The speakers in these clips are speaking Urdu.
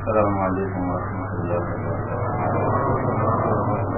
السلام علیکم ورحمۃ اللہ وبرکاتہ.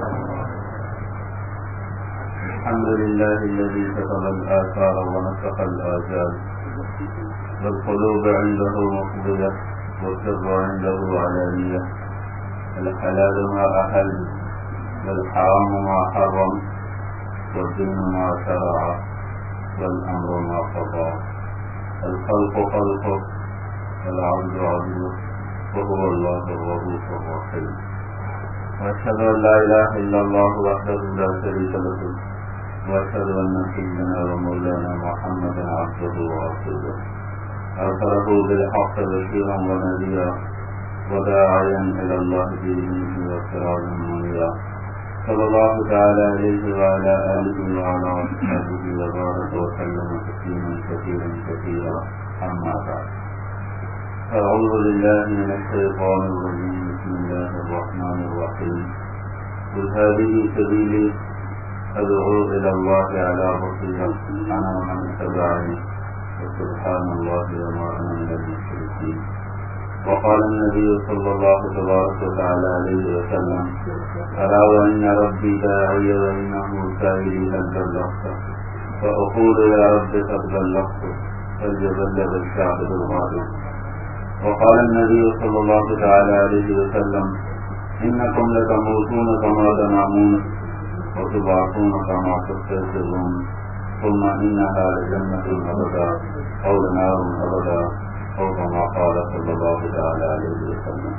الحمد لله الذي كتب الآثار ونسخ الآجال والقلوب عنده مقبلة والسر عنده علانية. الحلال ما أحل والحرام ما حرم والدين ما شرع والأمر ما قضى. الخلق خلقه والعبد عبده وهو الله الرؤوف الرحيم. وأشهد أن لا إله إلا الله وحده لا شريك له وأشهد أن سيدنا ومولانا محمدا عبده ورسوله أرسله بالحق بشيرا ونذيرا وداعيا إلى الله بإذنه وسراجا منيرا. صلى الله تعالى عليه وعلى آله وعلى أصحابه وبارك وسلم تسليما كثيرا كثيرا. أما بعد، أعوذ بالله من الشيطان الرجيم. بسم الله الرحمن الرحيم. قل هذه سبيلي أدعو إلى الله على بصيرة أنا ومن اتبعني وسبحان الله وما أنا من المشركين. وقال النبي صلى الله تبارك وتعالى عليه وسلم: ألا وإن ربي داعي وإنه سائلي هل بلغت؟ فأقول يا رب قد بلغت فليبلغ الشاهد الغائب. وقال النبي صلى الله تعالى عليه وسلم: إنكم لتموتون كما تنامون وتبعثون كما تستيقظون ثم إنها لجنة أبدا أو لنار أبدا أو كما قال صلى الله تعالى عليه وسلم.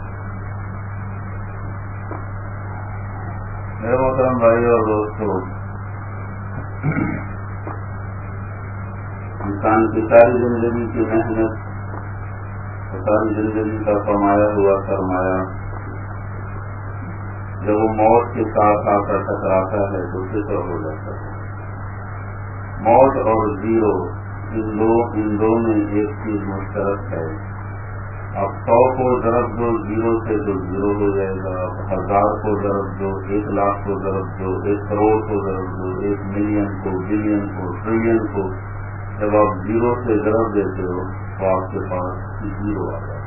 میرے محترم بھائی اور دوستو، انسان کی ساری زندگی کی محنت، ساری زندگی کا کمایا ہوا سرمایہ جب وہ موت کے ساتھ آ کر ٹکراتا ہے تو فکر ہو جاتا ہے. موت اور زیرو ان دو میں ایک چیز مشترک ہے. اب 100 کو ضرب دو زیرو سے تو زیرو ہو جائے گا. 1000 کو ضرب دو، 1 لاکھ کو ضرب دو، 1 کروڑ کو ضرب دو، 1 ملین کو، بلین کو، ٹریلین کو جب آپ زیرو سے ضرب دیتے ہو تو آپ کے پاس زیرو آ جائے.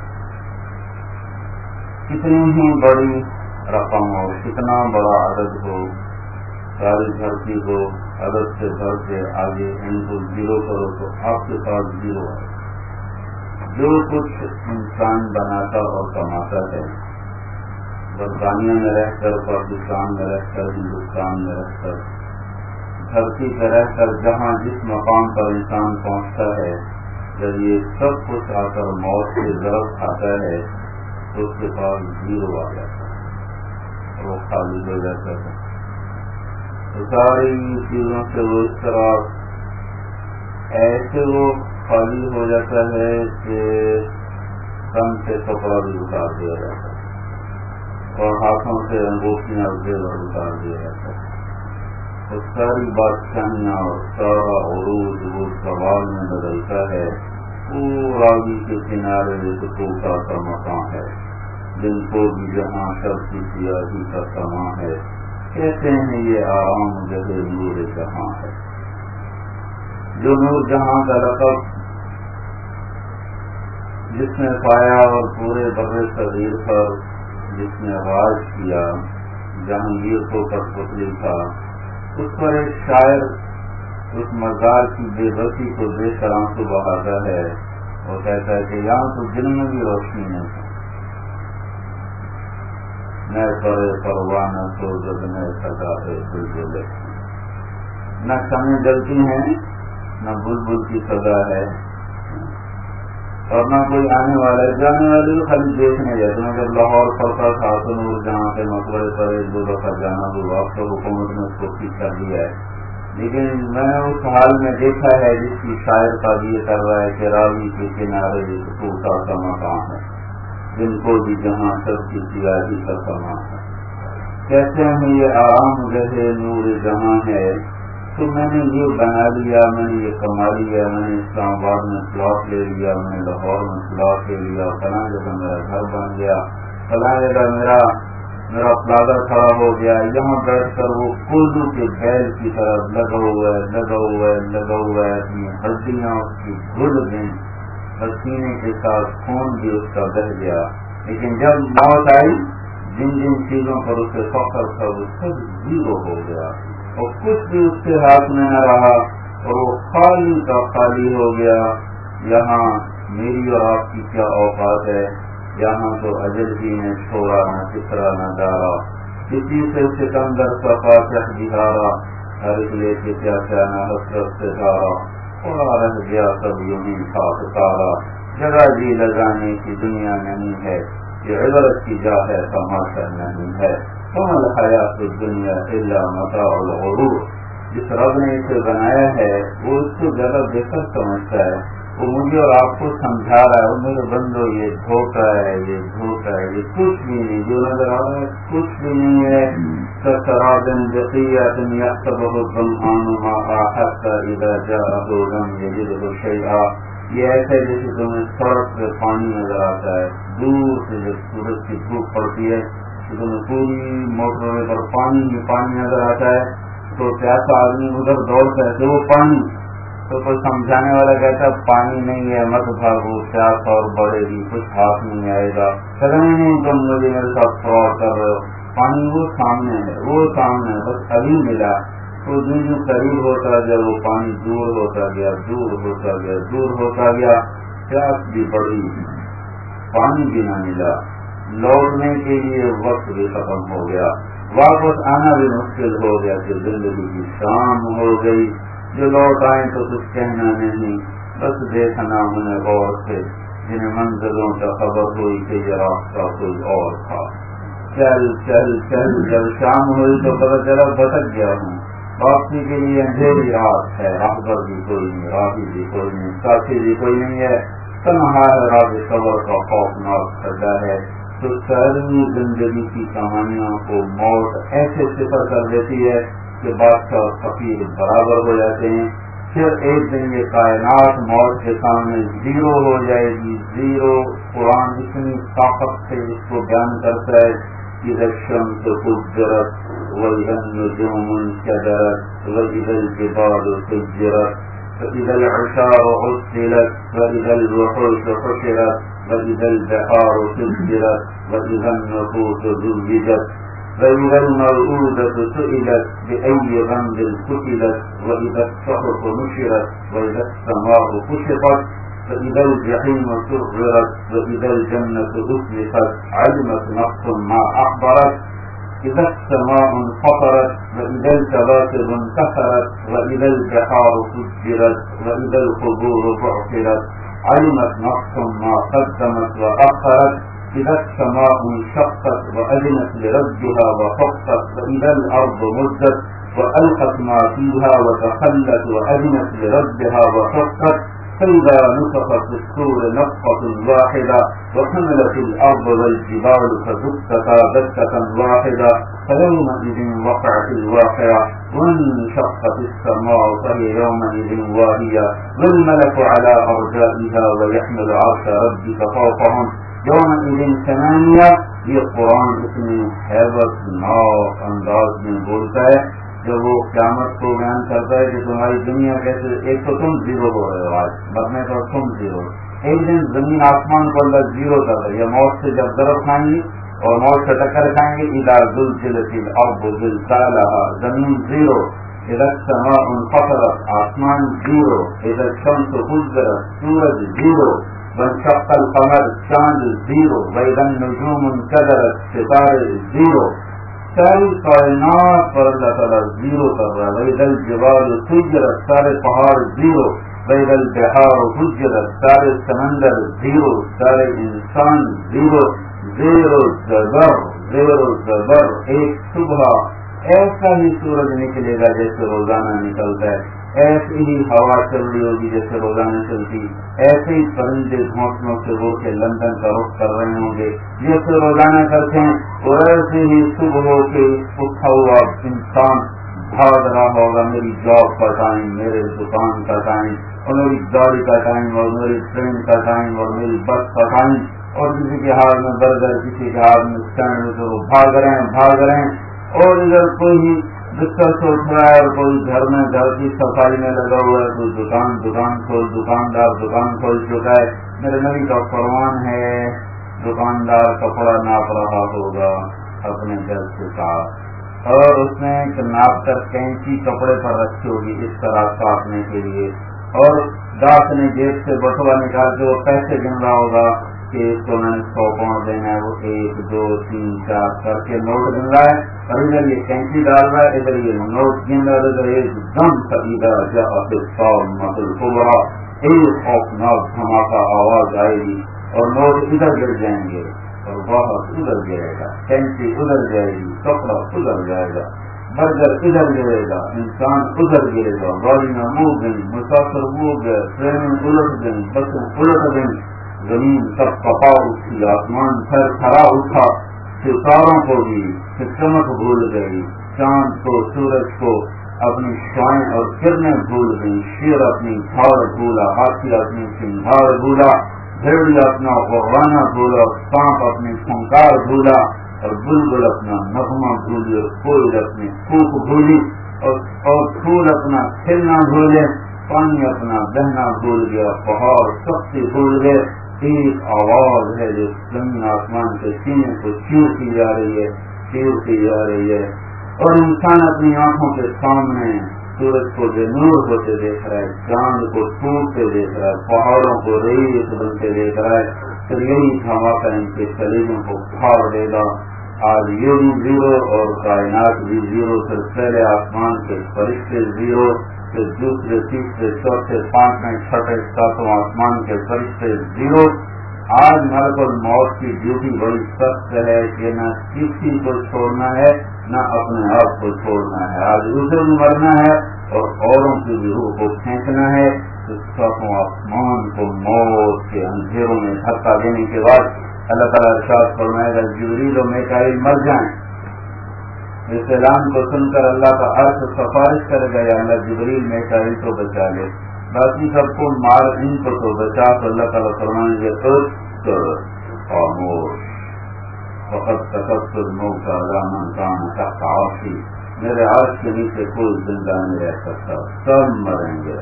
کتنی ہی بڑی رقم ہو، کتنا بڑا عدد ہو، ساری دھرتی کو عدد سے بھر کے آگے ان کو زیرو کرو تو آپ کے پاس زیرو آئے. جو کچھ انسان بناتا اور کماتا ہے، برطانیہ میں رہ کر، پاکستان میں رہ کر، ہندوستان میں رہ کر، دھرتی پہ رہ کر، جہاں جس مقام پر انسان پہنچتا ہے، جب یہ سب کچھ آ کر موت سے ضرب کھاتا ہے تو اس کے پاس زیرو آ جاتا ہے اور وہ خالی ہو جاتا ہے. تو ساری چیزوں سے وہ اس طرح ایسے وہ خالی ہو جاتا ہے کہ تن سے کپڑا بھی اتار دیا جاتا ہے اور ہاتھوں سے انگوٹھیاں زیور اتار دیا جاتا ہے. تو ساری بادشاہیاں اور سارا عروج وہ سوال میں بدلتا ہے. پورا راوی کے کنارے ایک ٹوٹا سا مکان ہے، جن کو بھی جہاں شب کی سیاہی کا سماں ہے، کہتے ہیں یہ آرام جگہ نور جہاں ہے. جو نور جہاں کا لقب جس نے پایا اور پورے بر صغیر پر جس نے راج کیا، جہانگیر کو کٹپتلی تھا، اس پر ایک شاعر اس مزار کی بے بسی کو دیکھ کر آنسو بہاتا ہے اور کہتا ہے کہ یہاں تو دن میں بھی روشنی نہیں ہے. نہ پرے پروانہ تو جب نہ سجا ہے بلبلے، نہ شمیں جلتی ہیں، نہ بلبل کی سزا ہے اور نہ کوئی آنے والا ہے. جانے والے بھی خالی دیکھنے جاتے ہیں. جب لاہور پڑتا تھا تو نور جہاں کے مقبرے پر 1-2 دفعہ جانا ہوا، اب تو حکومت نے اس کو ٹھیک کر دیا ہے. لیکن میں نے اس حال میں دیکھا ہے جس کی شاعر کا یہ کر رہا ہے کہ راوی کے کنارے ایک ٹوٹا سا مکان ہے، جن کو بھی جہاں سب کی سیاہی کا سماں ہے. کہتے ہیں یہ آرام رہے نور جہاں ہے. تو میں نے یہ بنا لیا، میں نے یہ کما لیا، میں نے اسلام آباد میں پلاٹ لے لیا، میں نے لاہور میں پلاٹ لے لیا، فلاں جگہ میرا گھر بن گیا، فلاں جگہ میرا پلازا کھڑا ہو گیا. یہاں بیٹھ کر وہ کلو کے بیل کی طرح لگا ہوا ہے اپنی ہڈیاں اس کی گل گئیں، پسینے کے ساتھ خون بھی اس کا بہ گیا. لیکن جب موت آئی جن جن چیزوں پر اسے فخر تھا وہ سب زیرو ہو گیا اور کچھ بھی اس کے ہاتھ میں نہ رہا اور وہ خالی کا خالی ہو گیا. یہاں میری اور آپ کی کیا اوقات ہے؟ یہاں تو اجل ہی نے چھوڑا نہ کسرا نہ ڈالا، کسی سے سکندر کا فاتح دہارا، ہر ایک لے کے کیا کیا نہ حسرت سے ڈارا، تھوڑا رہ گیا سب یوں ہی خاک تارا. جگہ جی لگانے کی دنیا نہیں ہے، یہ عبرت کی جا ہے تماشا نہیں ہے. کمل حیات الدنیا الا متاع الغرور. جس رب نے اسے بنایا ہے وہ اس کو زیادہ بہتر سمجھتا ہے. وہ مجھے اور آپ کو سمجھا رہا ہے، میرے بندو یہ دھوکہ ہے، یہ دھوکہ ہے، یہ کچھ بھی نہیں، جو نظر آ رہا ہے کچھ بھی نہیں ہے. كسراب بقية يحسبه الظمآن ماء حتى إذا جاءه لم يجده شيئا. یہ ایسے جیسے تمہیں سڑک پہ پانی نظر آتا ہے، دور سے جب سورج کی دھوپ پڑتی ہے تو تمہیں پوری موٹر وے پر پانی میں پانی نظر آتا ہے تو پیاسا آدمی ادھر دوڑتا ہے کہ وہ پانی، تو کوئی سمجھانے والا کہتا ہے پانی نہیں ہے مت بھاگو، پیاس اور بڑھے گی، کچھ ہاتھ نہیں آئے گا. نہیں تم مجھے میرے ساتھ فراڈ کر رہے ہو، پانی وہ سامنے ہے، وہ سامنے ہے، بس ابھی ملا. تو جو قریب ہوتا گیا وہ پانی دور ہوتا گیا، دور ہوتا گیا، دور ہوتا گیا. پیاس بھی بڑھی، پانی بھی نہ ملا، لوٹنے کے لیے وقت بھی ختم ہو گیا، واپس آنا بھی مشکل ہو گیا کہ زندگی کی شام ہو گئی. جو لوٹ آئے تو کچھ کہنا نہیں، بس دیکھنا انہیں غور سے جنہیں منزلوں کا خبر ہوئی کہ یہ راستہ کوئی اور تھا. چل چل چل جب شام ہوئی تو پتہ چلا بھٹک گیا ہوں. واپسی کے لیے اندھیری رات ہے، راہبر بھی کوئی نہیں، راہی بھی کوئی نہیں، ساتھی بھی کوئی نہیں ہے، تنہا ہے راز قبر کا خوفناک کھڈا ہے. تو ساری زندگی کی کہانیوں کو موت ایسے صفر کر دیتی ہے کہ بادشاہ اور فقیر برابر ہو جاتے ہیں. پھر ایک دن یہ کائنات موت کے سامنے زیرو ہو جائے گی، زیرو. قرآن اتنی طاقت سے اس کو بیان کرتا ہے کہ الشمس كدرت وإذا النجوم انكدرت وإذا الجبال سجرت فإذا العشار عطلت وإذا الوحوش حشرت وإذا البحار سجرت وإذا النفوس زوجت وإذا الموءودة سئلت بأي ذنب قتلت وإذا الصحف نشرت وإذا السماء كشطت فإذا الجحيم سعرت وإذا الجنة أزلفت علمت نفس ما أحضرت إذا السماء انفطرت وإذا الكواكب انتثرت وإذا البحار فجرت وإذا القبور بعثرت علمت نفس ما قدمت وأخرت إذا السماء انشقت وأذنت لربها وحقت وإذا الأرض مدت وألقت ما فيها وتخلت وأذنت لربها وحقت فإذا نفخ في الصور نفخة واحدة وحملت الأرض والجبال فدكتا دكة واحدة فيومئذ وقعت الواقعة وانشقت السماء فهي يومئذ واهية والملك على أرجائها ويحمل عرش ربك فوقهم يومئذ ثمانية. یہ قرآن اتنے ہیبتناک انداز میں بولتا ہے جب وہ قیامت کو بیان کرتا ہے کہ تمہاری دنیا کیسے، ایک تو تم زیرو ہو رہے ہو، آج مرنے پر تم زیرو، ایک دن زمین آسمان کو اللہ زیرو کر رہی ہے. موت سے جب ضرب کھائیں گی اور موت سے ٹکر کھائیں گے، اذا زلزلت الارض زلزالها، زمین زیرو، اذا السماء انفطرت، آسمان زیرو، اذا الشمس كدرت، سورج زیرو، وانشق القمر، چاند زیرو، واذا النجوم انكدرت، ستارے زیرو. ساری کائنات پر اللہ تعالیٰ زیرو کر رہا ہے. وَإِذَا الْجِبَالُ سُجِّرَتْ، سارے پہاڑ زیرو. وَإِذَا الْبِحَارُ فُجِّرَتْ، سارے سمندر زیرو، سارے انسان زیرو. زیرو زبر، زیرو زبر. ایک صبح ایسا ہی سورج نکلے گا جیسے روزانہ نکلتا ہے، ایسی ہی ہوا چل رہی ہوگی جیسے روزانہ چلتی، ایسے ہی پرندے گھونسلوں سے ہو کے لندن کا رخ کر رہے ہوں گے جیسے روزانہ کرتے ہیں، اور ایسے ہی صبح ہو کے اٹھا ہوا انسان بھاگ رہا ہوگا، میری جاب کا ٹائم، میرے دکان کا ٹائم، اور میری گاڑی کا ٹائم، اور میری ٹرین کا ٹائم، اور میری بس کا ٹائم. اور کسی کے ہاتھ میں برگر، کسی کے ہاتھ میں اسٹینڈ، تو وہ بھاگ رہے ہیں. اور ادھر کوئی بستر سے اٹھ رہا ہے اور کوئی گھر میں گھر کی صفائی میں لگا ہوا ہے، کوئی دکاندار دکان کھول چکا ہے. میرے نبی کا فرمان ہے دکاندار کپڑا ناپ رہا ہوگا اپنے جل کے ساتھ، اور اس نے ایک ناپ کر کینچی کپڑے پر رکھی ہوگی اس طرح کاٹنے کے لیے، اور دانت نے جیب سے بٹوا نکال کے وہ پیسے گن رہا ہوگا کہ اس کو میں نے 100 پاؤنڈ دینا ہے، وہ 1 2 3 4 کر کے نوٹ گن رہا ہے، اور ادھر یہ کینچی ڈال رہا ہے، ادھر یہ نوٹ گن رہا ہے، ادھر ایک دم صبح ایک خوفناک دھماکہ آواز آئے گی اور نوٹ ادھر گر جائیں گے اور واپس ادھر گرے گا، کینچی ادھر جائے گی، کپڑا ادھر جائے گا، برگر ادھر گرے گا، انسان ادھر گرے گا، گاڑی میں منہ گئی، مسافر منہ گئے، ٹرینیں الٹ گئی، بسیں الٹ گئی، زمین سب کپا اٹھی، آسمان تھر تھرا اٹھا، ستاروں کو بھی چمک بھول گئی، چاند کو سورج کو اپنی شعائیں اور کرنیں بھول گئی، شیر اپنی دھاڑ بھولا، ہاتھی اپنی سنگھاڑ بھولا، بھیڑیا اپنا غرانہ بھولا، سانپ اپنی پھنکار بھولا، اور بلبل اپنا نغمہ بھولی، اور کوئل اپنی پھونک بھولی، اور پھول اپنا کھلنا بھولے، پانی اپنا بہنا بھول گیا، پہاڑ سب سے بھول گئے، ایک آواز ہے جو زمین آسمان کے سینے کو چیرتی جا رہی ہے، چیرتی جا رہی ہے، اور انسان اپنی آنکھوں کے سامنے سورج کو بے نور ہوتے دیکھ رہا ہے، چاند کو ٹوٹتے دیکھ رہا ہے، پہاڑوں کو ریت بنتے دیکھ رہا ہے، پھر یہی دھماکہ ان کے کلیجوں کو پھاڑ دے گا۔ آج یہ بھی زیرو اور کائنات بھی زیرو، پھر پہلے آسمان کے فرشتے زیرو، پھر دوسرے تیسرے چوتھے پانچویں چھٹے ساتوں آسمان کے فرشتے زیرو۔ آج ملک الموت کی ڈیوٹی بڑی سخت ہے کہ نہ کسی کو چھوڑنا ہے نہ اپنے آپ کو چھوڑنا ہے، آج اسے بھی مرنا ہے اور اوروں کی بھی روح کو پھینکنا ہے۔ ساتوں آسمان کو موت کے اندھیروں میں دھکا دینے کے بعد اللہ تعالیٰ ارشاد فرمائے گا جبریل و میکائیل مر جائیں۔ اس اعلان کو سن کر اللہ کا عرش سفارش کرے گا یا اللہ جبریل میکائیل کو بچا لے، باقی سب کو مار، ان کو تو بچا۔ تو اللہ تعالیٰ فرمائیں گے خاموش، فقط تکبر الموت علی من کان تحت عرشی، میرے عرش کے نیچے کوئی زندہ نہیں رہ سکتا، سب مریں گے۔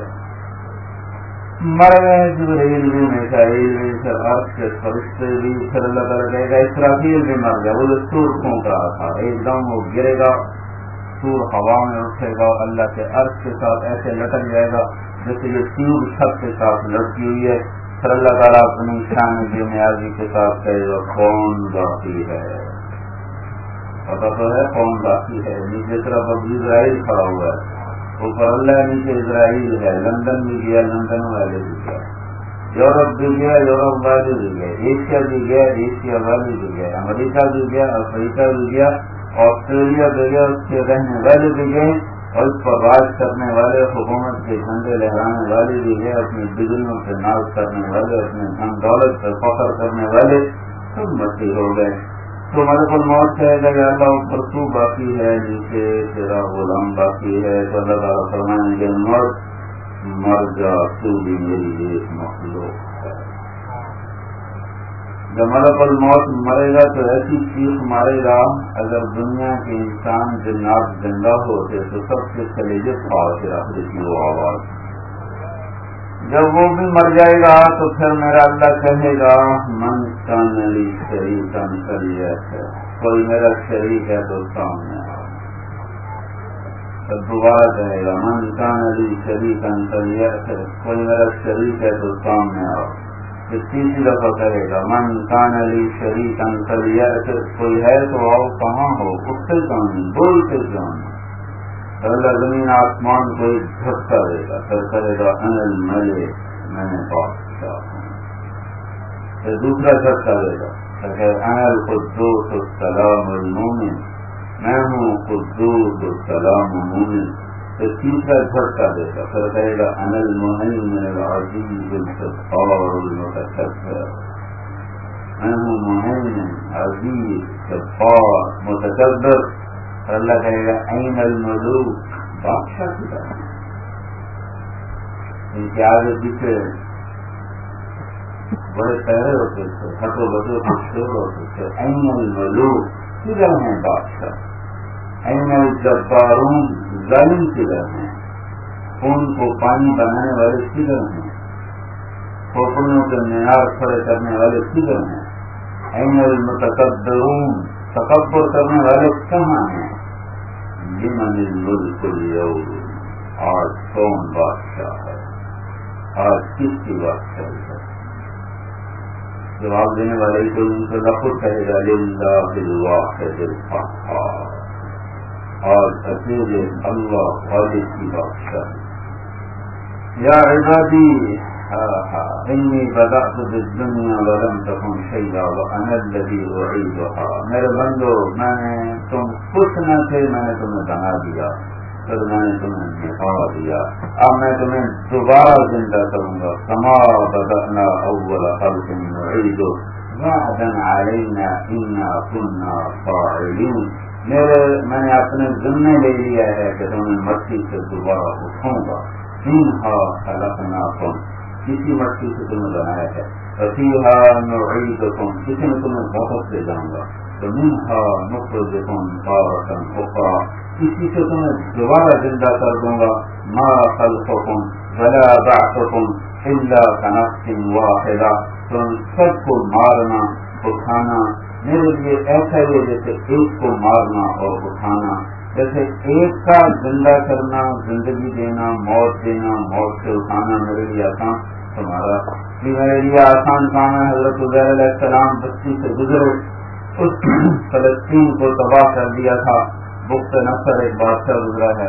مر گئے جبریل بھی، میکائیل بھی، پھر عرش کے فرشتے بھی، پھر اللہ تعالیٰ کہے گا اسرافیل بھی مر گیا، وہ جو سور پھونک رہا تھا، ایک دم وہ گرے گا، سور ہوا میں اٹھے گا، اللہ کے عرش کے ساتھ ایسے لٹک جائے گا جیسے یہ ٹیوب چھت کے ساتھ لڑکی ہوئی ہے۔ پھر اللہ تعالیٰ اپنی شان نیازی کے ساتھ کہے گا کون باقی ہے، پتا تو ہے کون باقی ہے۔ نیچے طرف اب اسرائیل کھڑا ہوا ہے، اوپر اللہ، نیچے اسرائیل ہے، لندن بھی گیا، لندن والے بھی گیا، یورپ بھی گیا، یورپ والے بھی گئے، ایشیا بھی گیا، ایشیا والے بھی گئے، امریکہ بھی گیا، افریقہ بھی گیا، آسٹریلیا بھی گیا، اس کے رہنے والے بھی گئے، اور اس پر راج کرنے والے، حکومت کے جھنڈے لہرانے والے بھی گئے، اپنی بجلیوں سے ناز کرنے والے، اپنے دھن دولت پر فخر کرنے والے سب مسیح ہو گئے۔ تو ملک الموت کہے گا یا اللہ اوپر تو باقی ہے، نیچے تیرا غلام باقی ہے، تو اللہ تعالیٰ فرمائیں گے مر جا، تو بھی میری ایک مخلوق ہے۔ جب ملک الموت مرے گا تو ایسی چیخ مارے گا، اگر دنیا کے انسان جنات زندہ ہوتے تو سب سے کلیجے پھاڑ کے رکھ دیتی وہ آواز۔ جب وہ بھی مر جائے گا تو پھر میرا اللہ کہے گا من کان لی شریکا فلیأت، کوئی میرا شریک ہے تو سامنے آؤ۔ پھر دوبارہ کہے گا من کان لی شریکا فلیأت، کوئی میرا شریک ہے تو سامنے آؤ۔ پھر تیسری دفعہ کہے گا من کان لی شریکا فلیأت، کوئی ہے تو آؤ، کہاں ہو، اٹھتے کیوں نہیں، بولتے کیوں نہیں۔ اللہ زمین آسمان کو ایک جھٹکا دے گا، پھر کہے گا انا الملک، میں نے بادشاہ ہوں۔ پھر دوسرا جھٹکا دے گا، پھر کہے انا القدوس السلام المومن، میں ہوں قدوس السلام المومن۔ پھر تیسرا جھٹکا دے گا، پھر کہے گا انا المہیمن العزیز الجبار المتکبر، میں ہوں مہیمن عزیز جبار متکبر۔ اللہ کہے گا این الملوک، بادشاہ کی طرح ان کے آگے پیچھے بڑے پہرے ہوتے تھے، ہٹو بٹو کے شور ہوتے تھے، این الملوک، کدھر ہیں بادشاہ؟ این الجبارون، ظالم کدھر ہیں؟ خون کو پانی بنانے والے کدھر ہیں؟ کھوپڑیوں کے معیار کھڑے کرنے والے کدھر ہیں؟ این المتکبرون، تکبر کرنے والے کہاں ہیں؟ لمن الملک اليوم، آج کون بادشاہ ہے؟ آج کس کی بادشاہی ہے؟ جواب دینے والے کو ان کو لفظ کہے گا للہ الواحد القہار، آج اکیلے اللہ خالق کی بادشاہی۔ یا عبادی انی بدأت بالدنیا ولم تکن شیئا وانا الذی اعیدها، میرے بندو میں نے تم کچھ نہ تھے، میں نے تمہیں بنا دیا، پھر میں نے تمہیں نکال دیا، اب میں تمہیں دوبارہ زندہ کروں گا۔ کما بدأنا اول خلق نعیدہ وعدا علینا انا کنا فاعلین، میں نے اپنے ذمہ لے لیا ہے کہ تمہیں مٹی سے دوبارہ اٹھاؤں گا۔ منہا خلقناکم، کسی مٹی سے تمہیں بنایا ہے، فیہا نعیدکم، کسی میں تمہیں واپس لے جاؤں گا، ومنہا نخرجکم تارۃ اخری، کسی سے تمہیں دوبارہ زندہ کر دوں گا۔ ما خلقکم ولا بعثکم الا کنفس واحدہ، تم سب کو مارنا اٹھانا میرے لیے ایسا ہی ہے جیسے ایک کو مارنا اور اٹھانا، جیسے ایک کا زندہ کرنا، زندگی دینا، موت دینا، موت سے اٹھانا میرے لیے آسان، تمہارا بھی میرے لیے آسان کام ہے۔ حضرت عزیر علیہ السلام بستی سے گزرے، اس فلسطین کو تباہ کر دیا تھا، بخت نصر ایک بادشاہ گزرا ہے،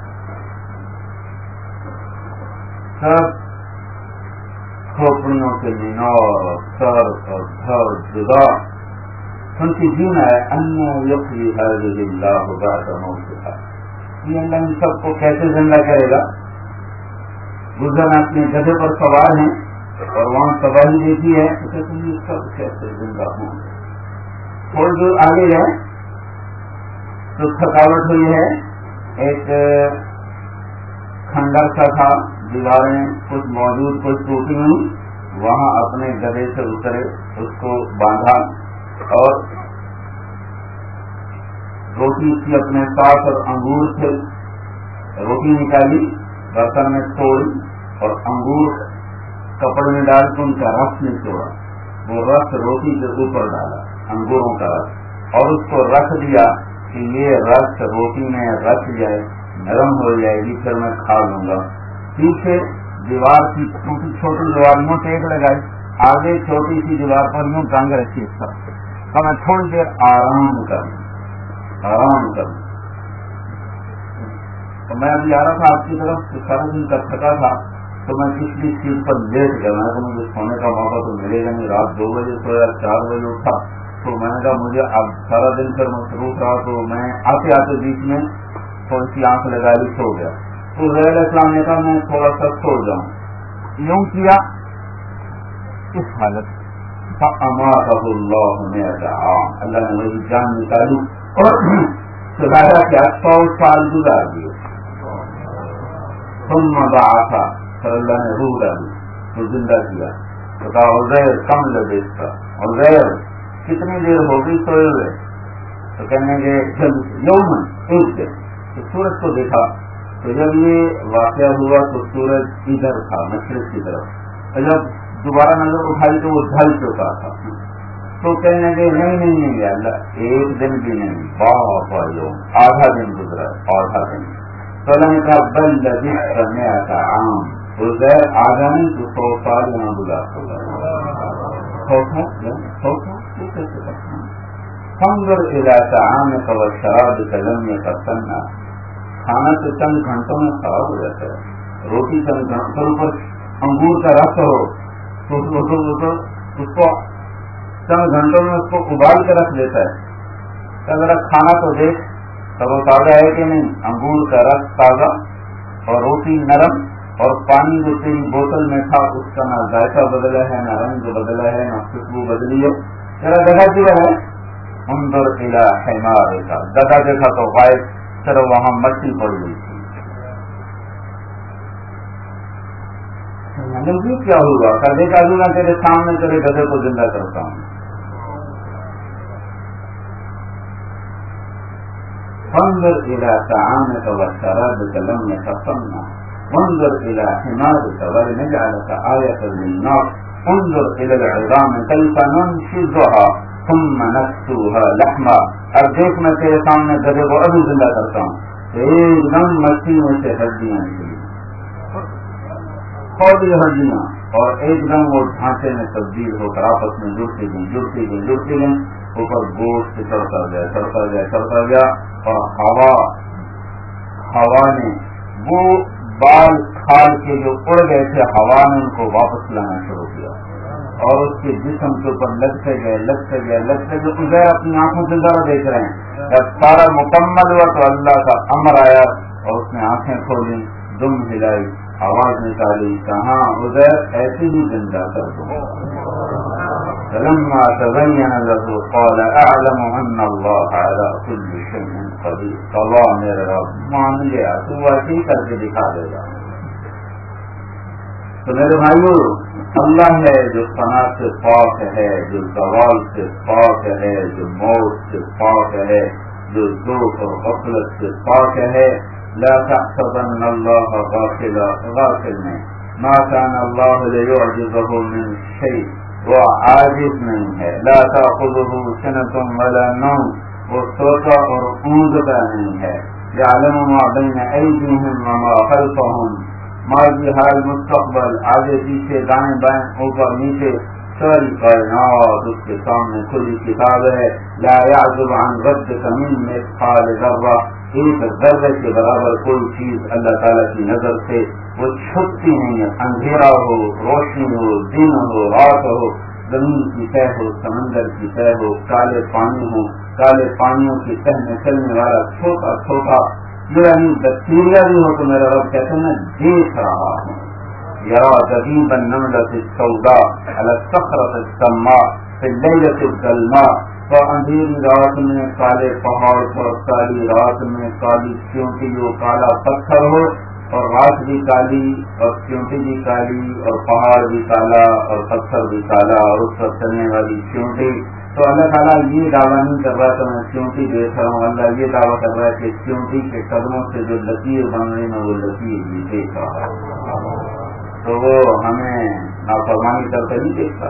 سب کھوپڑیوں کے مینار اور سر اور دھڑ جدا، ان کی جینا ہے ان یحیی ہذہ اللہ بعد موتہا، یہ اللہ ان سب کو کیسے زندہ کرے گا؟ گزرنا اپنے گدھے پر سوار ہیں اور وہاں تباہی دیکھی ہے، تو کہتے ہیں یہ سب کیسے زندہ ہوں گے؟ تھوڑی دور آگے جائیں تو تھکاوٹ ہوئی ہے، ایک کھنڈر سا تھا، دیواریں کچھ موجود کچھ ٹوٹی ہوئی، وہاں اپنے گدھے سے اترے، اس کو باندھا اور روٹی کی اپنے ساتھ اور انگور سے روٹی نکالی، برتن میں توڑی اور انگور کپڑے میں ڈال کے ان کا رس نچوڑا، وہ رس روٹی کے اوپر ڈالا، انگوروں کا رس، اور اس کو رکھ دیا کہ یہ رس روٹی میں رچ جائے، نرم ہو جائے گی، پھر میں کھا لوں گا۔ پیچھے دیوار کی چھوٹی چھوٹی دیوار میں ٹیک لگائی، آگے چھوٹی سی دیوار پر یوں ٹانگ رکھی، اس طرح تو میں تھوڑی دیر آرام کروں۔ تو میں ابھی آ رہا تھا آپ کی طرف، سارا دن کا تھکا تھا، تو میں پچھلی سیٹ پر لیٹ گیا، میں نے کہا مجھے سونے کا موقع تو ملے گا نہیں، رات 2 بجے سویا، 4 بجے اٹھا، تو میں نے کہا مجھے اب سارا دن پھر مصروف رہا، تو میں آتے آتے بیچ میں تھوڑی سی آنکھ لگا لی، سو گیا۔ تو علیہ السلام نے کہا میں تھوڑا سا سو جاؤں، یوں کیا اس حالت فَأَمَاتَهُ اللَّهُ مِئَةَ عَامٍ، اللہ نے وہی جان نکالی اور سزایا کیا 100 سال گزار دیے۔ ثم بعث، پھر اللہ نے روح ڈالی تو زندہ کیا، تو کہا عزیر کم لبثت، عزیر کتنی دیر ہو گئی سوئے ہوئے؟ تو کہنے کے یومن، ایک دن۔ تو سورج کو دیکھا، تو جب یہ واقعہ ہوا تو سورج ادھر تھا، مشرق کی طرف، اور جب دوبارہ نظر اٹھائی تو وہ ڈھل چکا تھا، تو کہنے کے نہیں اللہ، ایک دن بھی نہیں، باپ یوم، آدھا دن گزرا، آدھا دن۔ تو اللہ نے کہا بل لبثت 100 عام، عزیر آدھا نہیں تو 100 سال یہاں گزار ہوگا۔ فانظر الى طعامك وشرابك لم يتسنى، کھانا تو چند گھنٹوں میں خراب ہو جاتا ہے، روٹی چند گھنٹوں پر انگور کا رس ہو تو اس کو چند گھنٹوں میں اس کو ابال کے رکھ دیتا ہے، ذرا کھانا تو دیکھ تب وہ تازہ ہے کہ نہیں، انگور کا رس تازہ اور روٹی نرم، اور پانی جو تیری بوتل میں تھا اس کا نہ ذائقہ بدلا ہے، نہ رنگ بدلا ہے، نہ خوشبو بدلی ہے، تیرا گدھا کیا ہے؟ انظر الى حمارک، گدھا دیکھا تو غائب، صرف وہاں مٹی پڑ گئی تھی۔ یہ کیا ہوا؟ کل دیکھا دوں تیرے سامنے تیرے گدھے کو زندہ کرتا ہوں۔ انظر الى طعامك وشرابك لم يتسنى انظر الى حمارك ولنجعلك آية للناس انظر الى العظام كيف ننشزها ثم نكسوها لحما، اب دیکھ میں تیرے سامنے گدھے کو ابھی زندہ کرتا ہوں، ایک دم مٹی میں سے ہڈیاں نکلی، کھولی ہڈیاں، اور ایک دم وہ ڈھانچے میں تبدیل ہو کر آپس میں جڑتی گئی، اوپر گوشت چڑھتا گیا، اور ہوا نے وہ بال کھال کے جو اڑ گئے تھے، ہوا نے ان کو واپس لانا شروع کیا، اور اس کے جسم کے اوپر لگتے گئے، ادھر اپنی آنکھوں سے ذرا دیکھ رہے ہیں، جب سارا مکمل ہوا تو اللہ کا امر آیا اور اس نے آنکھیں کھولی، دم ہلائی، آواز نکالی، کہاں ادھر ایسے ہی زندہ کر دو۔ فلما تبين له قال اعلم ان الله على كل شيء قدير، اللہ میرے رب مان گیا، تو ایسے ہی کر کے دکھا دے گا۔ تو میرے بھائیو، اللہ ہے جو فنا سے پاک ہے، جو زوال سے پاک ہے، جو موت سے پاک ہے، جو ذوق اور غفلت سے پاک ہے۔ لا تحسبن اللہ غافل میں ما كان اللہ لیعجزہ من شیء، وہ عاجز نہیں ہے، لا تأخذہ سنۃ ولا نوم، وہ سوتا اور اونگتا نہیں ہے، یعلم ما بین ایدیہم وما خلفہم، ماضی حال مستقبل، آگے پیچھے دائیں بائیں اوپر نیچے، ساری کائنات اس کے سامنے کھلی کتاب ہے۔ لا يعزب عن ربک من مثقال ذرہ، ایک ذرے کے برابر کوئی چیز اللہ تعالیٰ کی نظر سے وہ چھپتی نہیں ہے، اندھیرا ہو، روشنی ہو، دن ہو، رات ہو، زمین کی تہ ہو، سمندر کی تہ ہو، کالے پانی ہو، کالے پانیوں کی تہ میں چلنے والا چھوٹا چھوٹا یعنی بیکٹیریا بھی ہو، تو میرا رب کہتے ہیں میں دیکھ رہا ہوں۔ یرا دبیب النملۃ السوداء علی الصخرۃ السماء فی اللیلۃ الظلماء، تو اندھیری رات میں کالے پہاڑ پر، کالی رات میں کالی چیونٹی، جو کالا پتھر ہو، اور رات بھی کالی اور چیونٹی بھی کالی اور پہاڑ بھی کالا اور پتھر بھی کالا اور اس پر چلنے والی چیونٹی۔ تو اللہ تعالیٰ یہ دعویٰ نہیں کر رہا کہ میں چیونٹی دیکھ رہا ہوں، اللہ یہ دعویٰ کر رہا ہے کہ چیونٹی کے قدموں سے جو لکیر بن رہی میں وہ لکیر بھی دیکھ رہا ہے۔ تو وہ ہمیں نافرمانی کرتے نہیں دیکھتا،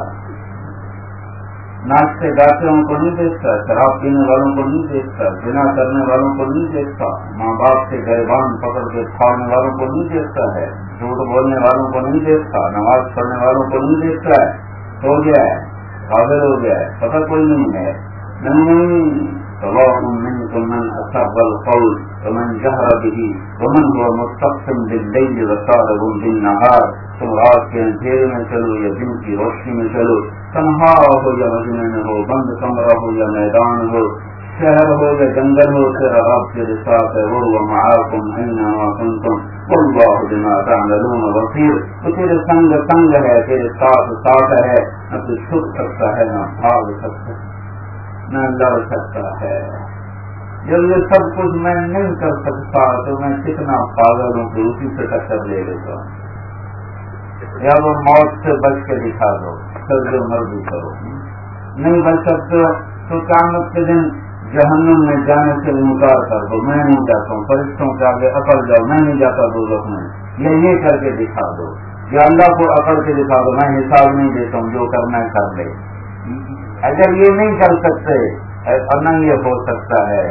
ناچتے گاتے ان کو نہیں دیکھتا، شراب پینے والوں کو نہیں دیکھتا، زنا کرنے والوں کو نہیں دیکھتا، ماں باپ کے گریبان پکڑ کے پھاڑنے والوں کو نہیں دیکھتا ہے، جھوٹ بولنے والوں کو نہیں دیکھتا، نماز پڑھنے والوں کو نہیں دیکھتا ہے، سو گیا ہے، قابل ہو گیا ہے، پتہ کوئی نہیں ہے، نہیں سواء منکم من اسر القول ومن جہر به ومن هو مستقسم باللیل وسارب بالنہار، تم رات کے اندھیرے میں چلو یا دن کی روشنی میں چلو، تنہا ہو یا مجمع میں ہو، بند کمرہ ہو یا میدان ہو، شہر ہو یا جنگل ہو، تیرا رب تیرے ساتھ ہے، وهو معاکم اینما کنتم واللہ بما تعملون بصیر، تو تیرے سنگ سنگ ہے، تیرے ساتھ ساتھ ہے، نہ تو چھپ سکتا ہے نہ بھاگ سکتا ہے نہ لڑ سکتا ہے۔ جب یہ سب کچھ میں نہیں کر سکتا تو میں کتنا پاگل ہوں کہ اسی سے ٹکر لے لیتا ہوں، یا وہ موت سے بچ کے دکھا دو، پھر جو مرضی کرو، نہیں بچ سکتے تو قیامت کے دن جہنم میں جانے سے انکار کر دو، میں نہیں جاتا ہوں، فرشتوں کے آگے اکڑ جاؤ، میں نہیں جاتا دوزخ میں، یہ کر کے دکھا دو، یا اللہ کو اکڑ کے دکھا دو، میں حساب نہیں دیتا ہوں، جو کرنا ہے کر لے۔ اگر یہ نہیں کر سکتے اور نہ یہ ہو سکتا ہے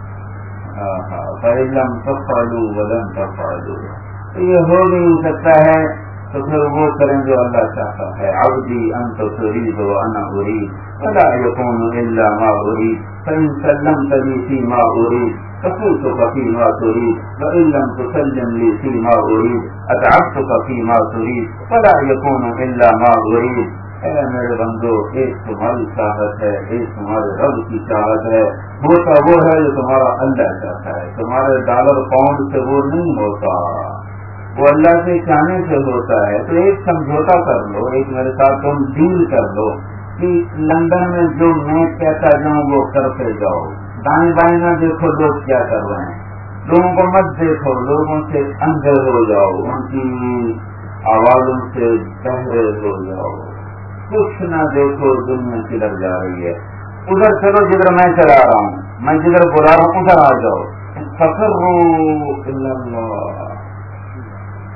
فَإِن لَّمْ تَفْعَلُوا وَلَن تَفْعَلُوا، تو یہ ہو نہیں سکتا ہے تو پھر وہ کریں جو اللہ چاہتا ہے۔ عبدی انت تريد وانا اريد فلا يكون الا ما اريد فان سلمت لي فيما اريد فقلتك فيما تريد وان لم تسلم لي فيما اريد اتعبتك فيما تريد فلا يكون الا ما اريد۔ اے میرے بندو، ایک تمہاری چاہت ہے، ایک تمہارے رب کی چاہت ہے، ہوتا وہ ہے جو تمہارا اللہ چاہتا ہے، تمہارے ڈالر پاؤنڈ سے وہ نہیں ہوتا، وہ اللہ کے چاہنے سے ہوتا ہے۔ تو ایک سمجھوتا کر لو، ایک میرے ساتھ تم ڈیل کر لو کہ لندن میں جو میں کہتا جاؤں وہ کرتے جاؤ، دائیں بائیں نہ دیکھو لوگ کیا کر رہے ہیں، لوگوں کو مت دیکھو، لوگوں سے اندھے ہو جاؤ، ان کی آوازوں سے بہرے ہو جاؤ، کچھ نہ دیکھو، دنیا کدھر جا رہی ہے، ادھر چلو جدھر میں چلا رہا ہوں، میں جدھر بلا رہا ہوں ادھر آ جاؤ، فَفِرُّوا إِلَى اللَّهِ،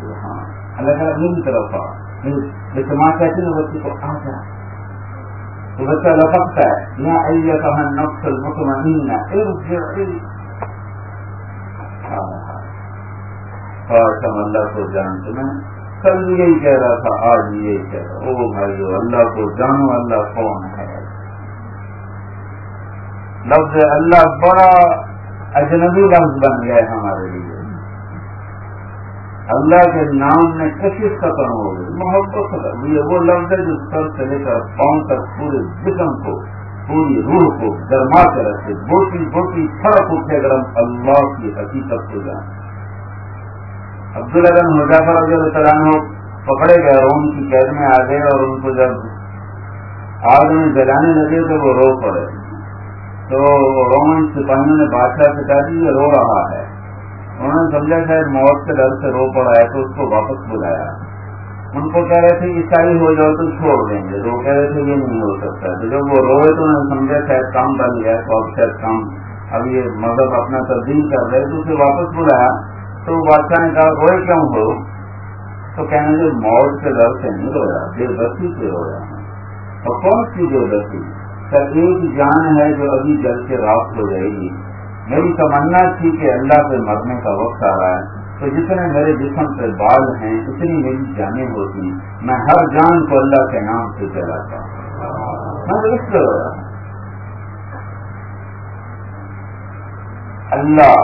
اللہ تعالیٰ میری طرف جیسے ماں کہتی نا بچے کو آ جا، تو بچہ لپکتا ہے یا ایتھا النفس المطمئنہ ارجعی. کاش ہم اللہ کو جانتے. میں کل بھی یہی کہہ رہا تھا، آج بھی یہی کہہ رہا. او بھائیو، اللہ کو جانو. اللہ کون ہے؟ لفظ اللہ بڑا اجنبی لفظ بن گیا ہے ہمارے لیے. اللہ کے نام میں کشش ختم ہو گئی، محبت ختم. یہ وہ لفظ ہے جو سر سے لے کر پاؤں تک پورے جسم کو، پوری روح کو گرما کے رکھے. بوٹی بوٹی فرق اٹھے اگر ہم اللہ کی حقیقت کو جانیں. عبداللہ بن حذیفہ رضی اللہ عنہ پکڑے گئے، روم کی قید میں آ گئے، اور ان کو جب آگ میں جلانے لگے تو وہ رو پڑے. تو رومن سپاہیوں نے بادشاہ سے کہا کہ یہ رو رہا ہے. انہوں نے سمجھا شاید موت کے ڈر سے رو پڑا ہے، تو اس کو واپس بلایا. ان کو کہہ رہے تھے عیسائی ہو جاؤ تو چھوڑ دیں گے، تو کہہ رہے تھے یہ نہیں ہو سکتا. تو جب وہ روئے تو انہوں نے سمجھا شاید کام بن گیا، تو اب شاید کام اب یہ مذہب اپنا تبدیل کر رہے، تو اسے واپس بلایا. تو بادشاہ نے کہا روئے کیوں ہو؟ تو کہنے لگے موت کے ڈر سے نہیں رویا، بے بسی سے رویا. اور کون سی بے بسی؟ ایک جان ہے جو ابھی جل کے راک ہو جائے گی. میری تمنا تھی کہ اللہ پہ مرنے کا وقت آ رہا ہے، تو جتنے میرے جسم پہ بال ہیں اتنی میری جانیں ہوتی، میں ہر جان کو اللہ کے نام سے جلاتا ہوں. میں تو اس سے رویا. اللہ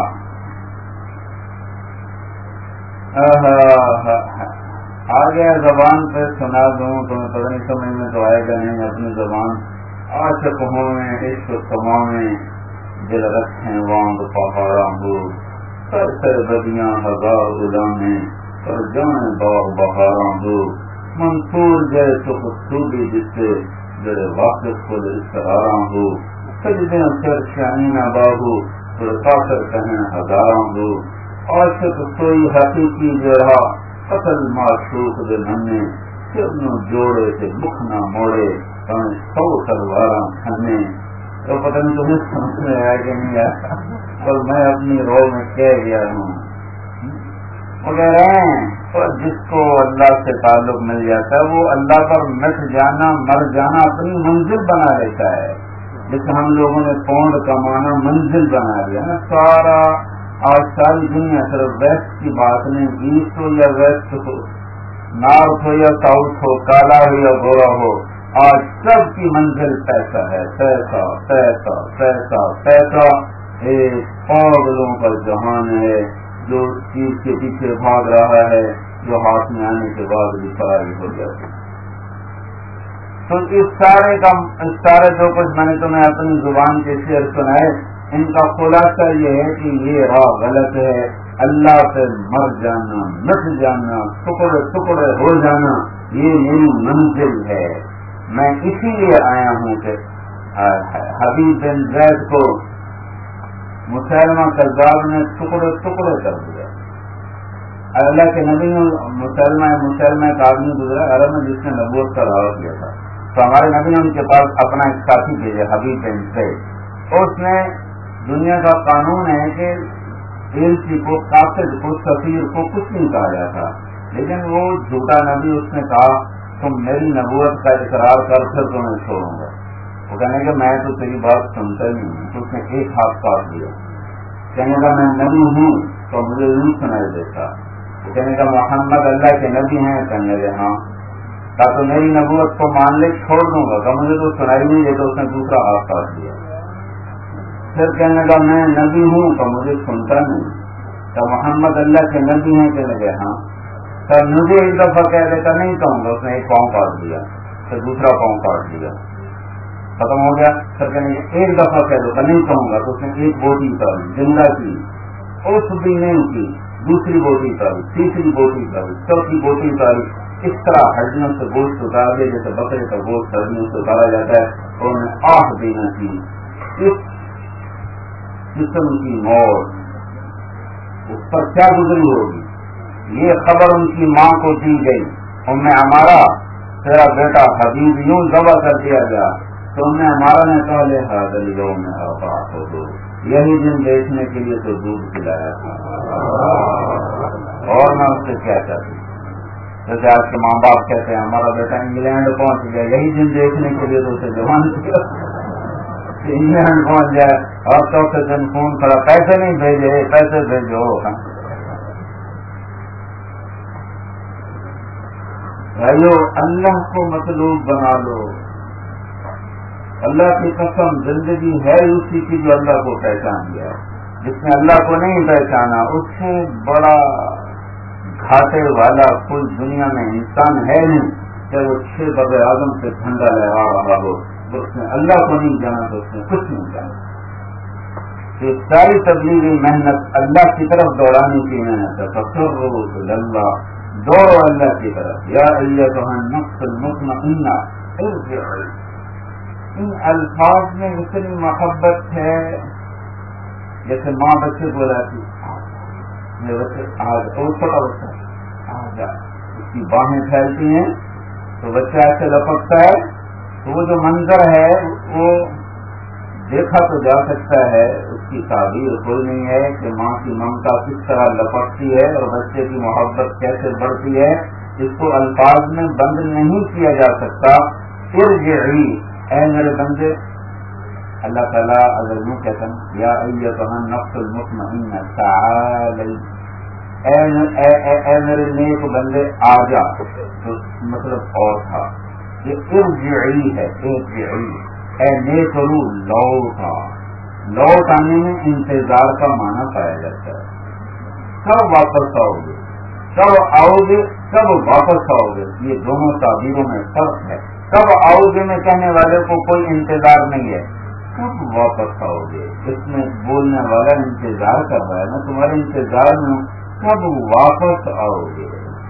آ گیا زبان پہ سنا دوں تو میں پتہ نہیں سمجھ میں تو آئے گا نہیں. اپنی زبان عاشق ہوں میں عشق سما میں دل رکھیں وانگ پہاڑا ہو، سر سر بدیاں ہزار غلامیں پر جان باغ بہارا ہو. منصور جائے سخ سودی جس سے جڑے واقف کو استرارا ہو. سجدیں سر شانی نہ باہو پر کافر کہیں ہزاراں ہو. عاشق سوئی حقیقی جو رہا قتل معشوق دے ننے، سرنو جوڑے سے مکھ نہ موڑے تمہیں 100 تلواراں کھنے. تو پتہ نہیں تمہیں سمجھ میں آیا کہ نہیں آیا، پر میں اپنی رو میں کہہ گیا ہوں. اور جس کو اللہ سے تعلق مل جاتا ہے وہ اللہ پر مٹ جانا مر جانا اپنی منزل بنا لیتا ہے. جیسے ہم لوگوں نے پونڈ کمانا منزل بنا لیا نا. سارا آج ساری دنیا صرف ویسٹ کی بات نہیں، ایسٹ ہو یا ویسٹ ہو، نارتھ ہو یا ساؤتھ ہو، کالا ہو یا گورا ہو، آج سب کی منزل پیسہ ہے. پیسہ پیسہ پیسہ پیسہ. ایک پاگلوں کا جہان ہے جو چیز کے پیچھے بھاگ رہا ہے، جو ہاتھ میں آنے کے بعد بھی فراری ہو جاتی. تو اس سارے جو کچھ میں نے تمہیں اپنی زبان کے شعر سنائے، ان کا خلاصہ یہ ہے کہ یہ راہ غلط ہے. اللہ سے مر جانا، مٹ جانا، ٹکڑے ٹکڑے ہو جانا، یہ میری منزل ہے. میں اسی لیے آیا ہوں کہ حبیب بن زید کو مسلمہ کذاب نے ٹکڑے ٹکڑے کر دیا. اللہ کے نبی نے مسلمہ کا آدمی گزرا عرب میں جس نے نبوت کا دعویٰ کیا تھا، تو ہمارے نبی نے ان کے پاس اپنا ایک ساتھی بھیجا حبیب بن زید. اس نے دنیا کا قانون ہے کہ ایلچی کو، قاصد کو، سفیر کو کچھ نہیں کہا جاتا، لیکن وہ جھوٹا نبی اس نے کہا تم میری نبوت کا اقرار کر پھر تمہیں چھوڑوں گا. وہ کہنے کہ میں تو تیری بات سنتا ہی نہیں. تو اس نے ایک ہاتھ کاٹ دیا. کہنے کا میں نبی ہوں تو مجھے نہیں سنائی دیتا. وہ کہنے کا محمد اللہ کے نبی ہیں؟ کہنے لگے ہاں. کہا تو میری نبوت کو مان لے، چھوڑ دوں گا. کہ مجھے تو سنائی نہیں دیتا. اس نے دوسرا ہاتھ کاٹ دیا. پھر کہنے لگا میں نبی ہوں تو مجھے سنتا نہیں. تو محمد اللہ کے نبی ہیں؟ کہنے لگے ہاں. سر مجھے ایک دفعہ کہہ دیتا نہیں کہوں گا. اس نے ایک پاؤں کاٹ دیا، پھر دوسرا پاؤں کاٹ دیا، ختم ہو گیا. پھر کہنے لگے ایک دفعہ کہہ دو نہیں کہوں گا. تو اس نے ایک بوٹی اتاری، زندہ کی، اس بھی نہیں کی، دوسری بوٹی اتاری، تیسری بوٹی اتاری، چوتھی بوٹی اتاری. اس طرح ہڈیوں سے گوشت اتار دے جیسے بکرے کا گوشت ہڈیوں سے اتارا جاتا ہے. اور انہیں آہ دینا کی اس جسم کی موت اس پر کیا گزری ہوگی. یہ خبر ان کی ماں کو دی گئی. ہمارا تیرا بیٹا حبیب یوں ذبح کر دیا گیا. تو ہمارا نے کہا لے حاضر میں آباد ہو دو، یہی دن دیکھنے کے لیے تو دودھ پلایا تھا، اور میں اس سے کیا چاہتی. جیسے آج کے ماں باپ کہتے ہیں ہمارا بیٹا انگلینڈ پہنچ گیا، یہی دن دیکھنے کے لیے تو اسے جوان کیا انگلینڈ پہنچ جائے اور چوتھے دن فون کرا پیسے نہیں بھیجے، پیسے بھیجو۔ بھائیو اللہ کو مطلوب بنا لو۔ اللہ کی قسم زندگی ہے اسی کی جو اللہ کو پہچان گیا، جس نے اللہ کو نہیں پہچانا اس سے بڑا گھاٹے والا کوئی دنیا میں انسان ہے نہیں، چاہے وہ 6 بر اعظم سے جھنڈا لہرا رہا ہو، اس نے اللہ کو نہیں جانا تو اس نے کچھ نہیں جانا۔ یہ ساری تبلیغی محنت اللہ کی طرف دوڑانے کی محنت ہے۔ فَسُرُّوا إِلَى اللَّهِ، دوڑو اللہ کی طرف۔ یا ایتھا النفس المطمئنہ ارجعی، ان الفاظ میں اتنی محبت ہے جیسے ماں بچے کو لاتی، میرے بچے آج اور چھوٹا بچہ آج اس کی باہیں پھیلتی ہیں تو بچہ ایسے لپکتا ہے، تو وہ جو منظر ہے وہ دیکھا تو جا سکتا ہے، اس کی تعبیر کوئی نہیں ہے کہ ماں کی ممتا کس طرح لپکتی ہے اور بچے کی محبت کیسے بڑھتی ہے، اس کو الفاظ میں بند نہیں کیا جا سکتا۔ ارجعی، اے میرے بندے، اللہ تعالیٰ اگر یوں کہتا ہے یا ایتھا النفس المطمئنہ تعالی، اے میرے نیک بندے آ جا، تو مطلب اور تھا۔ یہ ارجعی ہے، ارجعی اے نیک روح لوٹا، لوٹ آنے میں انتظار کا معنی پایا جاتا ہے۔ کب واپس آؤ گے، کب آؤ گے، کب واپس آؤ گے، یہ دونوں تعبیروں میں فرق ہے۔ کب آؤ گے میں کہنے والے کو کوئی انتظار نہیں ہے، کب واپس آؤ گے اس میں بولنے والا انتظار کر رہا ہے، میں تمہارے انتظار میں ہوں، کب واپس آؤ گے۔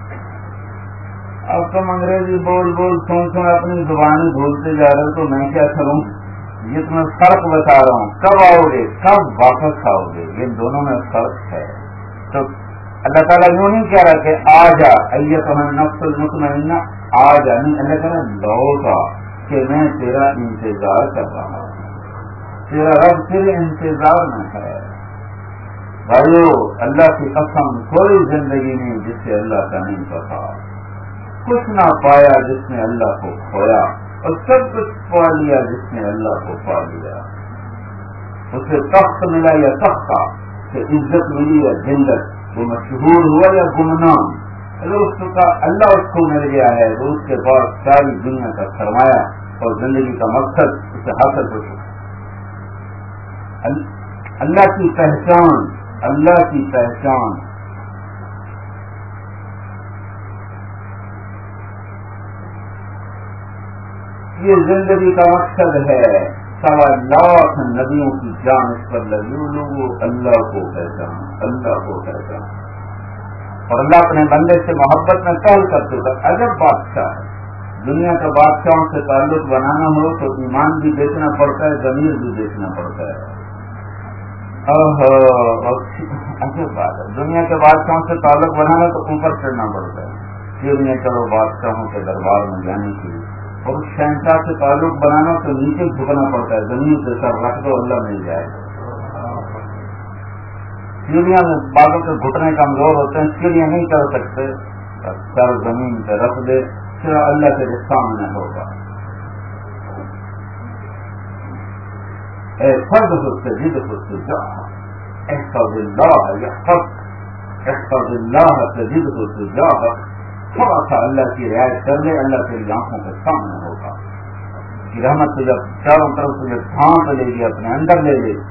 اب تم انگریزی بول بول سن اپنی زبانی بھولتے جا رہے ہو تو میں کیا کروں، یہ تمہیں فرق بتا رہا ہوں، کب آؤ گے کب واپس آؤ گے، یہ دونوں میں فرق ہے۔ تو اللہ تعالیٰ یوں نہیں کہہ رہا کہ آ جا ایتھا النفس المطمئنہ، آ جا نہیں، اللہ کہہ رہا لوٹا کہ میں تیرا انتظار کر رہا ہوں، تیرا رب تیرے انتظار میں ہے۔ بھائیو اللہ کی قسم کوئی زندگی نہیں جس سے اللہ کا نہیں پتا، کچھ نہ پایا جس نے اللہ کو کھویا، اور سب کچھ پا لیا جس نے اللہ کو پا لیا۔ اسے تخت ملا یا تختہ، اسے عزت ملی یا ذلت، وہ مشہور ہوا یا گمنام، اگر اس کا اللہ اس کو مل گیا ہے تو اس کے پاس ساری دنیا کا سرمایہ اور زندگی کا مقصد اسے حاصل ہو چکا۔ اللہ کی پہچان، اللہ کی پہچان، یہ زندگی کا مقصد ہے۔ 1.25 لاکھ نبیوں کی جان اس پر لگی، لوگوں اللہ کو پہچان، اللہ کو پہچان، اور اللہ اپنے بندے سے محبت میں پہل کرتے ہوئے عجب بادشاہ ہے۔ دنیا کے بادشاہوں سے تعلق بنانا ہو تو ایمان بھی بیچنا پڑتا ہے، ضمیر بھی بیچنا پڑتا ہے۔ عجب بات ہے، دنیا کے بادشاہوں سے تعلق بنانا تو اوپر چڑھنا پڑتا ہے، سیڑھیاں چلو بادشاہوں کے دربار میں جانے کے لیے، اور اس شہنشاہ سے تعلق بنانا تو نیچے جھکنا پڑتا ہے، زمین سے سر رکھ دو اللہ مل جائے گا۔ سیڑھیاں میں بازوں کے گھٹنے کمزور ہوتے ہیں، سیڑھیاں نہیں کر سکتے، سر زمین پہ رکھ دے پھر اللہ کے سامنے ہوگا۔ فرض تجد التجاہ، احفظ اللہ یحفظک، احفظ اللہ تجد التجاہ، تھوڑا سا اللہ کی رعایت کر لے، اللہ تیری آنکھوں کے سامنے ہوگا، کہ رحمت تجھے چاروں طرف تجھے ڈھانپ لے گی، اپنے اندر لے لے۔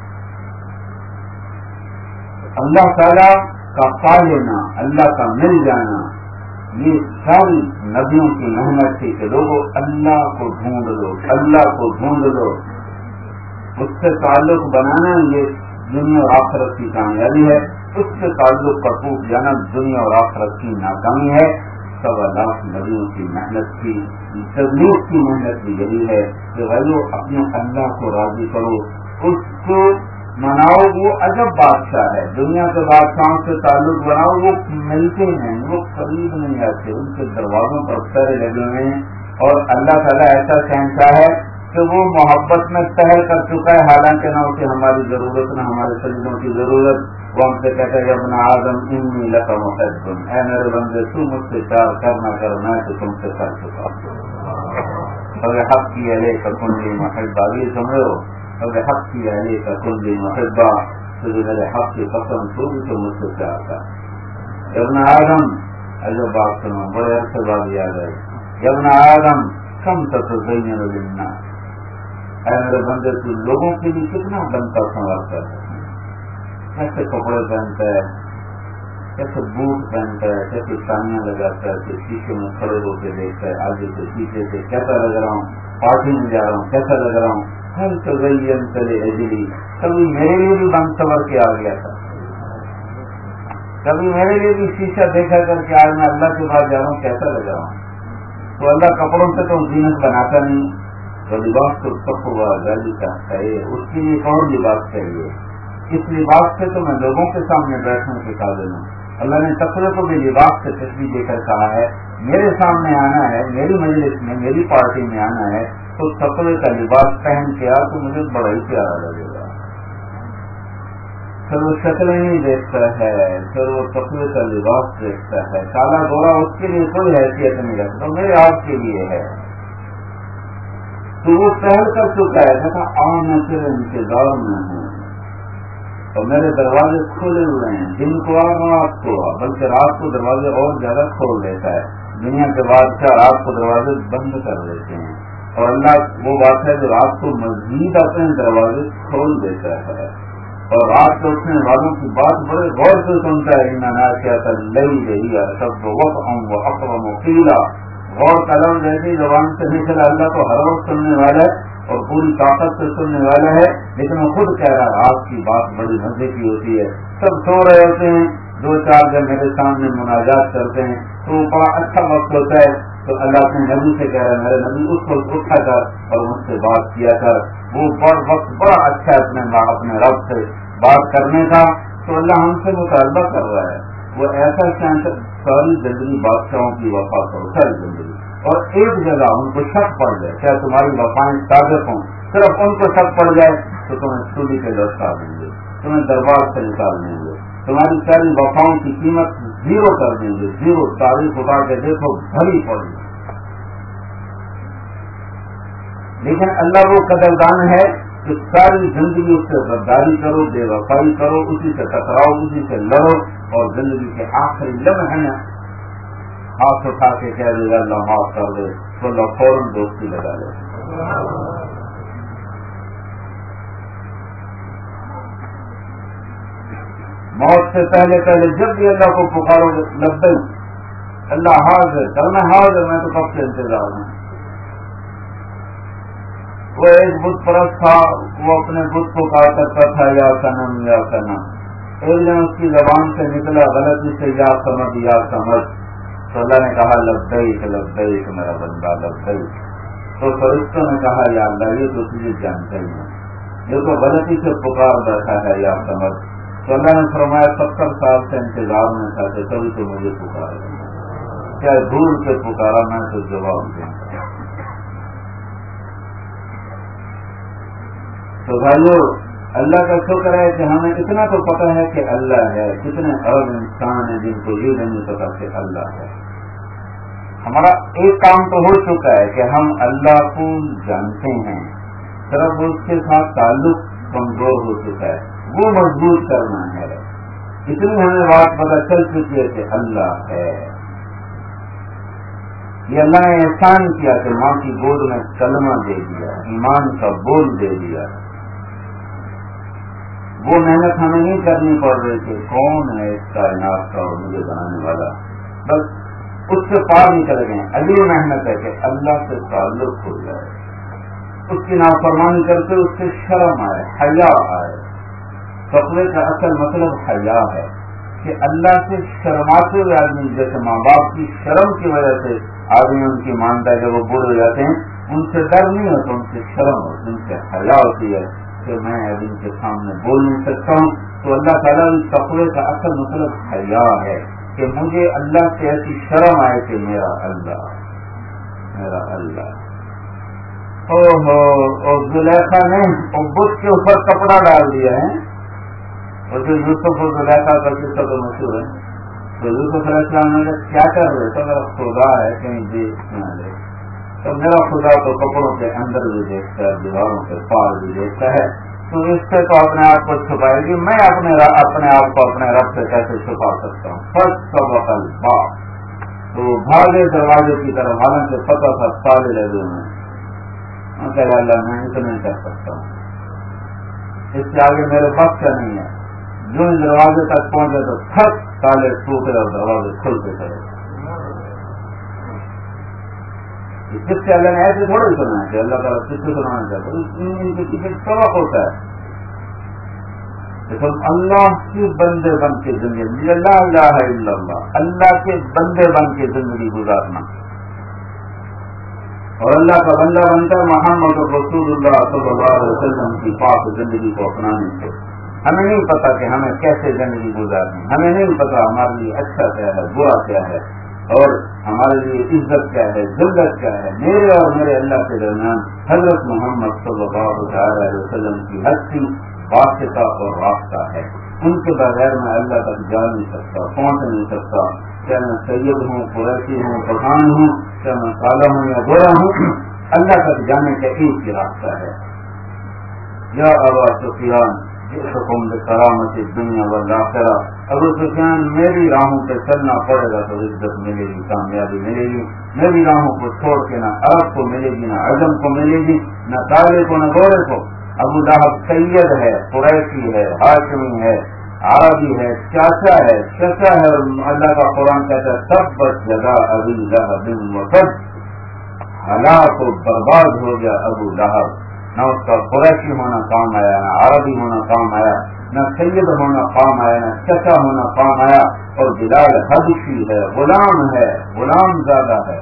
اللہ تعالیٰ کا پا لینا، اللہ کا مل جانا، یہ ساری نبیوں کی محنت تھی کہ لوگوں اللہ کو ڈھونڈ لو، اللہ کو ڈھونڈ لو، اس سے تعلق بنانا یہ دنیا اور آخرت کی کامیابی ہے، اس سے تعلق کا ٹوٹ جانا دنیا اور آخرت کی ناکامی ہے۔ 1.25 لاکھ نبیوں کی محنت کی، تبلیغ کی محنت بھی یہی ہے کہ بھائیو اپنے اللہ کو راضی کرو، اس کو مناؤ، وہ عجب بادشاہ ہے۔ دنیا کے بادشاہوں سے تعلق بناؤ، وہ ملتے ہیں، وہ قریب نہیں آتے، ان کے دروازوں پر پہرے لگے ہوئے ہیں، اور اللہ تعالیٰ ایسا شہنشاہ ہے کہ وہ محبت میں سحر کر چکا ہے، حالانکہ نہ اسے ہماری ضرورت نہ ہمارے سجدوں کی ضرورت. وہ ہم سے کہتا ہے یا ابن آدم انی لک محب، اے میرے بندے تو مجھ سے پیار کرنا کرنا ہے تو تم سے کر چکا ہوں. اگر حق کی علیہ کا کنڈی محبہ، یہ سمجھو اگر حق کی علیہ کا کنڈی محبہ، تو جو میرے حق کی قسم چھوڑی تو مجھ سے پیار کر. ابن آدم، عجب بات سنو، بڑے عرصے بعد یاد ہے. ابن آدم کم تتزین للناس، اے میرے بندے تو لوگوں کے لیے کتنا بنتا سنوارتا ہے، کیسے کپڑے پہنتا ہے، کیسے بوٹ پہنتا ہے، کیسے تانیاں لگاتا ہے، کہ شیشے میں کھڑے ہو کے دیکھتا ہے آگے سے پیچھے سے کیسا لگ رہا ہوں، پارٹی میں جا رہا ہوں کیسا لگ رہا ہوں. ہر تزین چلے اجلی، کبھی میرے لیے بھی بن سور کے آ گیا تھا، کبھی میرے لیے بھی شیشہ دیکھا کر کے آج میں اللہ کے پاس جا رہا ہوں کیسا لگ رہا ہوں. تو اللہ کپڑوں سے تو زینت بناتا نہیں، تو لباس تو تقویٰ غالب چاہتا ہے، اس کے لیے کون لباس چاہیے. اس لباس سے تو میں لوگوں کے سامنے بیٹھنے کے قابل ہوں. اللہ نے تقوی کو بھی لباس سے تشبیہ دے کر کہا ہے میرے سامنے آنا ہے، میری مجلس میں میری پارٹی میں آنا ہے تو تقوی کا لباس پہن کے آ تو مجھے بڑا ہی پیارا لگے گا. پھر وہ شکلیں نہیں دیکھتا ہے، پھر وہ تقوی کا لباس دیکھتا ہے. کالا گورا اس کے لیے کوئی حیثیت نہیں رکھتا، میرے آپ کے لیے ہے. تو وہ پہل کر چکا ہے، کہتا آنا تیرے انتظار میں ہوں اور میرے دروازے کھلے ہوئے ہیں، دن کو آ رات کو آ، بلکہ رات کو دروازے اور زیادہ کھول دیتا ہے. دنیا کے بادشاہ رات کو دروازے بند کر دیتے ہیں اور اللہ وہ بات ہے جو رات کو مزید اپنے دروازے کھول دیتا ہے اور رات کو اٹھنے والوں کی بات بڑے غور سے سنتا ہے. ان ناشئۃ اللیل اشد وطئا واقوم قیلا، غور قلم جیسی زبان سے نکلا اللہ تو ہر وقت سننے والا ہے اور پوری طاقت سے سننے والا ہے، لیکن وہ خود کہہ رہا ہے رات کی بات بڑی مزے کی ہوتی ہے. سب سو رہے ہوتے ہیں، دو چار جب میرے سامنے مناجات کرتے ہیں تو وہ بڑا اچھا وقت ہوتا ہے. تو اللہ اپنے نبی سے کہہ رہا ہے میرے نبی اس وقت اٹھا کر اور مجھ سے بات کیا کر. وہ وقت بڑا اچھا ہے اپنے رب سے بات کرنے کا. تو اللہ ہم سے مطالبہ کر رہا ہے وہ ایسا ساری زندگی بادشاہوں کی وفا کرو، ساری زندگی، اور ایک جگہ ان کو شک پڑ جائے، چاہے تمہاری وفائیں صادق ہوں، صرف ان کو شک پڑ جائے تو تمہیں سولی کے لٹکا دیں گے، تمہیں دربار سے نکال دیں گے، تمہاری ساری وفاؤں کی قیمت زیرو کر دیں گے، زیرو. تاریخ اٹھا کے دیکھو بھری پڑی. لیکن اللہ وہ قدردان ہے کہ ساری زندگی اس سے غداری کرو، بے وفائی کرو، اسی سے ٹکراؤ، اسی سے لڑو اور زندگی کے آخری لمحے میں ہاتھ اٹھا کے کہہ دے گا اللہ معاف کر دے تو اللہ فوراً دوستی لگا لے. موت سے پہلے جب بھی اللہ کو پکارو لبیک اللہ حاضر کرنا حاضر، میں تو کب سے انتظار ہوں. وہ ایک بت پرست تھا، وہ اپنے بت کو کہا کرتا تھا یا صنم یا صنم. ایک دن اس کی زبان سے نکلا غلطی سے یا سمجھ یا سمجھ، تو اللہ نے کہا لبیک لبیک میرا بندہ لبیک. تو فرشتوں نے کہا یا اللہ یہ تو تجھے جانتے ہی ہیں، یہ تو غلطی سے پکار بیٹھا ہے یا سمجھ. تو اللہ نے فرمایا 70 سال سے انتظار میں تھا کہ کبھی تو مجھے پکارا، کیا دور سے پکارا میں تو جواب دوں گا. تو بھائیو اللہ کا شکر ہے کہ ہمیں اتنا تو پتہ ہے کہ اللہ ہے. کتنے ارب انسان ہیں جن کو یہ نہیں پتا کہ اللہ ہے. ہمارا ایک کام تو ہو چکا ہے کہ ہم اللہ کو جانتے ہیں، صرف اس کے ساتھ تعلق کمزور ہو چکا ہے، وہ مضبوط کرنا ہے. اتنی ہمیں بات پتہ چل چکی ہے کہ اللہ ہے. یہ اللہ نے احسان کیا کہ ماں کی گود میں کلمہ دے دیا، ایمان کا بول دے دیا. وہ محنت ہمیں نہیں کرنی پڑ رہی کہ کون ہے اس کائنات کا اور مجھے بنانے والا، بس اس سے پار نکل گئے. اگلی محنت ہے کہ اللہ سے تعلق ہو جائے، اس کی نافرمانی کرتے اس سے شرم آئے، حیا آئے. تقوی کا اصل مطلب حیا ہے کہ اللہ سے شرماتے ہوئے آدمی، جیسے ماں باپ کی شرم کی وجہ سے آدمی ان کی مانتا ہے، جب وہ بوڑھے ہو جاتے ہیں ان سے ڈر نہیں ہوتا، ان سے شرم ہوتی، ان سے حیا ہوتی ہے کہ میں اب ان کے سامنے بول نہیں سکتا ہوں. تو اللہ تعالیٰ تقوی کا اصل مطلب حیا ہے کہ مجھے اللہ سے ایسی شرم آئے کہ میرا اللہ. اور زلیخا نے بت کے اوپر کپڑا ڈال دیا ہے. اور جو یوسف اور زلیخا کا قصہ تو مشہور ہے. تو یوسف علیہ السلام نے کیا کر رہے تو میرا خدا ہے کہیں دیکھ نہ لے. تو میرا خدا تو کپڑوں کے اندر بھی دیکھتا ہے, دیواروں کے پار بھی دیکھتا ہے. تو اس سے تو اپنے آپ کو چھپائے گی, میں اپنے آپ کو اپنے رب سے کیسے چھپا سکتا ہوں. فرسٹ کا وقل باپ تو بھاگے دروازے کی طرف, حالانکہ پتہ تھا تالے لگے ہوئے ہیں. کہ اللہ میں تو نہیں کر سکتا ہوں, اس سے آگے میرے بس کا نہیں ہے. جو ان دروازے تک پہنچے تو تھک تالے ٹوٹے اور دروازے کھلتے چلے. جس سے اللہ نے ایسے تھوڑے سنا ہے کہ اللہ تعالیٰ کس سے سنانا چاہتا ہے, ان کے پیچھے سبق ہوتا ہے. اللہ کے بندے بن کے زندگی, لا الہ الا اللہ, اللہ کے بندے بن کے زندگی گزارنا, اور اللہ کا بندہ بن کر محمد رسول اللہ صلی اللہ علیہ وسلم کی پاک زندگی کو اپنانے سے. ہمیں نہیں پتا کہ ہمیں کیسے زندگی گزارنی, ہمیں نہیں پتا ہمارے لیے اچھا کیا ہے, برا کیا ہے, اور ہمارے لیے عزت کیا ہے, ذلت کیا ہے. میرے اور میرے اللہ کے درمیان حضرت محمد صلی اللہ علیہ وسلم کی ہستی واسطہ اور راستہ ہے. ان کے بغیر میں اللہ تک جا نہیں سکتا, پہنچ نہیں سکتا. چاہے میں سید ہوں, قریشی ہوں, پٹھان ہوں, چاہے میں کالا ہوں یا گورا ہوں, اللہ تک جانے کا ایک ہی راستہ ہے. یا ابا سفیان حکم کرامت دنیا والآخرہ, ابو سفیان میری راہوں پہ چلنا پڑے گا تو عزت ملے گی, کامیابی ملے گی. میری راہوں کو چھوڑ کے نہ عرب کو ملے گی, نہ عجم کو ملے گی, نہ کالے کو نہ گورے کو. ابو لہب سید ہے, قریشی ہے, ہاشمی ہے, عربی ہے, چاچا ہے, چچا ہے. اللہ کا قرآن کہتا ہے تبت یدا ابی لہب وتب, ہلاک و برباد ہو گیا ابو لہب. نہ اس کا قریشی ہونا کام آیا, نہ عربی ہونا کام آیا, نہ سید ہونا کام آیا, نہ چچا ہونا کام آیا. اور بلال حبشی ہے, غلام ہے, غلام زیادہ ہے,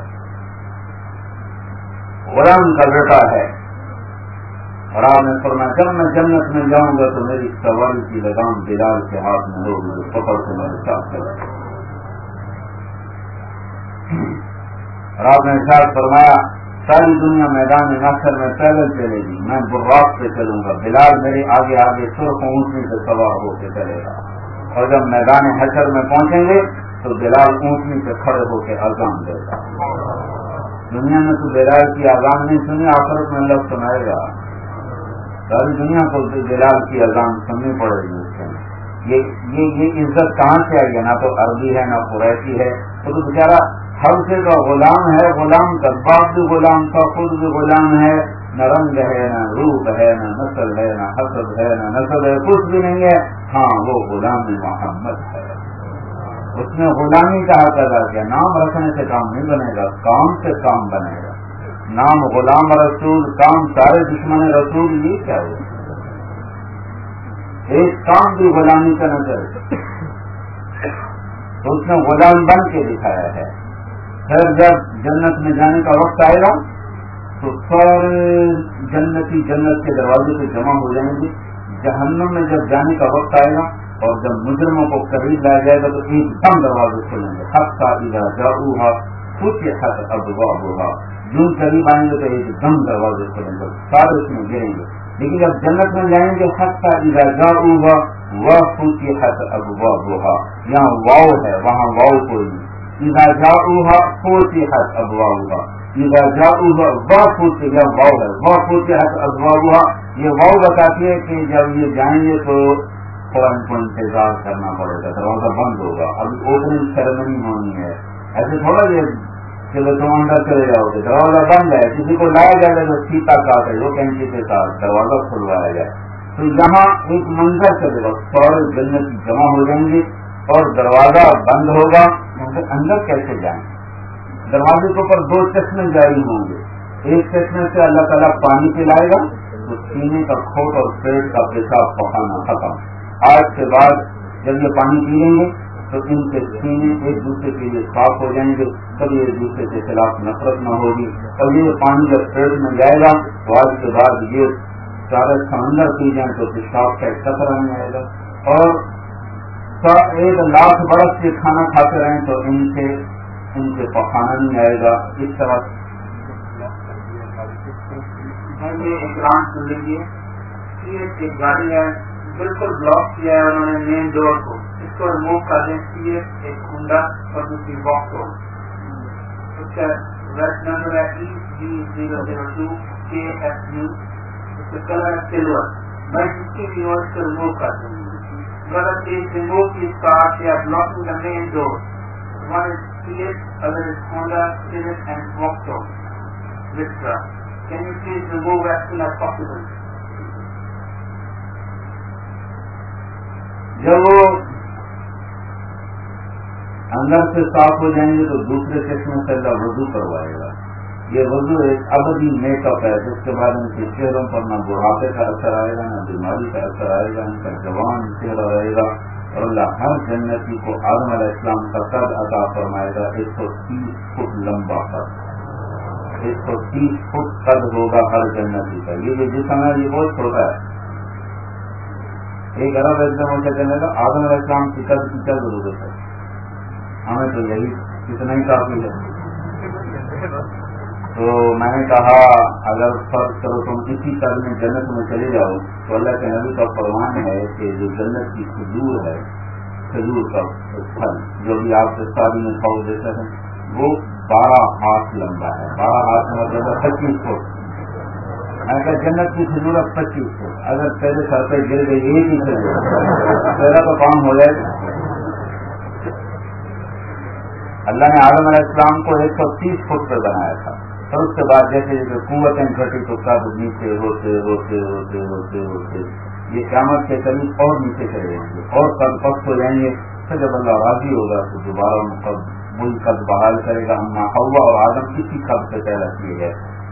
غلام کا بیٹا ہے. اور آپ نے فرمایا جب میں جنت میں جاؤں گا تو میری سواری کی لگام بلال کے ہاتھ میں ہوگی, جو پکڑ سے میرے ساتھ کرے. اور آپ نے ارشاد فرمایا ساری دنیا میدان محشر میں پیدل چلے گی, میں براق پہ چلوں گا, بلال میرے آگے آگے سرخ اونٹنی سے سوار ہو کے چلے گا. اور جب میدان حشر میں پہنچیں گے تو بلال اونٹنی سے کھڑے ہو کے اذان دے گا. دنیا میں تو بلال کی اذان نہیں سنی, آخرت میں اللہ سنائے گا. ساری دنیا کو بلال کی اذان سننی پڑے گی. اس میں یہ عزت کہاں سے آئی ہے؟ نہ تو عربی ہے, نہ قریشی ہے, وہ تو بیچارہ حبشے کا غلام ہے. غلام کا باپ بھی غلام تھا, خود بھی غلام ہے. نہ رنگ ہے, نہ روپ ہے, نہ نسل ہے, نہ حسب ہے, نہ نسل ہے, کچھ بھی نہیں ہے. ہاں وہ غلام محمد ہے. اس نے غلامی کا حق ادا کیا. نام رکھنے سے کام نہیں بنے گا, کام سے کام بنے گا. نام غلام رسول, کام سارے دشمن رسول, یہ کیا ہے؟ ایک کام بھی غلامی کا نہ کرے. تو اس نے غلام بن کے دکھایا ہے. پھر جب جنت میں جانے کا وقت آئے گا تو سارے جنتی جنت کے دروازے پہ جمع ہو جائیں گے. جہنم میں جب جانے کا وقت آئے گا اور جب مجرموں کو قریب لایا جائے گا تو ایک دم دروازے کھلیں گے. حتی اذا جاؤوہا فتحت ابوابہا, جو قریب آئیں گے تو ایک دم دروازے کھلیں گے, سارے اس میں گریں گے. لیکن جب جنت میں جائیں گے حتی اذا جاؤوہا وفتحت ابوابہا, یہاں واو ہے, وہاں واو کوئی نہیں. اذا جاؤوہا فتحت ابوابہا, اذا جاؤوہا وفتحت واو ہے, وفتحت ابوابہا. یہ واو بتاتی ہے کہ جب یہ جائیں گے تو فوراً کو انتظار کرنا پڑے گا, دروازہ بند ہوگا. ابھی اوپننگ سیریمنی ہونی ہے. ایسے تھوڑا یہ چلو تم اندر چلے جاؤ گے, دروازہ بند ہے, کسی کو لایا جائے گا تو سیتا کاٹے, وہ کینچی کے ساتھ دروازہ کھلوایا جائے. تو یہاں ایک منظر چلے گا, سارے جنت جمع ہو جائیں گے اور دروازہ بند ہوگا. اندر کیسے جائیں؟ دروازے کے اوپر دو چشمے جاری ہوں گے. ایک چشمے سے اللہ تعالیٰ پانی پلائے گا تو سینے کا کھوٹ اور پیٹ کا پیشاب پکانا ختم. آج کے بعد جب یہ پانی پی لیں گے تو ان کے سینے ایک دوسرے کے لیے صاف ہو جائیں گے, کبھی ایک دوسرے کے خلاف نفرت نہ ہوگی. اور یہ پانی جب پیٹ میں جائے گا تو آج کے بعد یہ سارے سمندر پی جائیں تو پیشاب کا ایک قطرہ نہیں آئے گا. اور 1,00,000 برس کے کھانا کھاتے رہیں تو ان سے پخانا نہیں آئے گا. اس طرح یہ اعلان سن لیجیے کہ ایک گاڑی ہے بالکل بلاک کیا ہے انہوں نے مین ڈور کو، اس کو ریموو کر دیں. ایک ہونڈا اور دوسری باکس ہو، اس کا ریڈ نمبر ہے EG002KFU، اس کا کلر ہے سلور. میں جس کی بھی ہو اس کو ریموو کر دوں. اگر ریموو کی اسٹارٹ یا blocking the main door, one is Fiat, other is Honda, Civic and Vauxhall Vista. Can you please remove as soon as possible? جب وہ اندر سے صاف ہو جائیں گے تو دوسرے چشمے سے اللہ وضو کروائے گا. یہ وضو ایک ابدی میک اپ ہے جس کے بعد ان کے چہروں پر نہ بڑھاپے کا اثر آئے گا نہ بیماری کا اثر آئے گا، ان کا جوان چہرہ رہے گا. اور اللہ ہر جنتی کو آدم علیہ السلام کا قد عطا فرمائے گا. 130 فٹ لمبا قد، 130 فٹ قد ہوگا ہر جنتی کا. یہ جو جسم ہے یہ بہت چھوٹا ہے. ایک عرب ایک سے کہنے لگا آدم علیہ السلام کی قد کی کیا ضرورت ہے، ہمیں تو یہی اتنا ہی کافی ہے. تو میں نے کہا اگر فرض کرو تم اسی قد میں جنت میں چلے جاؤ تو اللہ کے نبی کا فرمان ہے کہ جو جنت کی کھجور ہے، کھجور کا پھل جو بھی آپ سے شادی میں کھاؤ دیتے ہیں، وہ 12 ہاتھ لمبا ہے. 12 ہاتھ کا مطلب 25 فٹ. میں کہا جنت کی کھجور 25 فٹ، اگر تیرے سر پہ گر گئی ایک ہی کھجور تیرا تو کام ہو جائے گا. اللہ نے آدم علیہ السلام کو 130 فٹ پہ بنایا تھا. اور اس کے بعد جیسے جیسے قوتیں گھٹی تو قد نیچے ہوتے ہوتے ہوتے ہوتے ہوتے یہ قیامت کے قریب اور نیچے چلے جائیں گے اور قد پست ہو جائیں گے. پھر جب اللہ راضی ہوگا تو دوبارہ وہی قد بحال کرے گا. اما حوا اور آدم کسی قد سے پیدا کیے گئے.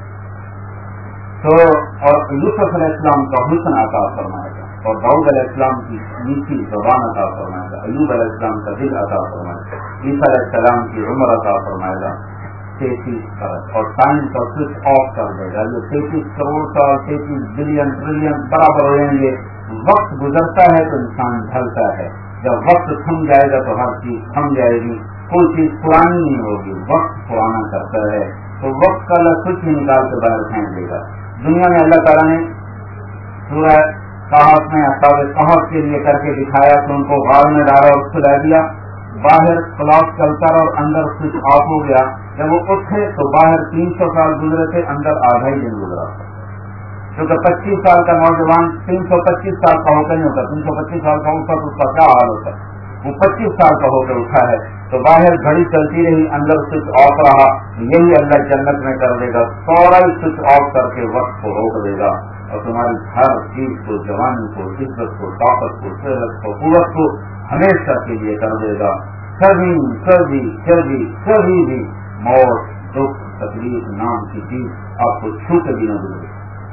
تو اور یوسف علیہ السلام کا حسن عطا فرمائے گا، اور داؤد علیہ السلام کی میٹھی زبان عطا فرمائے گا، ایوب علیہ السلام کا دل عطا فرمائے گا، عیسیٰ علیہ السلام کی عمر عطا فرمائے گا. 33 اور ٹائم کا سوئچ آف کر دے گا. جو 33 کروڑ سال 33 بلین ٹریلین برابر ہو جائیں گے. وقت گزرتا ہے تو انسان ڈھلتا ہے. جب وقت تھم جائے گا تو ہر چیز تھم جائے گی. کوئی چیز پرانی نہیں ہوگی. وقت پرانا کرتا ہے تو وقت کا اللہ کچھ ہی نکال کے باہر پھینک دے گا. دنیا میں اللہ تعالیٰ نے سورہ کہف میں اصحاب کہف کے لیے کر کے دکھایا کہ ان کو غار میں ڈالا اور کھلا دیا. باہر کلاک چلتا اور اندر سوئچ آف ہو گیا. جب وہ اٹھے تو باہر 300 سال گزرے تھے، اندر آدھا ہی دن گزرا تھا. کیونکہ 25 سال کا نوجوان 325 سال کا ہو کر نہیں ہوتا. 325 سال کا اٹھا تو اس کا کیا حال ہوتا ہے. وہ 25 سال کا ہو کر اٹھا ہے تو باہر گھڑی چلتی رہی، اندر سوئچ آف رہا. یہی اللہ جنت میں کر دے گا. سورا ہی سوئچ آف کر کے وقت کو روک دے گا اور تمہاری ہر چیز کو، جوانی کو، عزت کو، طاقت کو، صحت کو، قوت کو ہمیشہ کے لیے کر دے گا. کبھی کبھی کبھی کبھی بھی موت، دکھ، تکلیف نام کی چیز آپ کو چھو کے بھی نہ گزرے.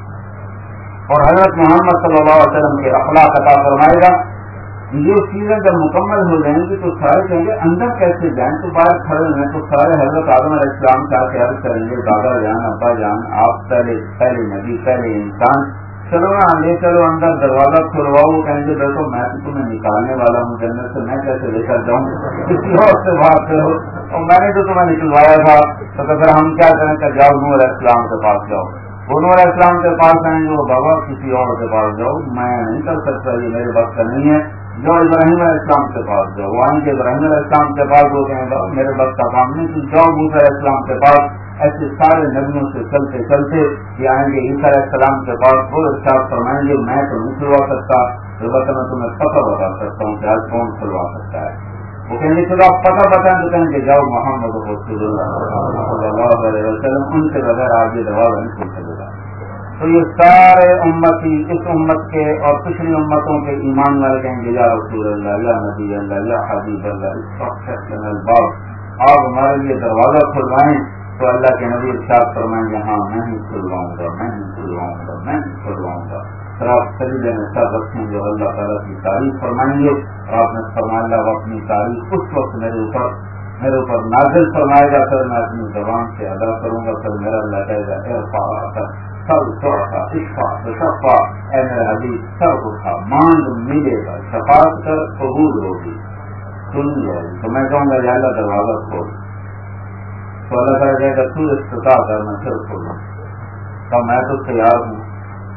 اور حضرت محمد صلی اللہ علیہ وسلم کے اخلاق عطا فرمائے گا. یہ چیزیں جب مکمل ہو جائیں گی تو سارے کہیں گے اندر کیسے جائیں. تو باہر کھڑے ہیں تو سارے حضرت آدم علیہ السلام کا خیال کریں گے، دادا جان، ابا جان، آپ پہلے نبی، پہلے انسان، چلو نا لے چلو اندر، دروازہ کھلواؤ. وہ کہیں گے دیکھو میں تو تمہیں نکالنے والا ہوں جنت سے، میں کیسے لے کر جاؤں، کسی اور سے بات کرو، اور میں نے تو تمہیں نکلوایا تھا. تو پھر ہم کیا کریں کہ جاؤ نوح علیہ السلام کے پاس جاؤ. وہ نوح علیہ السلام کے پاس آئیں گے، وہ بابا کسی اور کے پاس جاؤ، میں نہیں کر سکتا، یہ میرے وقت کا نہیں ہے. جو ابراہیم علیہ السلام کے پاس جاؤ. وہ آئیں گے ابراہیم علیہ السلام کے پاس، وہ کہیں گے میرے وقت کا کام نہیں. جاؤ موسیٰ علیہ السلام کے پاس. ایسے سارے نبیوں سے چلتے چلتے یہ آئیں گے عیسیٰ علیہ السلام کے پاس. وہ ارشاد فرمائیں گے میں تو نہیں کھلوا سکتا، البتہ میں تمہیں پتہ بتا سکتا ہوں کہ آج کون کھلوا سکتا ہے. وہ کہیں گے چلو آپ پتہ بتائیں. تو کہیں گے جاؤ محمد رسول اللہ صلی اللہ علیہ وسلم، ان کے بغیر آج یہ دروازہ نہیں کھل سکے گا. تو یہ سارے امتی اس امت کے اور پچھلی امتوں کے ایمان والے کہیں گے یا رسول اللہ، یا نبی اللہ، یا حبیب اللہ، الباب، آپ ہمارے لیے دروازہ کھلوائیں. تو اللہ کے نبی ارشاد فرمائیں گے ہاں میں ہی کھلواؤں گا، میں ہی کھلواؤں گا، میں ہی کھلواؤں گا. پھر آپ سجدے میں سر رکھیں گے اور اللہ تعالیٰ کی تعریف فرمائیں گے. اور آپ نے فرمایا اللہ اپنی تعریف اس وقت میرے اوپر نازل فرمائے گا. پھر میں اپنی زبان سے ادا کروں گا. پھر میرا اللہ کہے گا ارفع سب چوڑا اشفا شفا، اے میرے حبیب سب اٹھا، مانگ ملے گا، شفاعت کر قبول ہوگی، سن لو. تو میں کہوں گا یا اللہ دروازہ کھول. تو اللہ تعالیٰ کہے گا تو استطاع کر، میں پھر کھولوں. تو میں تو تیار ہوں.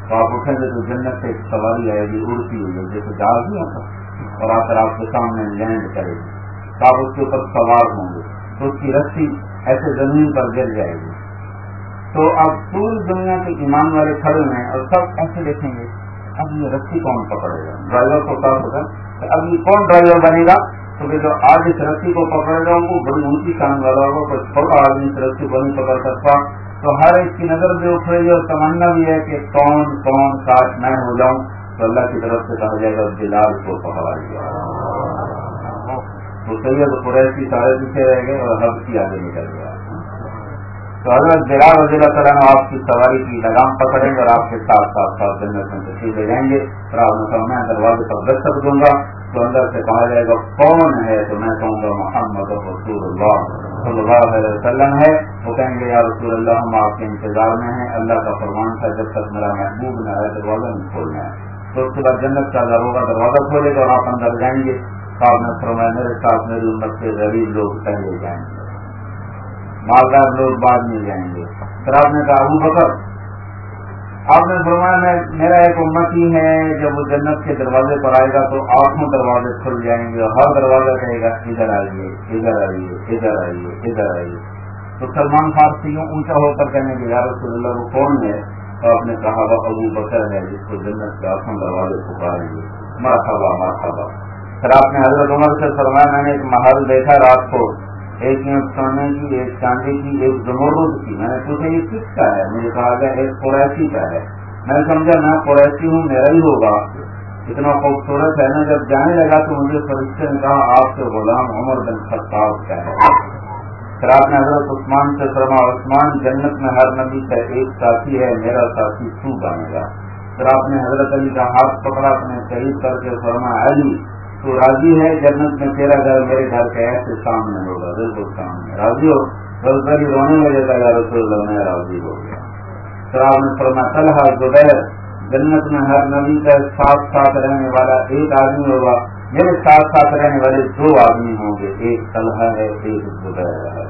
تو آپ اٹھیں گے تو جنت سے ایک سواری آئے گی اڑتی ہوئی جیسے جہاز نہیں ہوتا, اور آ کر آپ کے سامنے لینڈ کرے گی, تو آپ اس کے اوپر سوار ہوں گے, تو اس کی رسی ایسے زمین پر گر جائے گی. تو اب پوری دنیا کے ایمان والے کھڑے ہیں اور سب ایسے دیکھیں گے اب یہ رسی کون پکڑے گا, ڈرائیور کو کہا ہوگا اب یہ کون ڈرائیور بنے گا, تو جو آج اس رسی کو پکڑے گا وہ بڑی اونچی شان والا ہوگا, کوئی چھوٹا آدمی اس رسی کو نہیں پکڑ سکتا. تو ہر ایک کی نظر بھی اٹھ رہی ہے اور تمنا بھی ہے کہ کون کون کاش میں ہو جاؤں. تو اللہ کی طرف سے کہا جائے گا بلال کو پکڑا گیا. تو سید قریشی سارے پیچھے رہ گئے اور حبشی آگے نکل گیا. تو حضرت بلال رضی اللہ تعالیٰ آپ کی سواری کی لگام پکڑیں گے اور آپ کے ساتھ ساتھ ساتھ جنت میں تشریف لے جائیں گے. اور آپ نے کہا میں دروازے پر دستک دوں گا, تو اندر سے کہا جائے گا کون ہے, تو میں کہوں گا محمد رسول اللہ صلی اللہ علیہ وسلم ہے. وہ کہیں گے یا رسول اللہ ہم آپ کے انتظار میں ہیں, اللہ کا فرمان تھا جب تک میرا محبوب نہ آئے دروازہ نہیں کھولنا ہے. تو اس کے بعد جنت کا دروازہ دروازہ کھولے گا اور آپ اندر جائیں گے. آپ نے فرمایا میرے ساتھ میری امت کے غریب لوگ پہلے جائیں گے, مالدار لوگ بعد میں جائیں گے. پھر آپ نے کہا ابو بکر, آپ نے فرمایا میرا ایک امتی ہے جب وہ جنت کے دروازے پر آئے گا تو 8 دروازے کھل جائیں گے اور ہر دروازہ کہے گا ادھر آئیے ادھر آئیے ادھر آئیے ادھر آئیے. تو سلمان فارسی یوں اونچا ہو کر کہنے کے یا رسول اللہ وہ کون ہے, تو آپ نے کہا وہ ابو بکر ہے جس کو جنت کے 8 دروازے پکاریں گے, مرحبا مرحبا. پھر آپ نے حضرت عمر سے فرمایا میں نے ایک محل دیکھا رات کو, ایک سونے کی, ایک چاندی کی, ایک زمرد کی. میں نے پوچھا یہ کس کا ہے, مجھے کہا گیا ایک قریشی کا ہے. میں سمجھا میں قریشی ہوں, میرا ہی ہوگا. اتنا خوبصورت ہے نا. جب جانے لگا تو مجھے فرشتے نے کہا آپ کے غلام عمر بن خطاب کا ہے. پھر آپ نے حضرت عثمان سے فرمایا عثمان جنت میں ہر نبی کا ایک ساتھی ہے, میرا ساتھی تو بنے گا. پھر آپ نے حضرت علی کا ہاتھ پکڑا, اپنے قریب کر کے فرمایا علی تو راضی ہے جنت میں تیرا گھر میرے گھر کے ایسے سامنے ہوگا, بالکل سامنے, راضی ہو. بس بڑی رونے لگے گا یا رسول اللہ میں راضی ہو گیا. پھر آپ نے فرمایا طلحہ زبیر جنت میں ہر نبی کا ساتھ ساتھ رہنے والا ایک آدمی ہوگا, میرے ساتھ ساتھ رہنے والے 2 آدمی ہوں گے, ایک طلحہ ہے ایک زبیر ہے.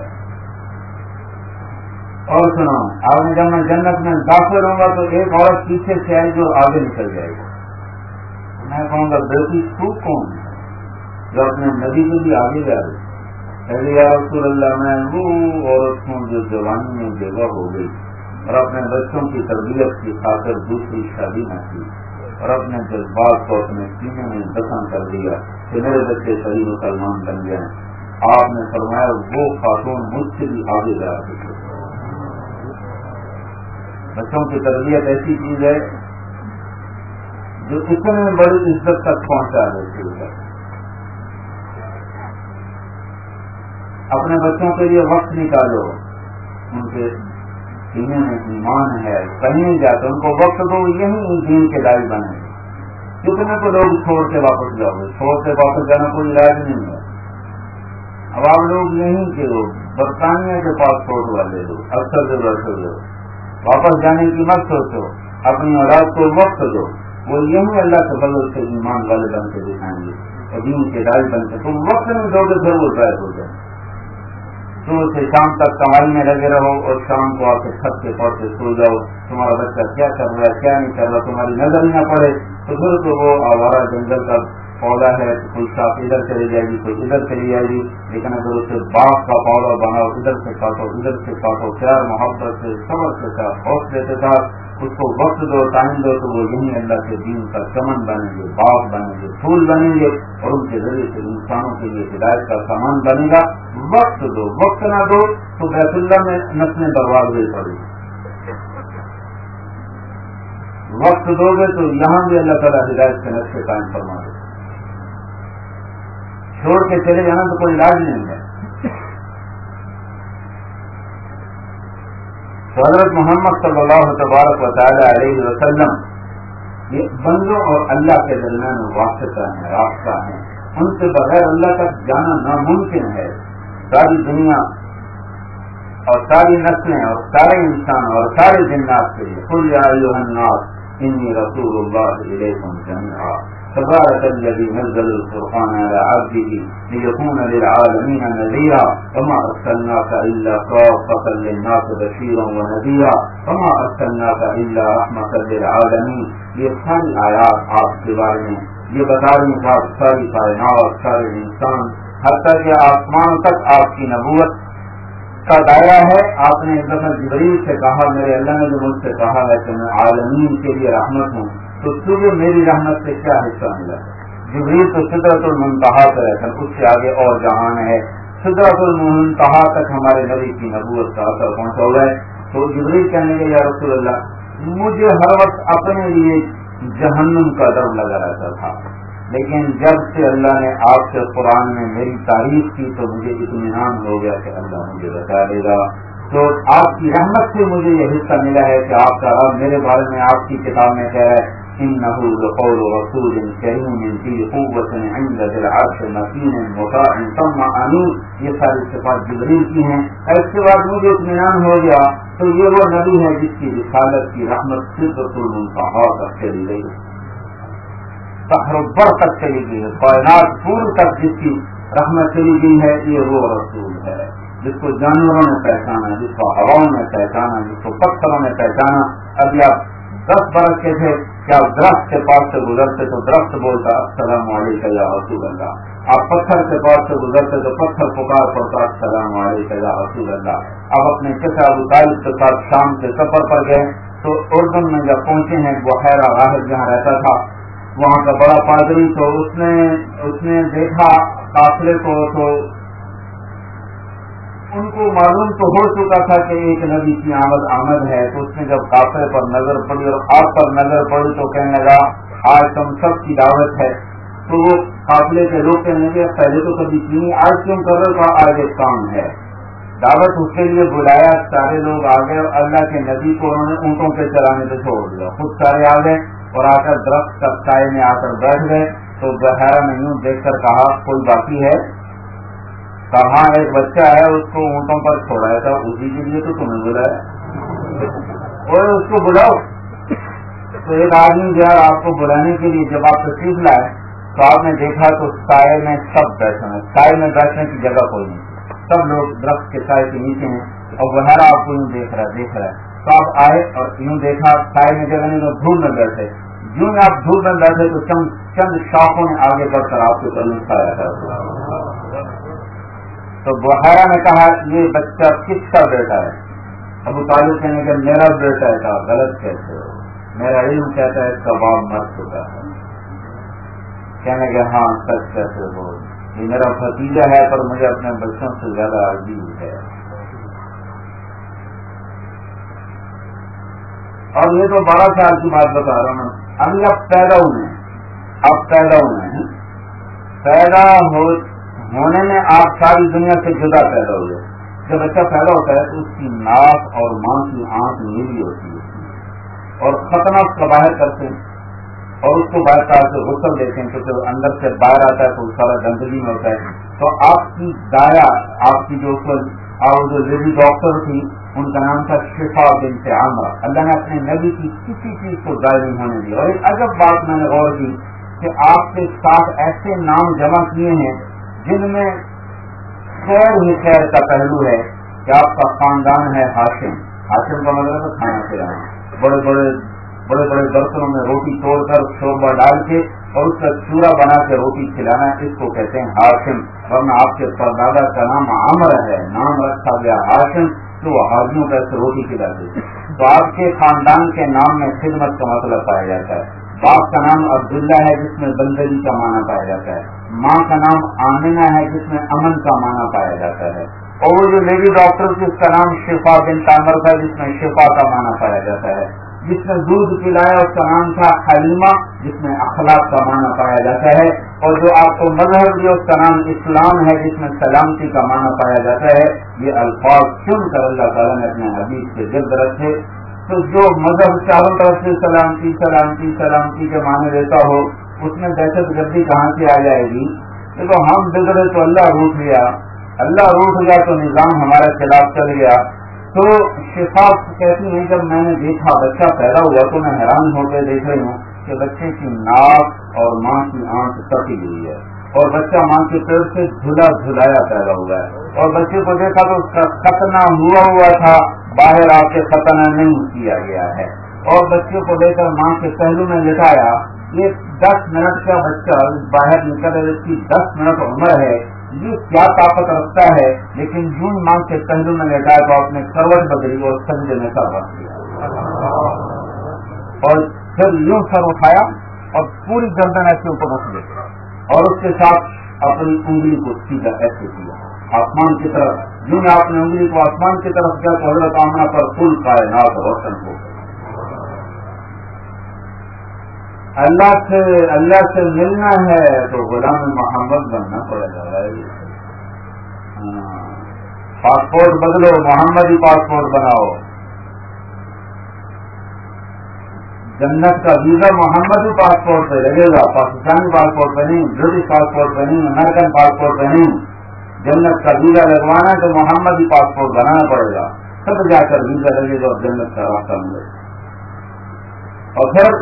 اور سنو آپ نے جب میں جنت میں داخل ہوں گا تو ایک عورت پیچھے سے آئی جو آگے نکل جائے گی. میں کہوں گا بیٹی تو کون ہے جو اپنے نبی کے بھی آگے جا رہی. پہلے یا رسول اللہ میں وہ عورت ہوں جو جوانی میں بیوہ ہو گئی اور اپنے بچوں کی تربیت کی خاطر دوسری شادی نہ کی اور اپنے جذبات کو اپنے سینے میں دفن کر دیا کہ میرے بچے صحیح مسلمان بن گئے. آپ نے فرمایا وہ خاتون مجھ سے بھی آگے جا رہی ہے. بچوں کی تربیت ایسی چیز ہے جو اتنے بڑی عزت تک پہنچا دیتی ہے. اپنے بچوں کے لیے وقت نکالو, ان کے سینے میں ایمان ہے, کہیں جاتے ان کو وقت دو, یہی دین کے دائی بنے. کتنے کو لوگ چھوڑ کے واپس جاؤ گے, چھوڑ کے واپس جانا کوئی علاج نہیں ہے. اب آپ لوگ یہیں کے لوگ برطانیہ کے پاسپورٹ والے لوگ اکثر سے بیٹھے ہو, واپس جانے کی مت سوچو, اپنی اولاد کو وقت دو, وہ یہی اللہ کے فضل سے ایمان والے بن کے دکھائیں گے اور دین کے دائی بن کے. تم وقت میں دو گے ضرور ضائع ہو جائے. صبح سے شام تک کمائی میں لگے رہو اور شام کو آ کے چھت کے پاس سے سو جاؤ, تمہارا بچہ کیا کر رہا ہے کیا نہیں کر رہا تمہاری نظر ہی نہ پڑے, تو پھر تو وہ آوارہ جنگل کا پودا ہے, کوئی شاخ ادھر چلی جائے گی کوئی ادھر چلی جائے گی. لیکن اگر اسے باغ کا پودا بناؤ, ادھر سے کاٹو ادھر سے کاٹو, پیار محبت سے صبر کے ساتھ حوصلے کے ساتھ اس کو وقت دو ٹائم دو, تو وہ یہی اللہ کے دین کا چمن بنیں گے, باغ بنیں گے, پھول بنیں گے اور ان کے ذریعے سے انسانوں کے لیے ہدایت کا سامان بنے گا. وقت دو, وقت نہ دو تو بیت اللہ میں نسلیں برباد ہوئی پڑی. وقت دو گے تو یہاں بھی اللہ تعالیٰ ہدایت کے نقشے قائم فرما دے. چھوڑ کے چلے جانا تو کوئی علاج نہیں ہے. تو حضرت محمد صلی اللہ تبارک و تعالی علیہ وسلم یہ بندوں اور اللہ کے درمیان واسطہ ہے, راستہ ہے. ان کے بغیر اللہ تک جانا ناممکن ہے. ساری دنیا اور ساری نسلیں اور سارے انسان اور سارے جنات کے لیے قل یا ایھا الناس انی رسول اللہ الیکم جمیعا تبارک الذی نزل القرآن علی عبده لیکون للعالمین نذیرا وما ارسلناک الا کافۃ للناس بشیرا ونذیرا وما ارسلناک الا رحمۃ للعالمین. یہ ساری آیات آپ کے بارے میں یہ بتا رہی ہیں کہ آپ ساری کائنات، سارے انسان، حتیٰ کہ آسمان تک آپ کی نبوت کا دائرہ ہے. آپ نے ایک دفعہ جبریل سے کہا، میرے اللہ نے جو مجھ سے کہا ہے کہ میں عالمین کے لیے رحمت ہوں، تو تجھے میری رحمت سے کیا حصہ ملا؟ جبریل تو سدرۃ المنتہا پر رہتا، اس سے آگے اور جہان ہے. سدرۃ المنتہا تک ہمارے نبی کی نبوت کا اثر پہنچا ہوا ہے. تو جبریل کہنے لگے یا رسول اللہ، مجھے ہر وقت اپنے لیے جہنم کا ڈر لگا رہتا تھا، لیکن جب سے اللہ نے آپ سے قرآن میں میری تعریف کی تو مجھے اطمینان ہو گیا کہ اللہ مجھے بتا دے گا. تو آپ کی رحمت سے مجھے یہ حصہ ملا ہے کہ آپ کا رب میرے بارے میں آپ کی کتاب میں کہہ رہا ہے انه لقول رسول کریم ذی قوة عند ذی العرش مکین مطاع ثم امین. یہ ساری صفات جبریل کی ہیں. اس کے بعد مجھے اطمینان ہو گیا تو یہ وہ نبی ہے جس کی رسالت کی رحمت سدرۃ المنتہا تک چلی گئی، بر تک چلی گئی ہے، کائنات پوری تک جس کی رحمت چلی گئی ہے. یہ وہ رسول ہے جس کو جانوروں نے پہچانا، جس کو ہواؤں نے پہچانا، جس کو پتھروں نے پہچانا. ابھی آپ 10 برس کے تھے کہ آپ درخت کے پاس سے گزرتے تو درخت بولتا السلام علیکم یا رسول اللہ. آپ پتھر کے پاس سے گزرتے تو پتھر پکار پڑتا السلام علیکم یا رسول اللہ. آپ اپنے چچا ابو طالب کے ساتھ شام کے سفر پر گئے تو اردن میں جب پہنچے ہیں بحیرہ راہب جہاں رہتا تھا، وہاں کا بڑا پادری، تو اس نے دیکھا قافلے کو، تو ان کو معلوم تو ہو چکا تھا کہ ایک نبی کی آمد ہے. تو اس نے جب قافلے پر نظر پڑی اور آپ پر نظر پڑی تو کہنے لگا آج تم سب کی دعوت ہے. تو وہ قافلے کے لوگ کہنے لگے پہلے تو کبھی کی نہیں، آج کیوں کر رہے ہو؟ آج ایک کام ہے. دعوت اس کے لیے بلایا، سارے لوگ آ گئے اور اللہ کے نبی کو انہوں نے اونٹوں پہ چلانے سے چھوڑ دیا. خود سارے آ گئے اور آ کر درخت کا سائے میں آ کر بیٹھ گئے. تو بحیرہ نے یوں دیکھ کر کہا کوئی باقی ہے؟ کہاں ایک بچہ ہے اس کو اونٹوں پر چھوڑایا تھا، اسی کے لیے تو تمہیں بلایا، اور اس کو بلاؤ. تو ایک آدمی جو ہے آپ کو بلانے کے لیے جب آپ تشریف لائے تو آپ نے دیکھا تو سائے میں سب بیٹھے ہیں، سائے میں بیٹھنے کی جگہ کوئی نہیں، سب لوگ درخت کے سائے کے نیچے ہیں. اور بحیرہ آپ کو یوں دیکھ رہا ہے. تو آپ آئے اور یوں دیکھا سائے میں جگہ نہیں تو دھوپ میں بیٹھے. یوں آپ دھوپ میں بیٹھے تو چند شاخوں نے آگے بڑھ کر آپ کے قدم کھایا تھا. تو بحیرہ نے کہا یہ بچہ کس کا بیٹا ہے؟ ابو طالب کہنے کہ میرا بیٹا ہے. کہا غلط کہتے ہو، میرا علم کہتا ہے اس کا باپ مر چکا ہے. کہنے کہ ہاں سچ کہتے ہو، یہ میرا بھتیجا ہے پر مجھے اپنے بچوں سے زیادہ عزیز ہے. اور یہ تو 12 سال کی بات بتا رہا ہوں. ابھی آپ پیدا ہوئے ہیں، پیدا ہونے میں آپ ساری دنیا سے جدا پیدا ہوئے. جب بچہ پیدا ہوتا ہے تو اس کی ناک اور ماں کی آنکھ نیلی ہوتی ہے اور ختنہ اس کا باہر کرتے ہیں اور اس کو باہر کار سے غسل دیتے ہیں. تو جب اندر سے باہر آتا ہے تو سارا گندگی میں ہوتا ہے. تو آپ کی دایا، آپ کی جو لیڈی ڈاکٹر تھی ان کا نام تھا شفا بنت عمرہ. اللہ نے اپنے نبی کی کسی چیز کو ضائع نہیں ہونے دی. اور ایک عجب بات میں نے غور کی کہ آپ کے ساتھ ایسے نام جمع کیے ہیں جن میں خیر ہی خیر کا پہلو ہے کہ آپ کا خاندان ہے ہاشم. ہاشم کا مطلب ہے کھانا کھلانا، بڑے بڑے برتنوں میں روٹی توڑ کر شوربہ ڈال کے اور اس کا چورا بنا کے روٹی کھلانا، اس کو کہتے ہیں ہاشم. ورنہ آپ کے پردادا کا نام عمر ہے، نام رکھا گیا ہاشم تو وہ حاجیوں کا روٹی کھلاتے. تو آپ کے خاندان کے نام میں خدمت کا مطلب پایا جاتا ہے. باپ کا نام عبداللہ ہے جس میں بندگی کا معنی پایا جاتا ہے. ماں کا نام آمنہ ہے جس میں امن کا معنی پایا جاتا ہے. اور وہ جو لیڈی ڈاکٹر تھی اس کا نام شفا بنت عمرہ تھا جس میں شفا کا معنی پایا جاتا ہے. جس نے دودھ پلایا اس کا نام تھا حلیمہ جس میں اخلاق کا معنی پایا جاتا ہے. اور جو آپ کو مظہر دیا اس کا نام اسلام ہے جس میں سلامتی کا معنی پایا جاتا ہے. یہ الفاظ چن کر اللہ تعالیٰ نے اپنے حبیب کے گرد رکھے. تو جو مذہب چاروں طرف سے سلامتی سلامتی سلامتی کے معنی دیتا ہو اس میں دہشت گردی کہاں سے آ جائے گی؟ دیکھو ہم بگڑے تو اللہ روٹ گیا، اللہ روٹ گیا تو نظام ہمارے خلاف چل گیا. تو شفا کہتی ہیں جب میں نے دیکھا بچہ پیدا ہوا تو میں حیران ہو کے دیکھ رہی ہوں کہ بچے کی ناک اور ماں کی آنکھ کٹی ہوئی ہے اور بچہ ماں کے پیٹ سے جھلا جھلایا پیدا ہوا ہے. اور بچے کو دیکھا تو اس کا ختنہ ہوا تھا، باہر آ کے ختنہ نہیں کیا گیا ہے، اور بچوں کو لے کر ماں کے پہلو میں لٹایا. یہ 10 منٹ کا بچہ باہر نکل، اس کی 10 منٹ عمر ہے، یہ کیا طاقت رکھتا ہے، لیکن جوں ماں کے پہلو میں لٹایا تو آپ نے کروٹ بدلی اور سجدے میں سر رکھ دیا، اور پھر یوں سر اٹھایا اور پوری گردن ایسے اوپر رکھ دی، اور اس کے ساتھ اپنی انگلی کو سیدھا ایسے کیا آسمان کی طرف. جوں نے آپ نے انگلی کو آسمان کی طرف کیا تو حضرت آمنہ پر کل کائنات روشن ہو گئی. اللہ سے ملنا ہے تو غلام محمد بننا پڑے گا بھائی. پاسپورٹ بدلو، محمدی پاسپورٹ بناؤ. جنت کا ویزا محمدی پاسپورٹ پہ لگے گا، پاکستانی پاسپورٹ پہ نہیں، برٹش پاسپورٹ پہ نہیں، امریکن پاسپورٹ پہ نہیں. جنت کا ویزا لگوانا ہے تو محمدی پاسپورٹ بنانا پڑے گا، تب جا کر ویزا لگے گا اور جنت کا راستہ ملے گا. اور پھر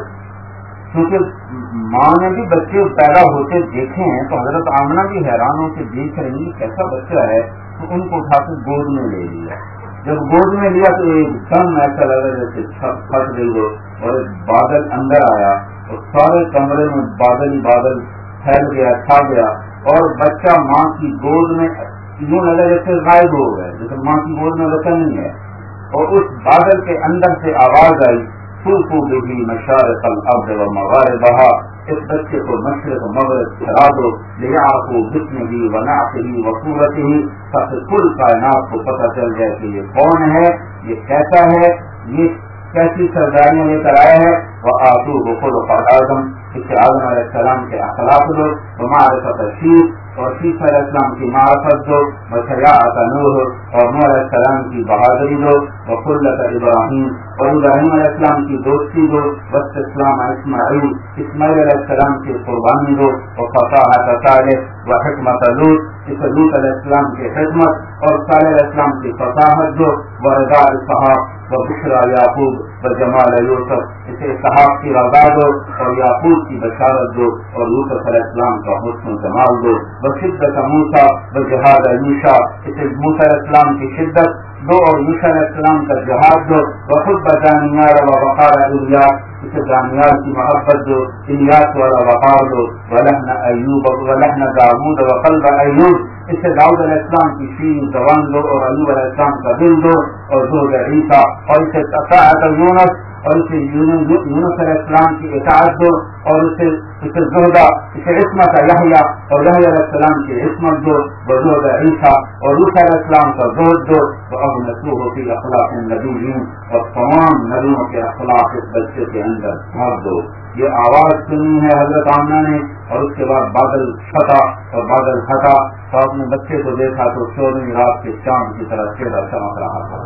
کیونکہ ماں نے بھی بچے پیدا ہوتے دیکھے ہیں تو حضرت آمنہ بھی حیران ہو کے دیکھ رہی کیسا بچہ ہے، تو ان کو اٹھا کے گود میں لے لیا. جب گود میں لیا تو ایک دم ایسا لگا جیسے چھت پھٹ گئی ہو، اور ایک بادل اندر آیا اور سارے کمرے میں بادل ہی بادل پھیل گیا، چھا گیا، اور بچہ ماں کی گود میں یوں لگا جیسے غائب ہو گئے، جیسے ماں کی گود میں بچہ نہیں ہے. اور اس بادل کے اندر سے آواز آئی سوفو بہی مشارق الارض و مغاربها، اس بچے کو مشرق و مغرب پھیلا دو، لیعرفوا باسمہ و نعتہ و صورتہ، تاکہ کل کائنات کو پتہ چل جائے کہ یہ کون ہے، یہ کیسا ہے، یہ کیسی سرداریاں لے کر آیا ہے. وآتوہ خلق آدم، اس سے آدم علیہ السلام کے اخلاق دو، ومعرفت شیخ، اور شیخ علیہ السلام کی معرفت دو، وشجاعت نوح، اور نوح علیہ السلام کی بہادری دو، وخلت ابراہیم، اور ابراہیم علیہ السلام کی دوستی دو، واستسلام اسماعیل، اسماعیل علیہ السلام کی قربانی دو، وفصاحت صالح وحکمت لوط، اسے لوط علیہ السلام کی حکمت اور صالح علیہ السلام کی فصاحت دو، ورضاء اسحاق وبشرى یعقوب وجمال یوسف، اسے اسحاق کی رضا دو اور یعقوب کی بشارت دو، اور یوسف علیہ السلام کا حسن و جمال دو، وشدت موسیٰ وجہاد یوشع، اسے موسیٰ علیہ السلام کی شدت دو اور یوشع علیہ السلام کا جہاد دو، وحب دانیال ووقار الیاس، اسے دانیال کی محبت دو، الیاس والا وقار دو، ولحن ایوب ولحن داود وقلب ایوب، اسے داؤد علیہ السلام کی شیریں زبان دو اور ایوب علیہ السلام کا دل دو، اور زہد عیسیٰ، اور اسے طاعت یونس، اور اسے یونس علیہ السلام کی اطاعت دو، اور اسے زہدہ، اسے عصمت یحییٰ، اور یحییٰ علیہ السلام کی عصمت دو، وزہد عیسیٰ، اور عیسیٰ علیہ السلام کا زہد دو، وَأَغْنَسُوهُ فِي أَخْلَاقِ النَّبِيِّينَ، اور تمام نبیوں کے اخلاق اس بچے کے اندر بھر دو. یہ آواز سنی ہے حضرت آمنہ نے، اور اس کے بعد بادل چھٹا اور بادل ہٹا تو آپ نے بچے کو دیکھا تو 14ویں رات کے چاند کی طرح چہرہ چمک رہا تھا.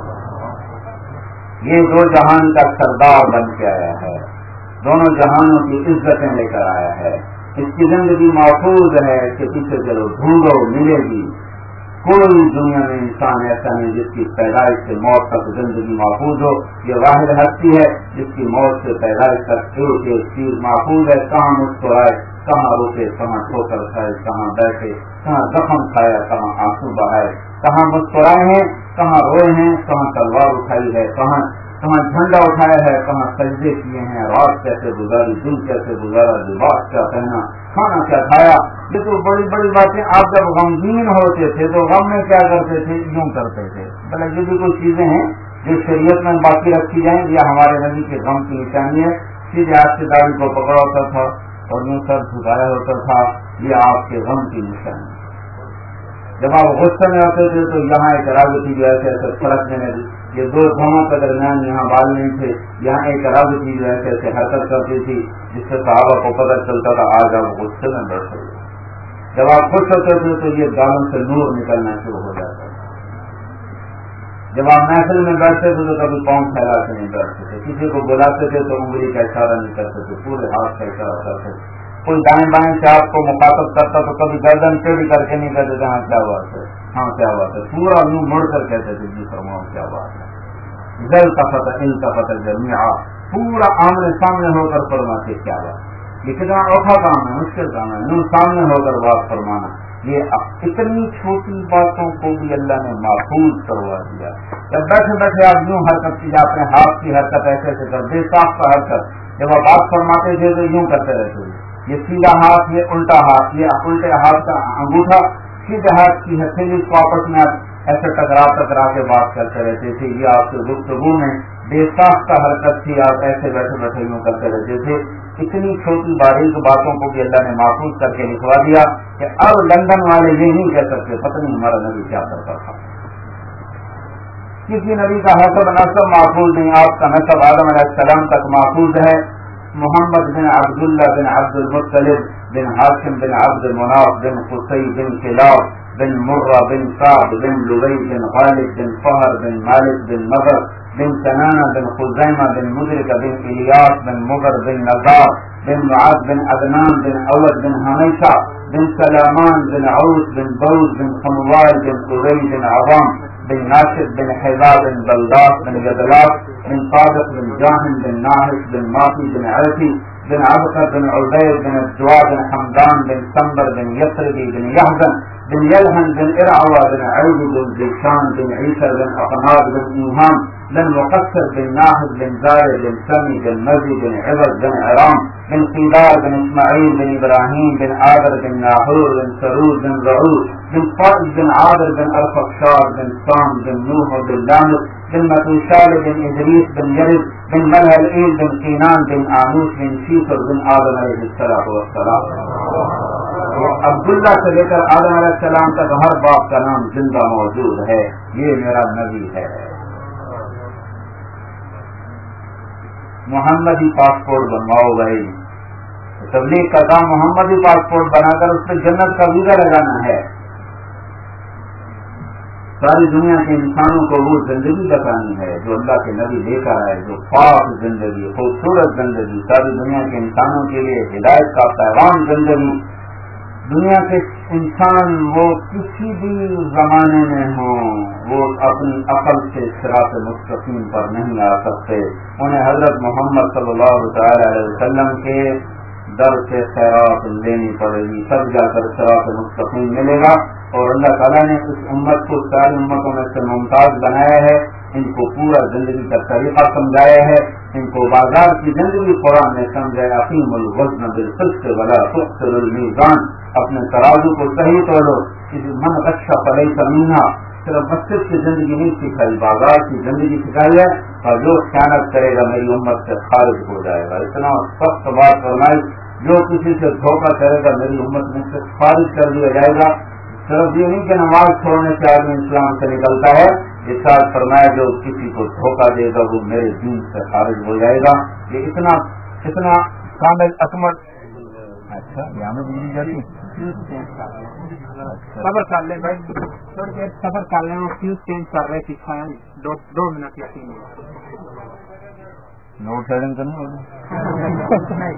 یہ دو جہان کا سردار بن کے آیا ہے، دونوں جہانوں کی عزتیں لے کر آیا ہے. اس کی زندگی محفوظ ہے کہ پیچھے چلو ڈھونڈو ملے گی. کوئی دنیا میں انسان ایسا نہیں جس کی پیدائش سے موت تک زندگی محفوظ ہو. یہ واحد ہستی ہے جس کی موت سے پیدائش تک ایک ایک چیز محفوظ ہے. کہاں مسکرائے، کہاں روکے، کہاں ٹھوکر کھائے، کہاں بیٹھے، کہاں زخم کھایا، کہاں آنسو بہائے، کہاں مسکرائے ہیں، کہاں روئے ہیں، کہاں تلوار اٹھائی ہے، کہاں جھنڈا اٹھایا ہے، کہاں سجدے کیے ہیں، رات کیسے گزاری، دن کیسے گزارا، لباس کیا پہنا، کھانا کیا کھایا. یہ تو بڑی بڑی باتیں. آپ جب غمگین ہوتے تھے تو غم میں کیا کرتے تھے؟ یوں کرتے تھے. بھلا یہ بھی کچھ چیزیں ہیں جو شریعت میں باقی رکھی جائیں. یہ ہمارے نبی کے غم کی نشانی ہے. سیدھے آپ کی داڑھی کو پکڑا ہوتا تھا اور یوں سر جھکایا ہوتا تھا. یہ آپ کے غم کی نشانی. جب آپ غصے میں ہوتے تھے تو یہاں ایک رگ تھی جو ایسے ایسے فرقنے میں، یہ دو دھوموں کے درمیان یہاں بال نہیں تھے، یہاں ایک رگ تھی جو ایسے ایسے حرکت کرتی تھی جس سے صحابہ کو پتہ چلتا تھا آج آپ غصے میں بیٹھے. جب آپ خوش ہوتے تھے تو یہ گالوں سے نور نکلنا شروع ہو جاتا تھا. جب آپ محفل میں بیٹھتے تھے تو کبھی پاؤں پھیلا کے نہیں بیٹھتے تھے. کسی کو بلاتے تھے تو انگلی کا اشارہ نہیں کرتے تھے، پورے ہاتھ کا اشارہ کرتے تھے. کوئی دائیں بائیں سے آپ کو مخاطب کرتا تو کبھی گردن ٹیڑھی کر کے نہیں کہتے تھے ہاں کیا بات ہے، ہاں کیا بات ہے. پورا یوں مڑ کر کہتے تھے جی فرماؤ کیا بات ہے. التفت التفت جميعا، پورا آمنے سامنے ہو کر فرماتے کیا بات. یہ کتنا اوکھا کام ہے، مشکل کام ہے. یوں سامنے ہو کر بات فرمانا. یہ اتنی چھوٹی باتوں کو بھی اللہ نے محفوظ کروا دیا. جب بیٹھے بیٹھے آپ یوں حرکت کی اپنے ہاتھ کی حرکت ایسے ایسے کر بے صاف کا حرکت, جب آپ بات فرماتے تھے تو یوں کرتے رہتے تھے, یہ سیدھا ہاتھ, یہ الٹا ہاتھ, یہ الٹے ہاتھ کا انگوٹھا سیدھے ہاتھ کی ہتھیلی کو آپس میں ایسے ٹکرا کے بات کرتے رہتے تھے. یہ آپ کے گفتگو میں بے ساختہ حرکت تھی, آپ ایسے بیٹھے بیٹھے یوں کرتے رہتے تھے. اتنی چھوٹی باریک باتوں کو بھی اللہ نے محفوظ کر کے لکھوا دیا کہ اب لندن والے یہ نہیں کہہ سکتے پتہ نہیں ہمارا نبی کیا کرتا تھا. کسی نبی کا حسب نسب محفوظ نہیں, آپ کا نسب آدم علیہ السلام تک محفوظ ہے. محمد بن عبداللہ بن عبد المطلب بن ہاشم بن عبد مناف بن قصی بن کلاب بن مرہ بن سعد بن لبی بن غالب بن فہر بن مالک بن نضر بن کنانہ بن خزیمہ بن مدرک بن الیاس بن مغر بن نزار بن معاذ بن عدنان بن اود بن حمیشہ بن سلامان بن عوس بن بوز بن خنوال بن قریش بن عوام بن ناشد بن حذا بن بلداس بن جدلات بن صادق بن جاہن بن ناحس بن ماقی بن عرفی بن عبقر بن عبید بن الجوا بن حمدان بن سمبر بن یسربی بن یحزن بن یلہن بن ارعوہ بن عوض بن زیشان بن عیسر بن اقناد بن ایہان بن مقصر بن ناحد بن زائر بن سمی بن مزی بن عوض بن عرام بن قیدار بن اسماعیل بن ابراہیم بن عابر بن ناحور بن سرود بن رعود بن فائز بن عابر بن الفقشار بن سام بن نوح بن لامت بن متوشال بن ادریس بن یرد بن ملہل بن قینان بن آنوس بن شیفر بن آدم علیہ السلام. عبداللہ سے لے کر آدم علیہ السلام تک ہر باپ کا نام زندہ موجود ہے. یہ میرا نبی ہے. محمدی پاسپورٹ بنواؤ بھائی, تبلیغ کا کام محمدی پاسپورٹ بنا کر اس پہ جنت کا ویزا لگانا ہے. ساری دنیا کے انسانوں کو وہ زندگی بتانی ہے جو اللہ کے نبی لے کر آئے, جو پاک زندگی, خوبصورت زندگی, ساری دنیا کے انسانوں کے لیے ہدایت کا پیغام زندگی. دنیا کے انسان وہ کسی بھی زمانے میں ہوں, وہ اپنی عقل سے صراط مستقیم پر نہیں آ سکتے. انہیں حضرت محمد صلی اللہ تعالی علیہ وسلم کے در سے خیرات لینی پڑے گی, تب جا کر صراط مستقیم ملے گا. اور اللہ تعالیٰ نے اس امت کو ساری امتوں میں سے ممتاز بنایا ہے, ان کو پورا زندگی کا طریقہ سمجھایا ہے, ان کو بازار کی زندگی قرآن نے سمجھایا. اقیم الوزن بالقسط ولا تخسر الميزان, اپنے ترازو کو صحیح توڑو. من غش فلیس منا, صرف مسجد کی زندگی نہیں سکھائی, بازار کی زندگی سکھائی ہے. اور جو خیانت کرے گا میری امت سے خارج ہو جائے گا. اتنا سخت بات فرمائی, جو کسی سے دھوکہ کرے گا میری امت میں سے خارج کر دیا جائے گا. صرف یہ نہیں کہ نماز چھوڑنے سے آدمی اسلام سے نکلتا ہے, اس ساتھ فرمایا جو کسی کو دھوکہ دے گا وہ میرے دین سے خارج ہو جائے گا. یہ اتنا کامل اکمل. اچھا یہاں میں بجلی جاتی سفر کر لیں بھائی, تھوڑی دیر سفر کر لیں. وہ فیوز چینج کر رہے سکھائیں 2 منٹ یا 3 منٹ. نوٹ سیڈنگ تو نہیں ہوگی.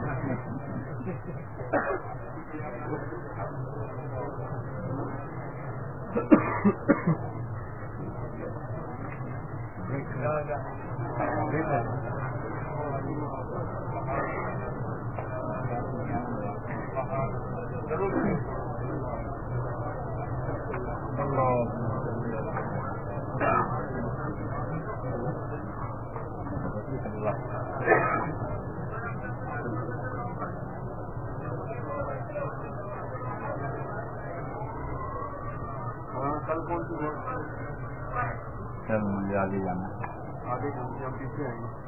چل مجھے آگے جانا, آگے جانے ہم پیچھے آئیں گے.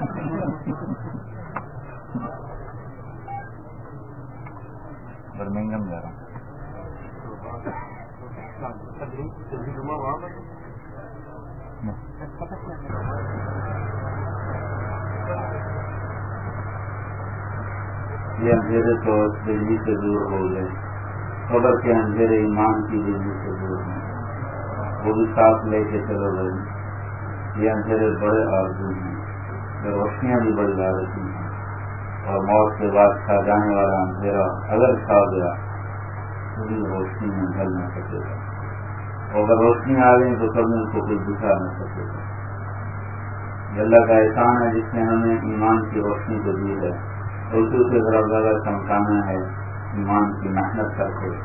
برمنگم جا رہا ہوں. یہ اندھیرے تو دلی سے دور ہو گئے, خبر کے اندھیرے ایمان کی دلی سے دور ہیں, وہ بھی ساتھ لے کے چلو گئے. یہ اندھیرے بڑے آرزو ہیں, یہ روشنیاں بھی بڑی لالچی ہیں, اور موت کے بعد کھا جانے والا اندھیرا اگر کھا گیا تو بھی روشنی میں ڈھل نہ سکے گا, اور اگر روشنی آ گئی تو کبھی ان کو کوئی دکھا نہ سکے گا. یہ اللہ کا احسان ہے جس نے ہمیں ایمان کی روشنی کو دی ہے, اور اسی سے ذرا زیادہ چمکانا ہے ایمان کی محنت کر کے,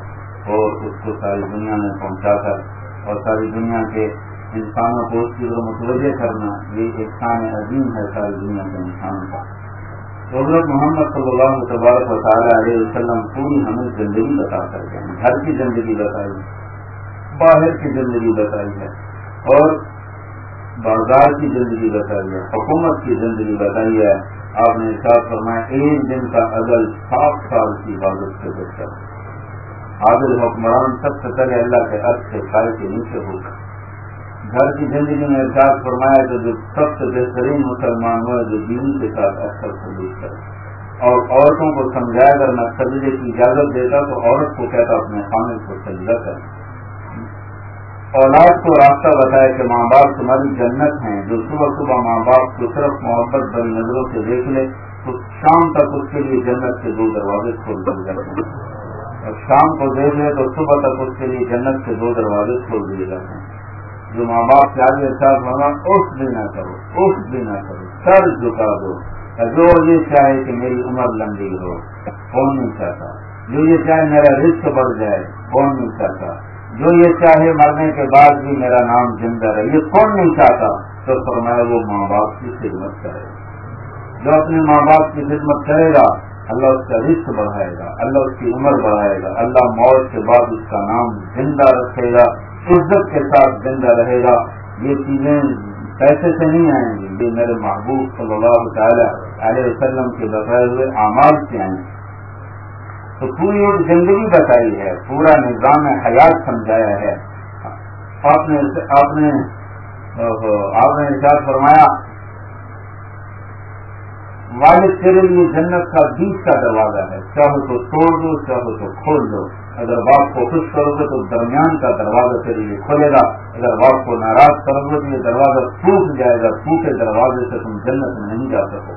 اور اس کو ساری دنیا میں پہنچا کر اور ساری دنیا کے انسانوں کو اس کی متوجہ کرنا، یہ احسان عظیم ہے ساری دنیا کے انسانوں کا۔ تو حضرت محمد صلی اللہ تبارک و تعالیٰ علیہ وسلم پوری ہمیں زندگی بتا کر گئے ہیں، گھر کی زندگی بتائی، باہر کی زندگی بتائی ہے، اور بازار کی زندگی بتائی ہے، حکومت کی زندگی بتائی ہے۔ آپ نے ارشاد فرمایا ایک دن کا عدل 7 سال کی عبادت سے بہتر ہے۔ عادل حکمران سب سے پہلے اللہ کے عرش کے سائے کے نیچے ہوگا۔ گھر کی زندگی میں ارشاد فرمایا کہ جو سب سے بہترین مسلمان ہوا جو بیوی کے ساتھ اکثر سلوک کرے، اور عورتوں کو سمجھایا اگر میں سجدے کی اجازت دیتا تو عورت کو کہتا اپنے خامد کو سجدہ کرے۔ اولاد کو راستہ بتایا کہ ماں باپ تمہاری جنت ہیں، جو صبح صبح ماں باپ کو صرف محبت بڑی نظروں سے دیکھ لے تو شام تک اس کے لیے جنت کے 2 دروازے کھول دیے جاتے ہیں، اور شام کو دیکھ لے تو صبح تک اس کے لیے جنت کے 2 دروازے کھول دیے جاتے ہیں۔ جو ماں باپ سے آگے احساس ہونا اس بھی نہ کرو، اس بھی نہ کرو، سر جھکا دو۔ جو یہ چاہے کہ میری عمر لمبی ہو، کون نہیں چاہتا؟ جو یہ چاہے میرا رزق بڑھ جائے، کون نہیں چاہتا؟ جو یہ چاہے مرنے کے بعد بھی میرا نام زندہ رہے، یہ کون نہیں چاہتا؟ تو فرمایا وہ ماں باپ کی خدمت کرے گا۔ جو اپنے ماں باپ کی خدمت کرے گا اللہ اس کا رزق بڑھائے گا، اللہ اس کی عمر بڑھائے گا، اللہ موت کے بعد اس کا نام زندہ رکھے گا، عزت کے ساتھ زندہ رہے گا۔ یہ چیزیں پیسے سے نہیں آئیں گی، یہ میرے محبوب صلی اللہ تعالی علیہ وسلم کے بتائے ہوئے اعمال سے آئیں گے۔ تو پوری ایک زندگی بتائی ہے، پورا نظام حیات سمجھایا ہے۔ آپ نے ارشاد فرمایا والد تیرے لیے جنت کا بیچ کا دروازہ ہے، چاہو تو توڑ دو چاہو تو کھول دو۔ اگر باپ کو خوش کرو گے تو درمیان کا دروازہ تیرے لیے کھولے گا، اگر باپ کو ناراض کرو گے تو یہ دروازہ ٹوٹ جائے گا، ٹوٹے دروازے سے تم جنت میں نہیں جا سکو۔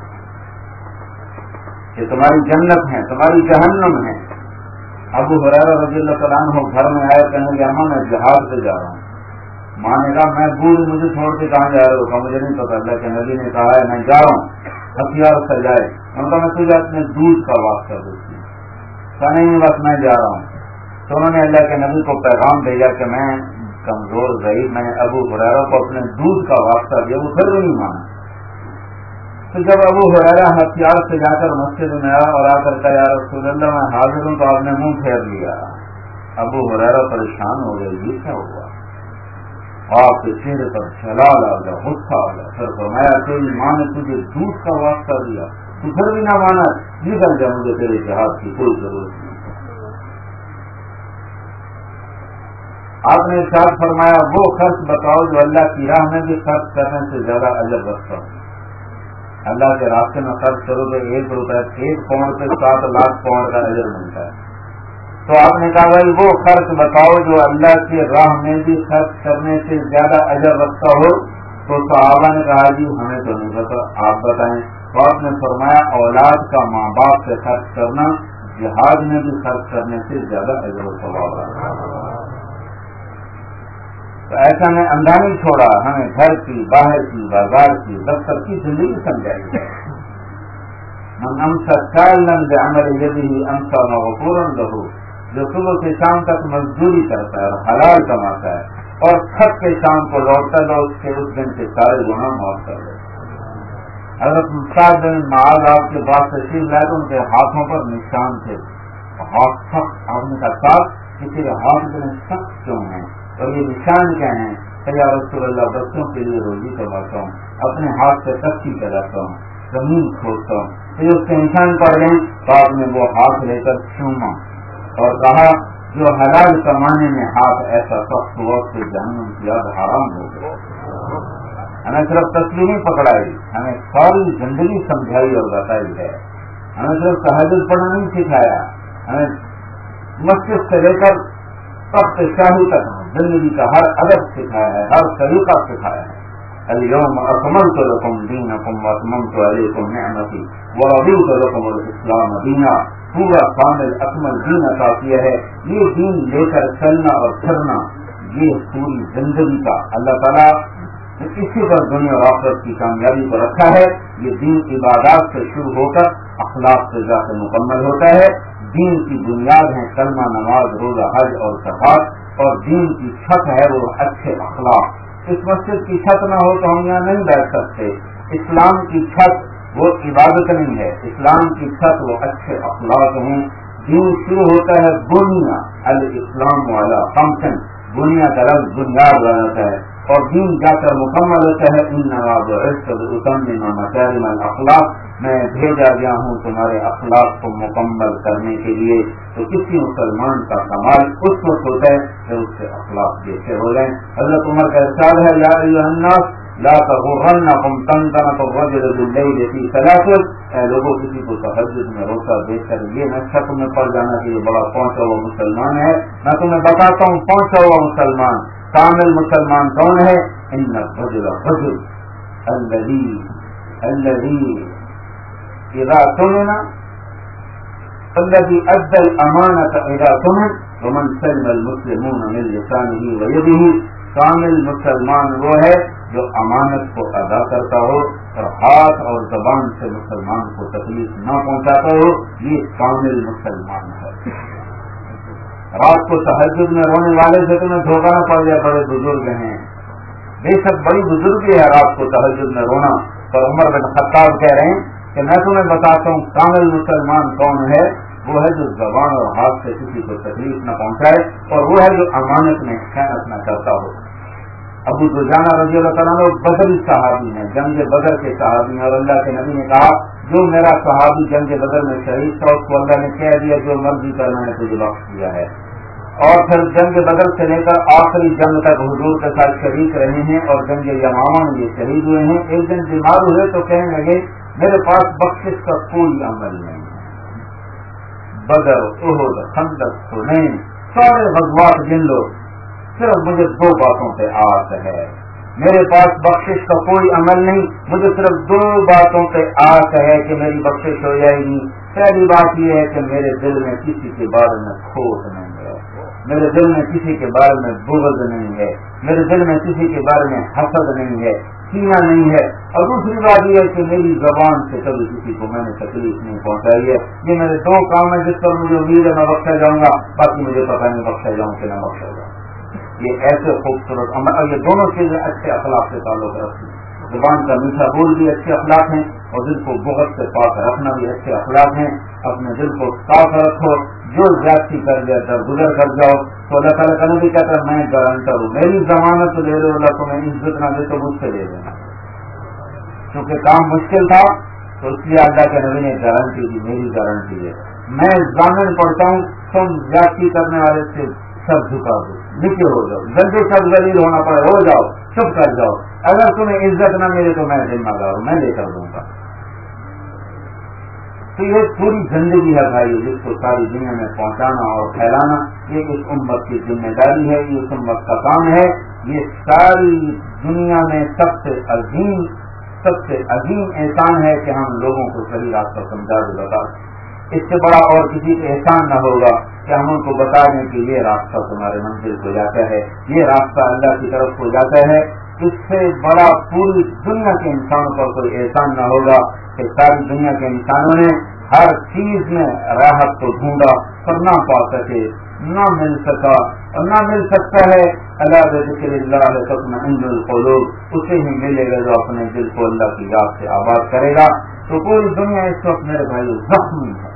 یہ تمہاری جنت ہے، تمہاری جہنم ہے۔ ابو ہریرہ رضی اللہ تعالیٰ عنہ گھر میں آئے، کہنے لگے اماں میں جہاد سے جا رہا ہوں۔ ماں نے کہا میں بوڑھ، مجھے چھوڑ کے کہاں جا رہے ہو؟ کہا مجھے نہیں پتا، اللہ کے نبی نے کہا ہے میں جا رہا ہوں، ہتھیار سجائے۔ ان کا میں تجھے اپنے دودھ کا واسطہ دیتی ہوں، کہا نہیں بس میں جا رہا ہوں۔ تو انہوں نے اللہ کے نبی کو پیغام بھیجا کہ میں کمزور ضعیف، میں نے ابو ہریرہ کو اپنے دودھ کا واسطہ دیا، وہ پھر بھی نہیں مانا۔ تو جب ابو ہریرہ ہتھیار سے جا کر مسجد میں آیا اور آ کر کہا یا رسول اللہ میں حاضر ہوں، تو آپ نے منہ پھیر لیا۔ ابو ہریرہ پریشان ہو گئے، یہ کیا ہوا؟ آپ کے چہرے پر جلال آ گیا، غصہ آ گیا۔ پھر فرمایا تیری ماں نے تجھے دودھ کا واسطہ دیا، تو پھر بھی نہ مانا، نکل جا، مجھے تیرے جہاد کی کوئی ضرورت نہیں۔ آپ نے ارشاد فرمایا وہ خرچ بتاؤ جو اللہ کی راہ میں بھی خرچ کرنے سے زیادہ اجر رکھتا ہو۔ اللہ کے راستے میں خرچ کرو تو 1 روپے 1 پاؤنڈ پہ 7 لاکھ پاؤنڈ کا اجر ملتا ہے۔ تو آپ نے کہا بھائی وہ خرچ بتاؤ جو اللہ کی راہ میں بھی خرچ کرنے سے زیادہ اجر رکھتا ہو۔ تو صحابہ نے کہا جی ہمیں تو نہیں پتا، آپ بتائیں۔ تو آپ نے فرمایا اولاد کا ماں باپ سے خرچ کرنا جہاد میں بھی خرچ کرنے سے زیادہ اجر و ثواب رکھتا ہے۔ تو ایسا میں اندھا نہیں چھوڑا، ہمیں گھر کی، باہر کی، بازار کی، دفتر کی زندگی سمجھائی ہے۔ من امسا سائلا بعمل یده امسا مغفورا له، جو صبح سے شام تک مزدوری کرتا ہے اور حلال کماتا ہے اور تھک کے شام کو لوٹتا ہے اس کے اس دن کے سارے گناہ معاف کر دیتا ہے۔ حضرت سعد بن معاذ آپ کے پاس تشریف لائے تو ان کے ہاتھوں پر نشان تھے، ہاتھ سخت۔ آپ نے کہا صاحب کسی کے ہاتھ اتنے سخت کیوں ہیں اور یہ نشان کیا ہیں؟ کہ یا رسول اللہ بچوں کے لیے روزی کماتا ہوں، اپنے ہاتھ سے تختی چلاتا ہوں، زمین کھودتا ہوں، پھر اس کے نشان پڑ گئے۔ تو آپ نے وہ ہاتھ لے کر چوما اور کہا جو حلال کمانے میں ہاتھ ایسا سخت ہوا اس سے جہنم کی آگ حرام ہو گئی۔ ہمیں صرف تصویریں پکڑائی، ہمیں ساری زندگی سمجھائی اور بتائی ہے۔ ہمیں صرف تہجد پڑھنا نہیں سکھایا، ہمیں مسجد سے لے کر تخت شاہی تک زندگی کا ہر ادب سکھایا ہے، ہر طریقہ سکھایا ہے۔ اليوم اکملت لکم دینکم واتممت علیکم نعمتی ورضیت لکم الاسلام دینا۔ پورا کامل اکمل دین عطا کیا ہے۔ یہ دین لے کر چلنا اور پھرنا یہ پوری زندگی کا اللہ تعالیٰ اسی پر دنیا اور آخرت کی کامیابی کو رکھا ہے۔ یہ دین عبادات سے شروع ہو کر اخلاق سے جا کے مکمل ہوتا ہے۔ دین کی بنیاد ہے کلمہ، نماز، روزہ، حج اور زکات، اور دین کی چھت ہے وہ اچھے اخلاق۔ اس مسجد کی چھت نہ ہو تو ہم یہاں نہیں بیٹھ سکتے۔ اسلام کی چھت وہ عبادت نہیں ہے، اسلام کی چھت وہ اچھے اخلاق ہیں۔ دین شروع ہوتا ہے بنیا الاسلام والا فنکشن، بنیا کا لفظ بنیاد بناتا ہے، اور دین جا کر مکمل ہوتا ہے انما بعثت لاتمم مکارم الاخلاق، میں بھیجا گیا ہوں تمہارے اخلاق کو مکمل کرنے کے لیے۔ تو کسی مسلمان کا کمال اس وقت ہوتا ہے کہ اس کے اخلاق جیسے ہو جائیں۔ حضرت عمر کا ارشاد ہے یا ایھا الناس لا تغرنکم طنطنۃ الرجل باللیل فی تلاثل، اے لوگوں کسی کو تہجد میں روتا دیکھ کر یہ نہ شک میں پڑ جانا کہ یہ بڑا پہنچا ہوا مسلمان ہے۔ میں تمہیں بتاتا ہوں پہنچا ہوا مسلمان، کامل مسلمان کون ہے؟ ان الرجل الرجل الذی اذا اؤتمن الذي ادى الامانة اذا اؤتمن ومن سلم المسلمون من لسانه ويده۔ کامل مسلمان وہ ہے جو امانت کو ادا کرتا ہو اور ہاتھ اور زبان سے مسلمان کو تکلیف نہ پہنچاتا ہو، یہ کامل مسلمان ہے۔ رات کو تہجد میں رونے والے سے تمہیں دھوکہ نہ پڑ جائے، بڑے بزرگ ہیں، بے شک بڑی بزرگی ہے رات کو تہجد میں رونا، پر عمر بن خطاب کہہ رہے ہیں کہ میں تمہیں بتاتا ہوں کامل مسلمان کون ہے، وہ ہے جو زبان اور ہاتھ سے کسی کو تکلیف نہ پہنچائے، اور وہ ہے جو امانت میں خیانت نہ کرتا ہو۔ ابو دجانہ رضی اللہ تعالیٰ عنہ بدری صحابی ہیں، جنگ بدر کے صحابی ہیں، اور اللہ کے نبی نے کہا جو میرا صحابی جنگ بدر میں شہید تھا اس کو اللہ نے کہہ دیا جو مرضی کر میں نے تجھے بخش دیا ہے۔ اور پھر جنگ بدر سے لے کر آخری جنگ تک حضور کے ساتھ شریک رہے ہیں، اور جنگ یمامہ میں یہ شہید ہوئے ہیں۔ ایک دن بیمار ہوئے تو کہنے لگے میرے پاس بخشش کا کوئی عمل نہیں ہے، بدر، احد، خندق، حنین سارے غزوات گن لو، صرف مجھے دو باتوں پہ آس ہے، میرے پاس بخشش کا کوئی عمل نہیں، مجھے صرف دو باتوں پہ آس ہے کہ میری بخشش ہو جائے گی۔ پہلی بات یہ ہے کہ میرے دل میں کسی کے بارے میں کھوٹ نہیں ہے، میرے دل میں کسی کے بارے میں بغض نہیں ہے، میرے دل میں کسی کے بارے میں حسد نہیں ہے، کینہ نہیں ہے، اور دوسری بات یہ ہے کہ میری زبان سے کبھی کسی کو میں نے تکلیف نہیں پہنچائی ہے۔ یہ میرے دو کام ہیں جس پر مجھے امید ہے میں بخشا جاؤں گا، باقی مجھے پتہ نہیں بخشا جاؤں کہ نہ بخشا جاؤں۔ یہ ایسے خوبصورت عمل، یہ دونوں چیزیں اچھے اخلاق سے تعلق رکھتی ہیں۔ زبان کا میٹھا بول بھی اچھے اخلاق ہیں، اور دل کو بغض سے پاک رکھنا بھی اچھے اخلاق ہیں۔ اپنے دل کو صاف رکھو، جو زیادتی کر گیا درگزر کر جاؤ تو اللہ تعالیٰ کا نبی کہتا ہے میں گارنٹر ہوں، میری ضمانت لے لو، اللہ تمہیں عزت نہ دے تو مجھ سے لے لینا۔ کیونکہ کام مشکل تھا تو اس لیے اللہ کے نبی نے گارنٹی دی، میری گارنٹی ہے، میں ضامن پڑتا ہوں تم زیادتی کرنے والے سے سب جھکا دو، نیچے ہو جاؤ، جلدی سب ذلیل ہونا پڑے ہو جاؤ، چپ کر جاؤ، اگر تمہیں عزت نہ ملے تو میں ذمہ دار ہوں، میں لے کر دوں گا۔ تو یہ پوری زندگی ہے بھائی جس کو ساری دنیا میں پہنچانا اور پھیلانا، یہ اس امت کی ذمہ داری ہے، یہ اس امت کا کام ہے۔ یہ ساری دنیا میں سب سے عظیم احسان ہے کہ ہم لوگوں کو صحیح راستہ سمجھا دے بتا دیں۔ اس سے بڑا اور کسی کا احسان نہ ہوگا کہ ہم ان کو بتا دیں کہ یہ راستہ تمہارے منزل کو جاتا ہے، یہ راستہ اللہ کی طرف کو جاتا ہے۔ اس سے بڑا پوری دنیا کے انسانوں پر کوئی احسان نہ ہوگا کہ ساری دنیا کے انسانوں نے ہر چیز میں راحت کو ڈھونڈا پر نہ پا سکے، نہ مل سکا، اور نہ مل سکتا ہے۔ اللہ بذکر اللہ تطمئن القلوب، اسے ہی ملے گا جو اپنے دل کو اللہ کی یاد سے آباد کرے گا۔ تو پوری دنیا اس وقت میرے بھائی زخمی ہے،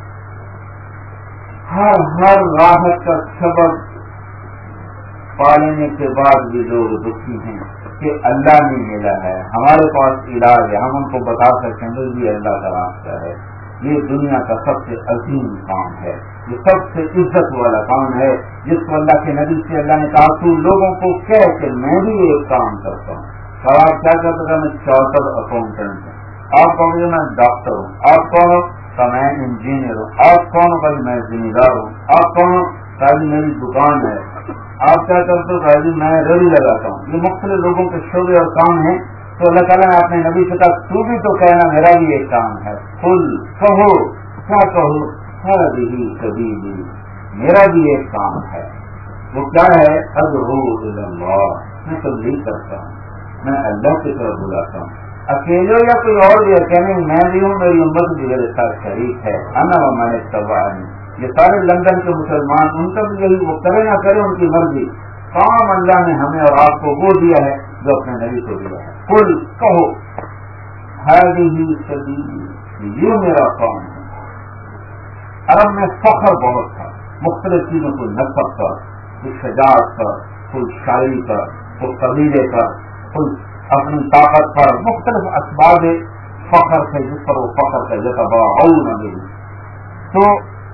ہر راحت کا سبب پالنے کے بعد بھی لوگ دکھی ہیں کہ اللہ نہیں ملا ہے، ہمارے پاس علاج ہے، ہم ان کو بتا سکتے ہیں یہ اللہ کا راستہ ہے۔ یہ دنیا کا سب سے عظیم کام ہے، یہ سب سے عزت والا کام ہے، جس کو اللہ کے نبی سے اللہ نے کہا تو لوگوں کو کہہ کہ میں بھی ایک کام کرتا ہوں۔ سوال کیا کرتا تھا؟ میں چارٹر اکاؤنٹنٹ ہوں۔ آپ کون ہو؟ میں ڈاکٹر ہوں۔ آپ کون ہو؟ تو میں انجینئر ہوں۔ آپ کون ہو؟ بھائی میں ذمہ دار ہوں۔ آپ کون ہو؟ کہ میری دکان ہے۔ آپ کیا کرتے ہو؟ کہ میں ریڑھی لگاتا ہوں۔ یہ مختلف لوگوں کے شعبے اور کام ہیں، تو اللہ تعالیٰ نے اپنے نبی سے کہا تو بھی تو کہنا میرا بھی ایک کام ہے، قل کہو، کیا کہو؟ ہذہ سبیلی، میرا بھی ایک کام ہے۔ وہ کیا ہے؟ ادعو الی اللہ، میں تبلیغ کرتا ہوں، میں اللہ کی طرف بلاتا ہوں، اکیلے یا کوئی اور بھی ہے، کہنے میں بھی ہوں، میری امت بھی میرے ساتھ شریک ہے، انا ومن اتبعنی، یہ سارے لندن کے مسلمان، ان کا بھی یہی، وہ کرے نہ کرے ان کی مرضی، کام اللہ نے ہمیں اور آپ کو وہ دیا ہے جو اپنے نبی کو دیا ہے. قل کہو ہذہ سبیلی، یہ میرا کام ہے. عرب میں فخر بہت تھا، مختلف چیزوں کو نسب پر، کوئی شجاعت پر، کوئی شاعری پر، کوئی قبیلے پر، کوئی اپنی طاقت پر، مختلف اسباب فخر تھے جس پر وہ فخر تھے. یتباعون بہ، تو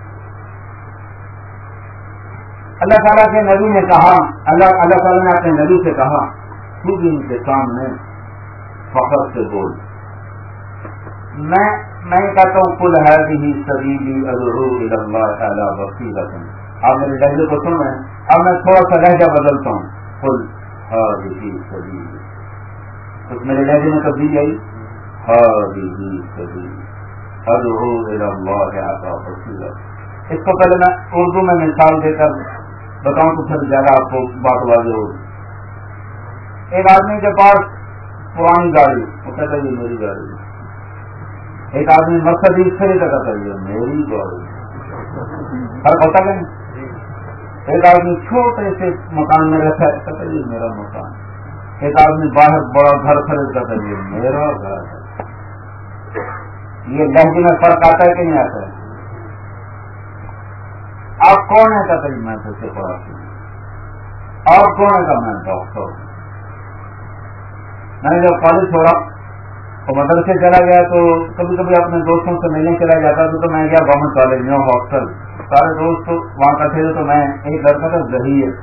اللہ تعالیٰ کے نبی نے کہا، اللہ تعالیٰ نے اپنے نبی سے کہا تو بھی ان کے سامنے فخر سے بول. میں کہتا ہوں قل ہذہ سبیلی ادعو الی اللہ علی بصیرۃ. آپ میرے لہجے کو سن رہے ہیں، اب میں تھوڑا سا لہجہ بدلتا ہوں. قل ہذہ سبیلی، کچھ میرے لہجے میں تبدیلی آئی. ہذہ سبیلی ادعو الی اللہ علی بصیرۃ. اس کو پہلے میں اردو میں مثال دے کر بتاؤں تو پھر زیادہ آپ کو بات واضح ہوگی. ایک آدمی کے پاس پرانی گاڑی، وہ کہتا ہے یہ میری گاڑی ہے. ایک آدمی مرسڈیز خریدا کہتا ہے یہ میری گاڑی. فرق ہوتا کہ نہیں؟ ایک آدمی چھوٹے سے مکان میں رہتا ہے، کہتا ہے یہ میرا مکان. ایک آدمی باہر بڑا گھر خرید کرتا ہے یہ میرا گھر ہے. یہ لہجے میں فرق آتا ہے کہ نہیں آتا ہے؟ آپ کون ہے؟ کہتا ہے میں تو سے پڑھاتی ہوں. اور کون ہے؟ کہ میں ڈاکٹر ہوں. میں نے جب کالج چھوڑا تو مدرسے چلا گیا تو کبھی کبھی اپنے دوستوں سے ملنے چلا جاتا تھا. تو میں گیا گورنمنٹ کالج نیو ہاسٹل، سارے دوست وہاں کا تھے. تو میں ایک لڑکا تھا ظہیر،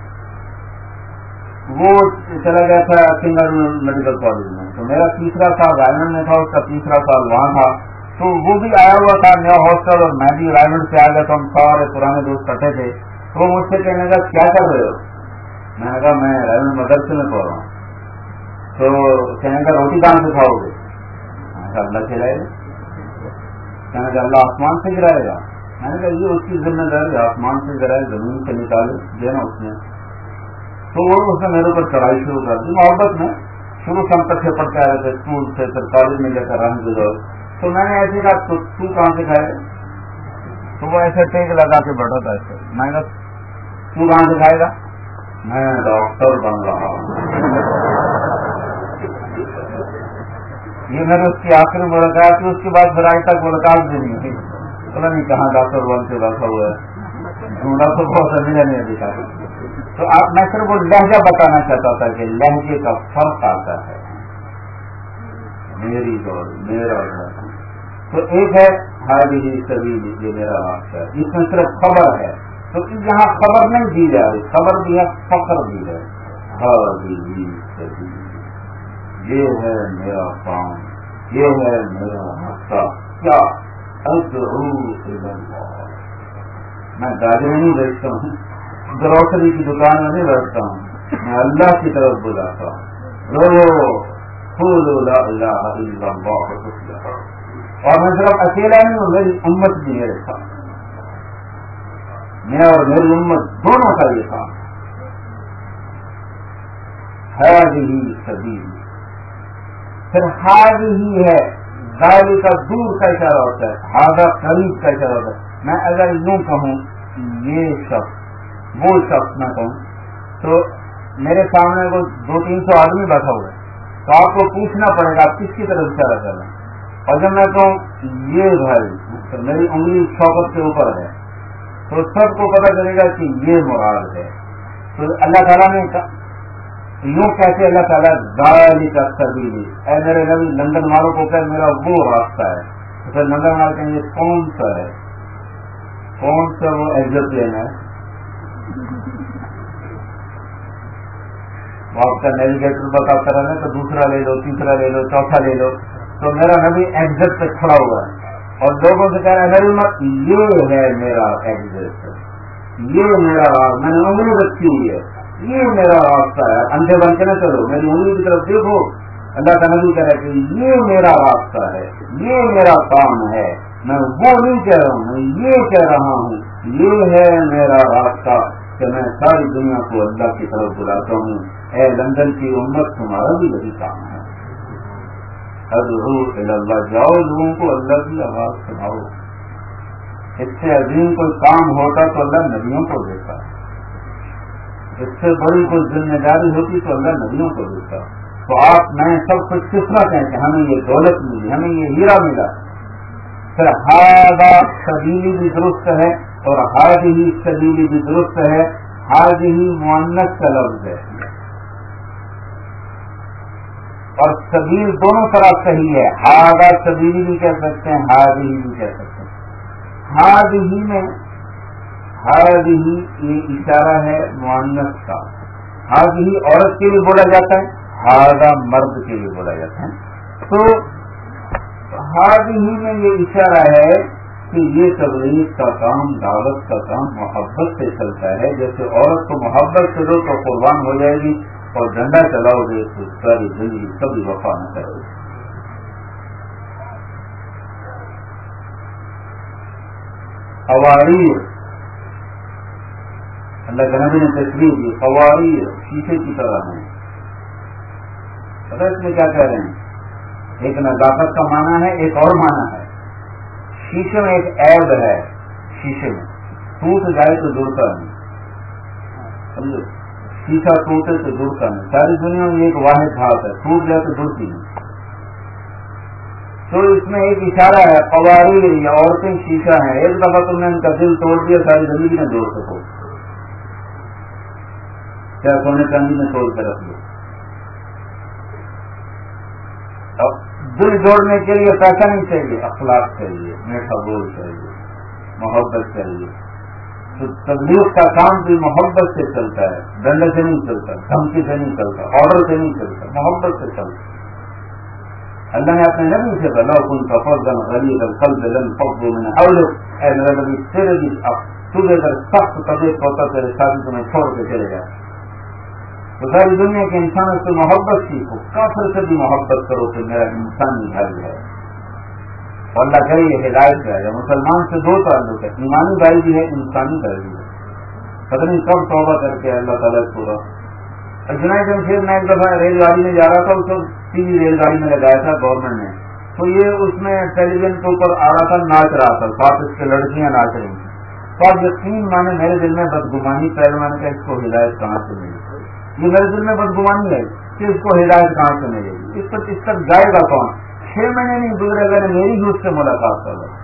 وہ چلا گیا تھا سنگر میڈیکل کالج میں. تو میرا تیسرا سال رائمنڈ میں تھا، اس کا تیسرا سال وہاں تھا. تو وہ بھی آیا ہوا تھا نیو ہاسٹل اور میں بھی رائمنڈ سے آ گیا. تو ہم سارے پرانے دوست کٹھے تھے. تو وہ مجھ سے کہنے لگا کیا کر رہے ہو؟ میں نے کہا میں رائمنڈ مدرسے میں پڑھ رہا ہوں. تو کہنے کا روٹی کہاں سے کھاؤ گے؟ میں نے کہا اللہ کھلائے گا. کہنے کا اللہ آسمان سے گرائے گا. میں نے کہا یہ اس کی ذمہ داری، آسمان سے گرائے زمین سے نکالے دینا اس نے. تو وہ اس نے میرے اوپر چڑھائی شروع کر دی محبت میں. شروع سے ہم کٹھے پڑھ کے آ رہے تھے اسکول سے، پھر کالج میں جا کر رہنے کے دور. تو میں نے ایسے کہا تو کہاں سے کھائے؟ تو وہ ایسے ٹیک لگا کے بیٹھا تھا ایسے. میں نے کہا تو کہاں سے کھائے گا؟ میں ڈاکٹر بن رہا ہوں. یہ میرے اس کی آخری ملاقات تھی. اس کے بعد پھر آج تک ملاقات بھی نہیں تھی. پتا نہیں کہاں ڈاکٹر بن کے بیٹھا ہوا ہے، ڈھونڈا تو بہت ملا نہیں دکھا. تو آپ میں صرف وہ لہجہ بتانا چاہتا تھا کہ لہجے کا فرق آتا ہے. میری گاڑ میرا گھر. تو ایک ہے ہذہ سبیلی، یہ میرا راستہ ہے. اس میں صرف خبر ہے. تو یہاں خبر نہیں دی جا رہی، خبر بھی ہے، فخر بھی ہے. ہذہ سبیلی، یہ ہے میرا کام، یہ ہے میرا راستہ. کیا؟ ادعو الی اللہ. میں گاڑی نہیں بیچتا ہوں، گروسری کی دکان میں نہیں بیٹھتا ہوں، میں اللہ کی طرف بلاتا ہوں. رو قولوا لا الہ الا اللہ تفلحوا. اور میں صرف اکیلا نہیں ہوں، میری امت بھی میرے ساتھ. میں اور میری امت دونوں کا یہ کام ہے. ہذہ سبیلی. پھر ہذہ ہے، ذالک کا دور کا اشارہ ہوتا ہے، ہذا قریب کا اشارہ ہوتا ہے. میں اگر یوں کہوں یہ شخص، وہ شخص میں کہوں تو میرے سامنے وہ 200-300 آدمی بیٹھا ہوا ہے. تو آپ کو پوچھنا پڑے گا آپ کس کی طرف اشارہ کر رہے ہیں. اور جب میں کہوں یہ بھائی، تو میری انگلی شوکت کے اوپر ہے، تو سب کو پتہ چلے گا کہ یہ مراد ہے. تو اللہ تعالیٰ نے یوں کہتے اللہ تعالیٰ ذالک سبیلی، اے میرے نبی لندن والوں کو کہ میرا وہ راستہ ہے. تو پھر لندن والے کہیں یہ کون سا ہے، کون سا وہ ایگزٹ لینا ہے. آپ کا نیویگیٹر بتاتا رہے تو دوسرا لے لو، تیسرا لے لو، چوتھا لے لو. تو میرا نبی ایگزٹ پہ کھڑا ہوا ہے اور لوگوں سے کہہ رہا ہے میری امت یہ ہے میرا ایگزٹ، یہ میرا راستہ، میں نے انگلی رکھی ہوئی ہے، یہ میرا راستہ ہے. اندھے بن کے نہ چلو، میری انگلی کی طرف دیکھو. اللہ کا نبی کہہ رہا ہے کہ یہ میرا راستہ ہے، یہ میرا کام ہے. میں وہ نہیں کہہ رہا ہوں، میں یہ کہہ رہا ہوں یہ ہے میرا راستہ کہ میں ساری دنیا کو اللہ کی طرف بلاتا ہوں. اے لندن کی امت تمہارا بھی وہی کام ہے. ادعو الی اللہ، جاؤ لوگوں کو اللہ کی آواز سناؤ. اس سے عظیم کوئی کام ہوتا تو اللہ نبیوں کو دیتا، اس سے بڑی کوئی ذمہ داری ہوتی تو اللہ نبیوں کو دیتا. تو آپ میں سب کچھ کس طرح کہیں کہ ہمیں یہ دولت ملی، ہمیں یہ ہیرا ملا. پھر ہاذا سبیلی بھی درست ہے اور ہذہ سبیلی بھی درست ہے. ہذہ مؤنث کا لفظ ہے اور سبیل دونوں طرح صحیح ہے. ہاذا سبیلی بھی کہہ سکتے ہیں، ہذہ بھی کہہ سکتے ہیں. ہذہ میں ہذہ یہ اشارہ ہے مؤنث کا. ہذہ عورت کے لیے بولا جاتا ہے، ہذا مرد کے لیے بولا جاتا ہے. تو ہذہ میں یہ اشارہ ہے کہ یہ تبلیغ کا کام، دعوت کا کام محبت سے چلتا ہے. جیسے عورت کو محبت سے دو تو قربان ہو جائے گی، اور ڈنڈا چلاؤ گے تو ساری زندگی کبھی وفا نہ کرو گے. قواریر، اللہ کے نبی نے تشریح دی، قواریر شیشے کی طرح ہیں. پتہ اس میں کیا کہہ رہے ہیں؟ ایک نزاکت کا معنی ہے، ایک اور معنی ہے. شیشے میں ایک عیب ہے، شیشے میں ٹوٹ جائے تو جڑتا نہیں. سمجھو، شیشہ ٹوٹے تو جڑتا نہیں. ساری دنیا میں ایک واحد دھات ہے، ٹوٹ جائے تو جڑتی نہیں. تو اس میں ایک اشارہ ہے، قواریر یا عورتیں شیشہ ہیں. ایک دفعہ تم نے ان کا دل توڑ دیا، ساری زندگی میں جوڑ سکو، کیا سونے چاندی میں توڑ کے رکھ دو. اب دل جوڑنے کے لیے پیسہ نہیں چاہیے، اخلاق چاہیے، میٹھا بول چاہیے، محبت چاہیے. تو تبلیغ کا کام بھی محبت سے چلتا ہے، ڈنڈے سے نہیں چلتا، دھمکی سے نہیں چلتا، آرڈر سے نہیں چلتا، محبت سے چلتا. اللہ نے اپنے نبی سے کہا، لو كنت فظا غليظ القلب لانفضوا من حولك، اے میرے نبی تیرے بھی تجھے اگر سخت طبیعت ہوتا تیرے ساتھی تمہیں چھوڑ کے چلے جائے. تو ساری دنیا کے انسانوں سے محبت سیکھو، کافر سے بھی محبت کرو کہ میرا انسانی بھائی ہے. اور اللہ کرے یہ ہدایت ہے. مسلمان سے دو تعلق ہے، ایمانی بھائی بھی ہے، انسانی بھائی بھی ہے. پتہ نہیں کب توبہ کر کے اللہ تعالیٰ کو. جنید جمشید میں ایک دفعہ ریل گاڑی میں جا رہا تھا، اس کو ٹی وی ریل گاڑی میں لگایا تھا گورنمنٹ نے. تو یہ اس میں ٹیلی ویژن کے اوپر آ رہا تھا، ناچ رہا تھا، ساتھ اس کے لڑکیاں ناچ رہی تھیں. تو اب یقین مانے میرے دل میں بدگمانی پہلے میں نے کہا اس کو ہدایت کہاں سے ملے گی. یہ میرے دل میں بدگمانی ہے کہ اس کو ہدایت کہاں سے ملے گی. اس تک جائے گا کون؟ 6 مہینے نہیں گزرے اگر میری ہی اس سے ملاقات کر رہا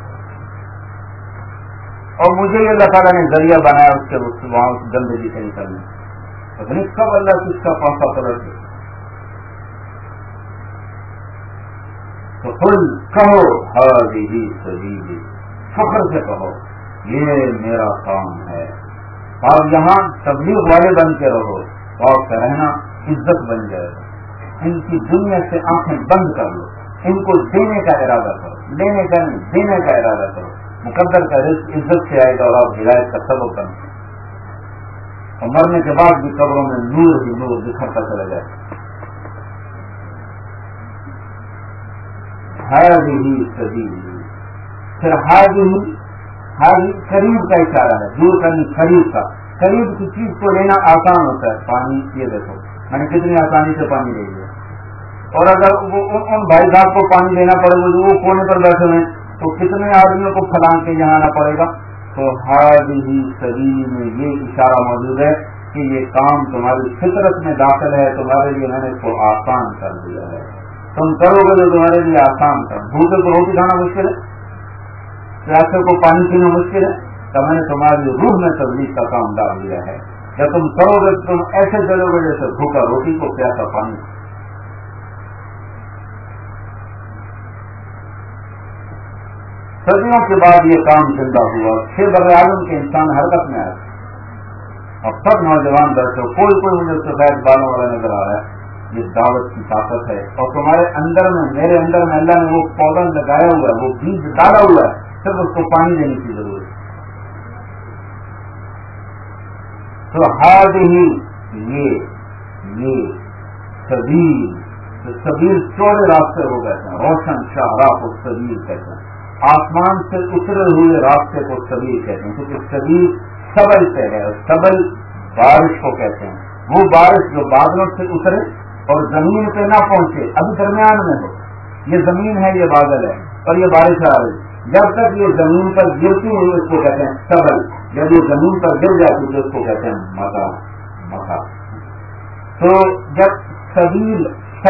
اور مجھے یہ اللہ تعالیٰ نے ذریعہ بنایا اس کے وہاں اس گندگی سے نکلنے. پتہ نہیں کب اللہ کس کا پاسا پلٹ گیا. تو قل کہو ہذہ سبیلی، فخر سے کہو یہ میرا کام ہے. آپ یہاں تبلیغ والے بن کے رہو، آپ کا رہنا عزت بن جائے گا. ان کی دنیا سے آنکھیں بند کر لو، ان کو دینے کا ارادہ کرو، لینے کا نہیں دینے کا ارادہ کرو. مقدر کا رزق عزت سے آئے گا اور آپ ہدایت کا سبب بن گے. اور مرنے کے بعد بھی قبروں میں نور ہی نور بکھرتا چلا جائے. ہذہ سبیلی، پھر ہذہ قریب کا اشارہ ہے، دور کا نہیں، قریب کا. قریب کی چیز کو لینا آسان ہوتا ہے. پانی یہ دیکھو میں نے کتنی آسانی سے پانی لے لیا. اور اگر ان بھائی صاحب کو پانی لینا پڑے گا جو وہ کونے پر بیٹھے ہوئے تو کتنے آدمیوں کو پھلان کے یہاں آنا پڑے گا. تو ہذہ سبیلی میں یہ اشارہ موجود ہے کہ یہ کام تمہاری فطرت میں داخل ہے، تمہارے لیے میں نے اس کو آسان کر دیا ہے. تم کرو گے جو تمہارے لیے آسان کر. بھوکے کو روٹی کھانا مشکل ہے، پیاسے کو پانی پینا مشکل ہے، تو میں نے تمہاری روح میں تبلیغ کا کام ڈال دیا ہے. جب تم کرو گے تم ایسے چلو گے جیسے بھوکا روٹی کو پیاسا پانی. صدیوں کے بعد یہ کام زندہ ہوا. 6 بر اعظم کے انسان حرکت میں آئے اور سب نوجوان بیٹھے، کوئی مجھے سفید بالوں والا نظر آ رہا ہے. یہ دعوت کی طاقت ہے. اور تمہارے اندر میں میرے اندر میں اللہ نے وہ پودا لگایا ہوا ہے، وہ بیج ڈالا ہوا ہے، صرف اس کو پانی دینے کی ضرورت ہے. تو ہذہ یہ سبیل چوڑے راستے ہو گئے ہیں، روشن شاہراہ کو سبیل کہتے ہیں. آسمان سے اترے ہوئے راستے کو سبیل کہتے ہیں، کیونکہ سبیل سبل سے ہے. سبل بارش کو کہتے ہیں. وہ بارش جو بادلوں سے اترے اور زمین پہ نہ پہنچے، ابھی درمیان میں ہو. یہ زمین ہے، یہ بادل ہے اور یہ بارش آ رہی. جب تک یہ زمین پر گرتی ہوئی اس کو کہتے ہیں سبل، جب یہ زمین پر گر جاتی تو اس کو کہتے ہیں مکا. تو جب سبیل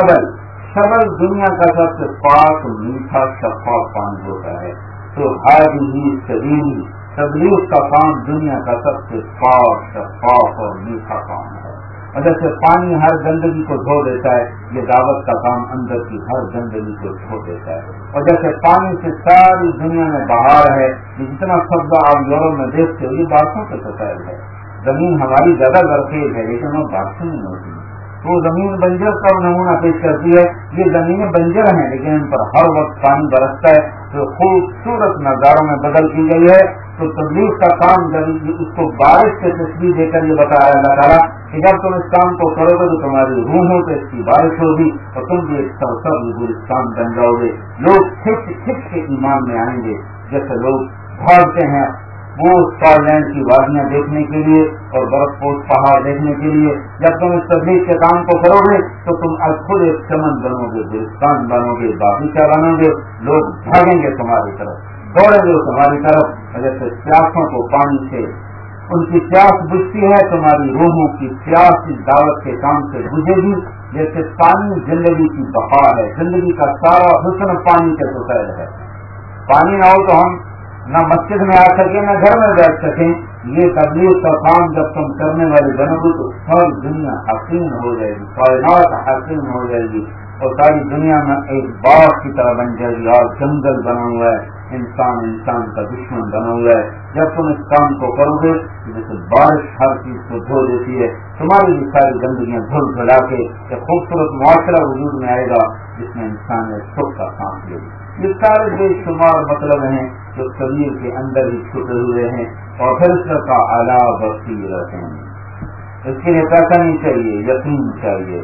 سبل دنیا کا سب سے پاک میٹھا شفاف پانی ہوتا ہے، تو ہی سبیل تبلیغ کا کام دنیا کا سب سے پاک شفاف اور میٹھا کام ہے. اور جیسے پانی ہر گندگی کو دھو دیتا ہے، یہ دعوت کا کام اندر کی ہر گندگی کو دھو دیتا ہے. اور جیسے پانی سے ساری دنیا میں بہار ہے، یہ جتنا سبزہ آپ یورپ میں دیکھتے ہو یہ بارشوں کے سفید ہے. زمین ہماری زیادہ زرخیز ہے لیکن وہ بارشیں نہیں ہوتی. وہ زمین بنجر کا نمونہ پیش کرتی ہے. یہ زمینیں بنجر ہیں لیکن ان پر ہر وقت پانی برستا ہے، جو خوبصورت نظاروں میں بدل کی گئی ہے. تو تبلیغ کا کام جب اس کو بارش سے تصویر دے کر یہ بتا رہا ہے اللہ تعالیٰ کہ جب تم اس کام کو کرو گے تو تمہاری روحوں پہ اس کی بارش ہوگی اور تم بھی ایک سرسبز گلستان بن جاؤ گے. لوگ کھچ کے ایمان میں آئیں گے، جیسے لوگ بھاگتے ہیں وہ اسکاٹ لینڈ کی وادیاں دیکھنے کے لیے اور برف پوش پہاڑ دیکھنے کے لیے. جب تم اس تبلیغ کے کام کو کرو گے تو تم از خود ایک چمن بنو گے، گلستان بنو گے، باغیچہ بنو گے. لوگ بھاگیں گے تمہاری طرف، دوڑیں گے تمہاری طرف. جیسے پیاسوں کو پانی سے ان کی پیاس بجھتی ہے، تمہاری روحوں کی پیاس اس دعوت کے کام سے بجھے گی. جیسے پانی زندگی کی بقا ہے، زندگی کا سارا حسن پانی کے سفید ہے. پانی نہ ہو تو ہم نہ مسجد میں آ سکیں نہ گھر میں بیٹھ سکیں. یہ تبلیغ کا کام جب تم کرنے والے بنو گے تو ساری دنیا حسین ہو جائے گی، کائنات حسین ہو جائے گی اور ساری دنیا میں ایک باغ کی طرح بن جائے گی. اور جنگل بنا ہوا ہے، انسان کا دشمن بنا ہوا ہے. جب تم اس کام کو کرو گے جیسے بارش ہر چیز کو دھو دیتی ہے، تمہاری بھی ساری گندگیاں دھل دھلا کے ایک خوبصورت معاشرہ وجود میں آئے گا جس میں انسان نے سکھ کا سانس لے گی. یہ سارے بے شمار مطلب ہیں جو شریر کے اندر ہی چھپے ہوئے ہیں. اور پھر اس کا اعلیٰ بصیرت ہیں. اس کے لیے پیسہ نہیں چاہیے، یقین چاہیے،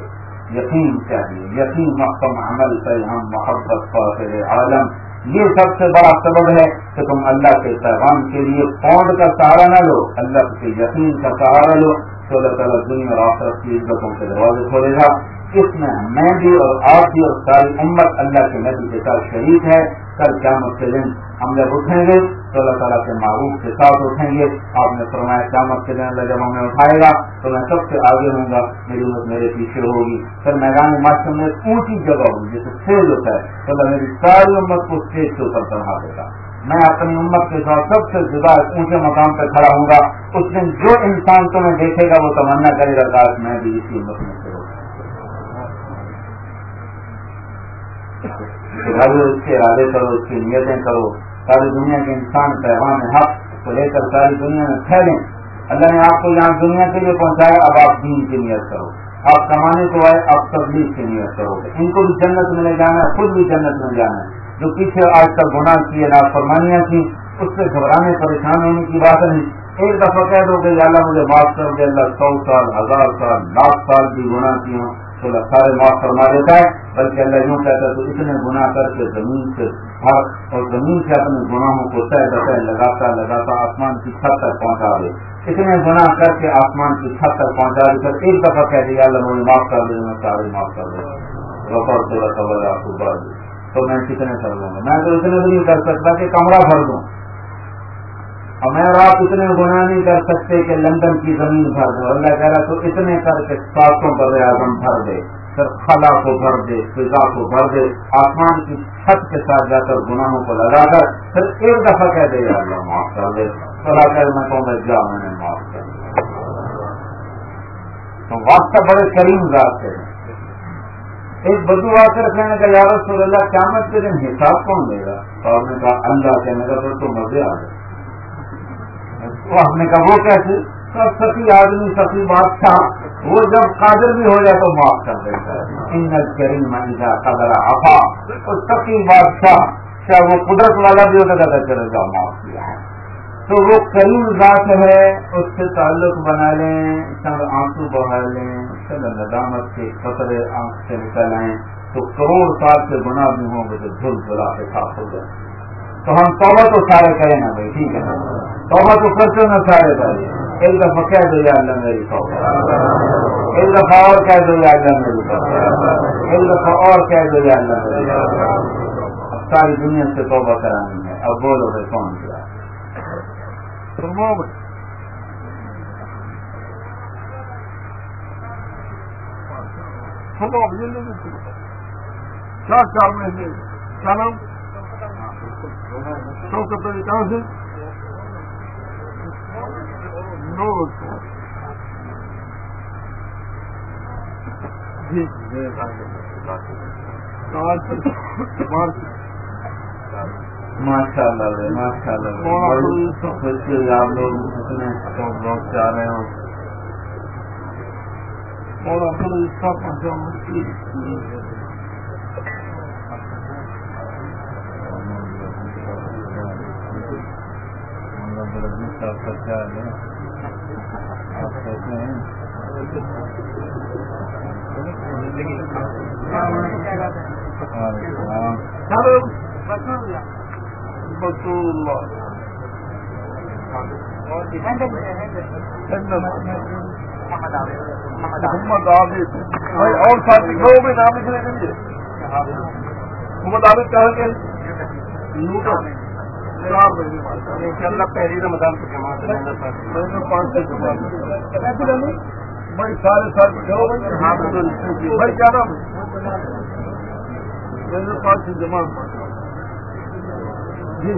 یقین محکم عمل سے ہم محبت فاخر عالم. یہ سب سے بڑا سبب ہے کہ تم اللہ کے پیغام کے لیے پونڈ کا سہارا نہ لو، اللہ کے یقین کا سہارا لو تو اللہ تعالیٰ دنیا اور آخرت کی عزتوں کے دروازے کھولے گا. اس میں میں بھی اور آپ بھی اور ساری امت اللہ کے نبی کے ساتھ شریک ہے. کل قیامت کے دن ہم جب اٹھیں گے تو اللہ تعالیٰ کے معروف کے ساتھ اٹھیں گے. آپ نے فرمایا قیامت کے دن اللہ جب ہمیں اٹھائے گا تو میں سب سے آگے ہوں گا، میری امت میرے پیچھے ہوگی. پھر میدان معاشر میں ایک اونچی جگہ ہوگی جیسے اسٹیج ہوتا ہے، تو اللہ میری ساری امت کو اسٹیج کے اوپر چڑھا دے گا. میں اپنی امت کے ساتھ سب سے زیادہ اونچے مقام پہ کھڑا ہوں گا. اس دن جو انسان تمہیں دیکھے گا وہ تمنا کرے گا کاش میں بھی اسی امت میں سے ہوں. اس کے ارادے کرو، اس کی نیتیں کرو. ساری دنیا کے انسان پیغام حق کو لے کر ساری دنیا میں پھیلیں. اللہ نے آپ کو یہاں دنیا کے لیے پہنچایا، اب آپ دین کی نیت کرو. آپ کمانے کو آئے، آپ تبلیغ کی نیت کرو. ان کو بھی جنت میں لے جانا ہے، خود بھی جنت میں جانا ہے. جو پیچھے آج تک گناہ کیے، نافرمانیاں کی، اس سے گھبرانے پریشان ہونے کی بات نہیں. ایک دفعہ کہہ دو کہ اللہ مجھے معاف کر دے، اللہ 100 سال 1000 سال 1,00,000 سال بھی گناہ کی ہوں تو اللہ سارے معاف فرما دیتا ہے. بلکہ اللہ یوں کہتا ہے تو اتنے گناہ کر کے زمین سے بھر اور زمین سے اپنے گناہوں کو طے بطے لگاتا آسمان کی چھت تک پہنچا دے. اتنے گناہ کر کے آسمان کی چھت تک پہنچا دے کر ایک دفعہ کہہ دیا اللہ مجھے معاف کر دے، میں سارے معاف کر دوں تو میں کتنے کر لوں گا. میں تو اتنے بھی نہیں کر سکتا کہ کمرہ بھر دوں، اور میں اور آپ اتنے گناہ نہیں کر سکتے کہ لندن کی زمین بھر دو. اللہ کہہ رہا تو اتنے کر کے ساتوں پر اعظم بھر دے، پھر خلا کو بھر دے، فضا کو بھر دے، آسمان کی چھت کے ساتھ جا کر گناہوں کو لگا کر پھر ایک دفعہ کہہ دے یا اللہ معاف کر دے. چلا کر میں کہوں گا جا میں نے معاف کر دیا. تو واسطہ بڑے کریم ذات ہے. ایک بدو آ کر کہنے کا یا رسول اللہ قیامت کے دن حساب کون دے گا؟ تو آپ نے کہا اللہ. کہنے کا پھر تو مزے آ گئے. تو آپ نے کہا وہ کیسے؟ سب سخی آدمی سخی بادشاہ وہ جب قادر بھی ہو جائے تو معاف کر دیتا ہے. ان الکریم اذا قدر عفا. تو سخی بادشاہ چاہے وہ قدرت والا بھی ہوتا تھا چلے جاؤ معاف کیا ہے. تو وہ کریم ذات ہے، اس سے تعلق بنا لیں، سب آنسو بہا لیں، چلو ندامت کے قطرے آنکھ سے نکل آئیں تو کروڑ سال سے گناہ بھی ہوں گے تو دھل دھلا کے صاف ہو جائے. تو ہم توبہ تو سارے کریں نا بھائی، ٹھیک ہے نا؟ توبہ تو کرتے نا سارے بھائی. ایک دفعہ کہہ دو یا اللہ میری توبہ، ایک دفعہ اور کہہ دو یا اللہ میری توبہ، ایک دفعہ اور کہہ دو یا اللہ میری توبہ. اب ساری دنیا سے توبہ کرانی ہے. اب بولو بھائی کون کیا چار مہینے کیا نام شوکت علی کہاں سے جی ماشاء اللہ ماشاء اللہ آپ لوگ اتنے لوگ چاہ رہے ہو اور آپ کہتے ہیں محمد عابد بھائی اور ساتھی لوگوں میں نام لکھنے کے لیے محمد عابد کہاں کے پہلی رمضان کی جماعت بھائی سارے ساتھی بھائی کیا نام میرے پاس سے جماعت جی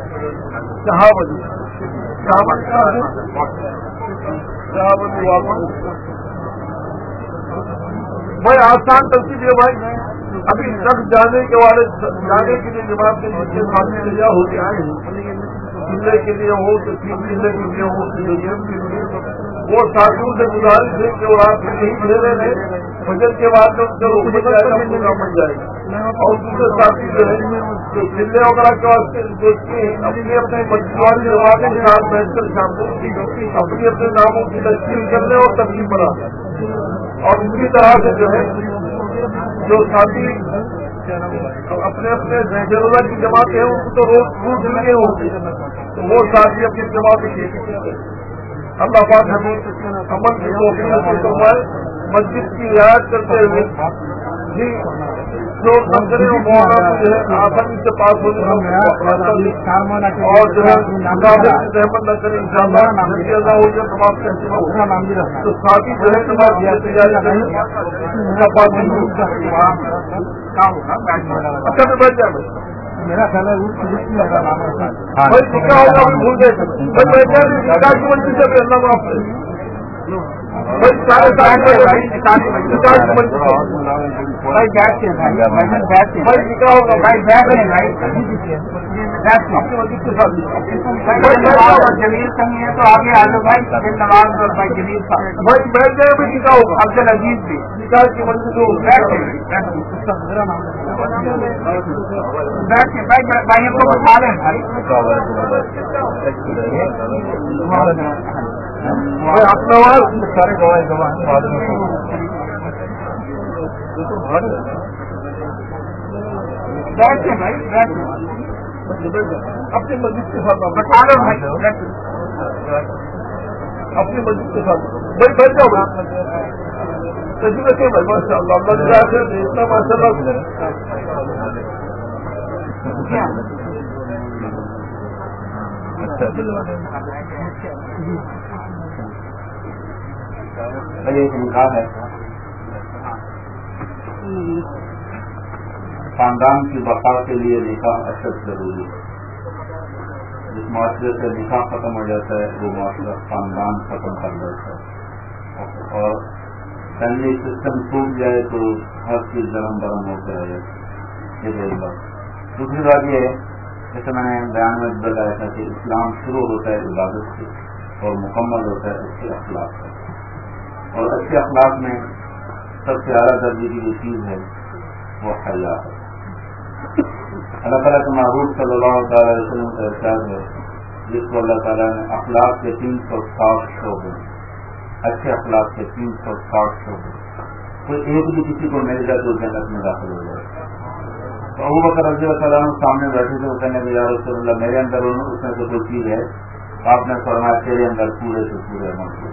بھائی آسان ترتیب ہے بھائی ابھی تک جانے کے والے جانے کے لیے جماعت کے نیچے سامنے لیا ہوتے آئے ہیں قلعے کے لیے ہو تو تین قلعے کے لیے ہو وہ ساتھیوں سے گزارش ہے کہ وہ آپ نہیں دے رہے ہیں فجر کے بعد جب بن جائے گا اور دوسرے ساتھی جو ہے جو قلعے وغیرہ کے واسطے دیکھتے ہیں اپنے اپنے مجموعی جماعتوں کے ساتھ بیٹھ کر شام کو اپنے اپنے ناموں کی تشکیل کرنے اور ترتیب بنا اور اسی طرح سے جو ہے جو ساتھی اپنے اپنے ضرورت کی جماعتیں ہیں ان کو تو روز ملے ہوگی تو وہ ساتھی اپنی جماعت کی اللہ پاک ہمیں عمل کی توفیق فرمائے مسجد کی رعایت کرتے ہوئے جی جو نظریں وہ مولانا جو ہے آسانی سے پاس ہو جائے اور جو ہے رحمت نہ کرے انشاءاللہ ہو جائے نماز کا اہتمام تو ساتھی جو ہے نماز کی تیاری کریں اچھا میں بیٹھ جائے میرا خیال ہے بھائی نکاح ہوگا بھی بھول گئے نکاح کی منزل سے بھی اللہ معاف کرے بھائی سارے بھائی نکاح ہوگا بھائی جمیل سنگھ ہے تو آگے آ جاؤ بھائی نواز اور بھائی جمیل صاحب بھائی بیٹھ جائے بھی نکاح ہوگا عبد العزیز بھی نکاح کی منزل سے بیٹھے بھائی کو بتا لیں بھائی اپنا سارے گواہ بیٹھے بھائی بیٹھے اپنی مسجد کے ساتھ بتا لو بھائی اپنی مسجد کے ساتھ بھائی بیٹھ جاؤ کسی بچے بھائی ماشاء اللہ اتنا ماشاء اللہ ایک نکاح ہے خاندان کی بقا کے لیے نکاح اشد ضروری ہے جس معاشرے سے نکاح ختم ہو جاتا ہے وہ معاشرہ خاندان ختم کر دیتا ہے اور فیملی سسٹم ٹوٹ جائے تو ہر چیز گرم گرم ہوتے رہے یہ بات دوسری بات یہ ہے جیسے میں نے بیان میں بتایا تھا کہ اسلام شروع ہوتا ہے عبادت سے اور مکمل ہوتا ہے اچھے اخلاق سے اور اچھے اخلاق میں سب سے اعلیٰ درجے کی جو چیز ہے وہ حیا ہے اللہ تعالیٰ کے محبوب صلی اللہ تعالی وسلم کا ارشاد ہے جس کو اللہ تعالیٰ نے اخلاق کے 360 شعبے اچھے اخلاق کے 360 شعبے کوئی ایک بھی کسی کو مل جائے تو جنت میں داخل ہو جائے تو ابو بکر رضی اللہ تعالیٰ سامنے بیٹھے تھے وہ کہنے کہ یا رسول اللہ میرے اندر اس میں سے کوئی چیز ہے آپ نے فرمایا تیرے اندر پورے سے پورے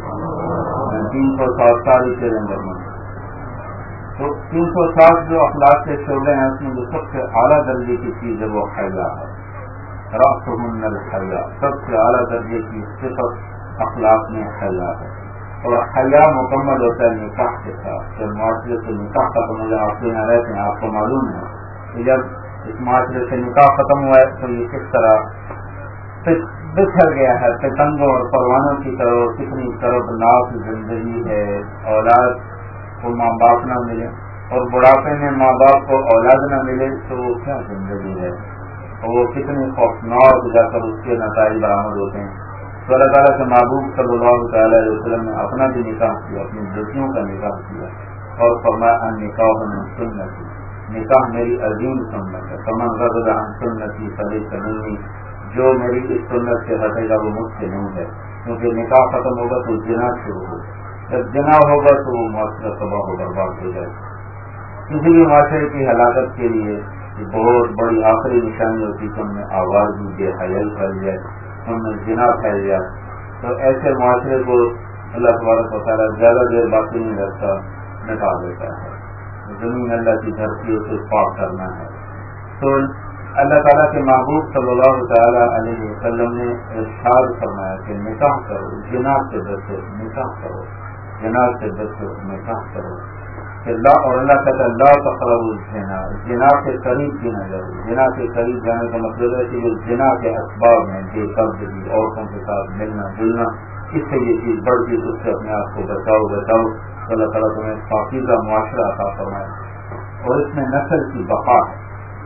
360 سال تیرے اندر تو 360 جو اخلاق کے شعبے ہیں اس میں جو سب سے اعلیٰ درجے کی چیز ہے وہ حیا ہے رأسهن الحیا، سب سے اعلیٰ درجے کی صفت اخلاق میں حیا ہے، اور حیا مکمل ہوتا ہے نکاح کے ساتھ. جب معاشرے سے نکاح ختم ہو جائے، آپ کے یہاں رہتے ہیں، آپ کو معلوم ہے کہ جب اس معاشرے سے نکاح ختم ہوا ہے تو یہ کس طرح بکھر گیا ہے پتنگوں اور پروانوں کی طرح. کتنی طرفناک زندگی ہے، اولاد کو ماں باپ نہ ملے اور بڑھاپے میں ماں باپ کو اولاد نہ ملے تو وہ کیا زندگی ہے، اور وہ کتنی خوفناک جا کر اس کے نتائج برآمد ہوتے ہیں. تو اللہ تعالیٰ کے محبوب صلی اللہ تعالیٰ علیہ وسلم نے اپنا بھی نکاح کیا، اپنی بیٹیوں کا نکاح کیا، اور فرمایا نکاح من سنتی، نکاح میری عظیم سنت ہے. فمن رغب عن سنتی فلیس منی، جو میری اس سنت سے ہٹے گا وہ مجھ سے نہیں ہے. کیونکہ نکاح ختم ہوگا تو جنا شروع ہوگا، جب جنا ہوگا تو وہ معاشرہ تباہ و برباد ہو جائے. کسی بھی معاشرے کی ہلاکت کے لیے یہ بہت بڑی آخری نشانی ہوتی کہ ہم نے آواز بھی بے حیائی پھیل جائے، ہم نے جنا پھیل جائے. تو ایسے معاشرے کو اللہ تبارک و تعالیٰ زیادہ دیر باقی نہیں رکھتا، نکال دیتا ہے. زمین اللہ کی دھرتی اسے پاک کرنا ہے. تو اللہ تعالیٰ کے محبوب صلی اللہ تعالیٰ علیہ وسلم نے ارشاد فرمایا کہ نکاح کرو، جنا سے بچو، نکاح کرو، جنا سے بچو، نکاح کرو. اور اللہ کہتا ہے لا تقربوا الزنا، جنا کے قریب بھی نہ جاؤ. جنا کے قریب جانے کا مطلب ہے کہ جو جنا کے اسباب ہیں، بے پردگی، عورتوں کے ساتھ ملنا جلنا، اس سے یہ چیز بڑھ گئی، اس سے اپنے آپ کو بچاؤ. اللہ تعالیٰ تمہیں پاکیزہ معاشرہ عطا فرمائے. اور اس میں نسل کی بقا ہے.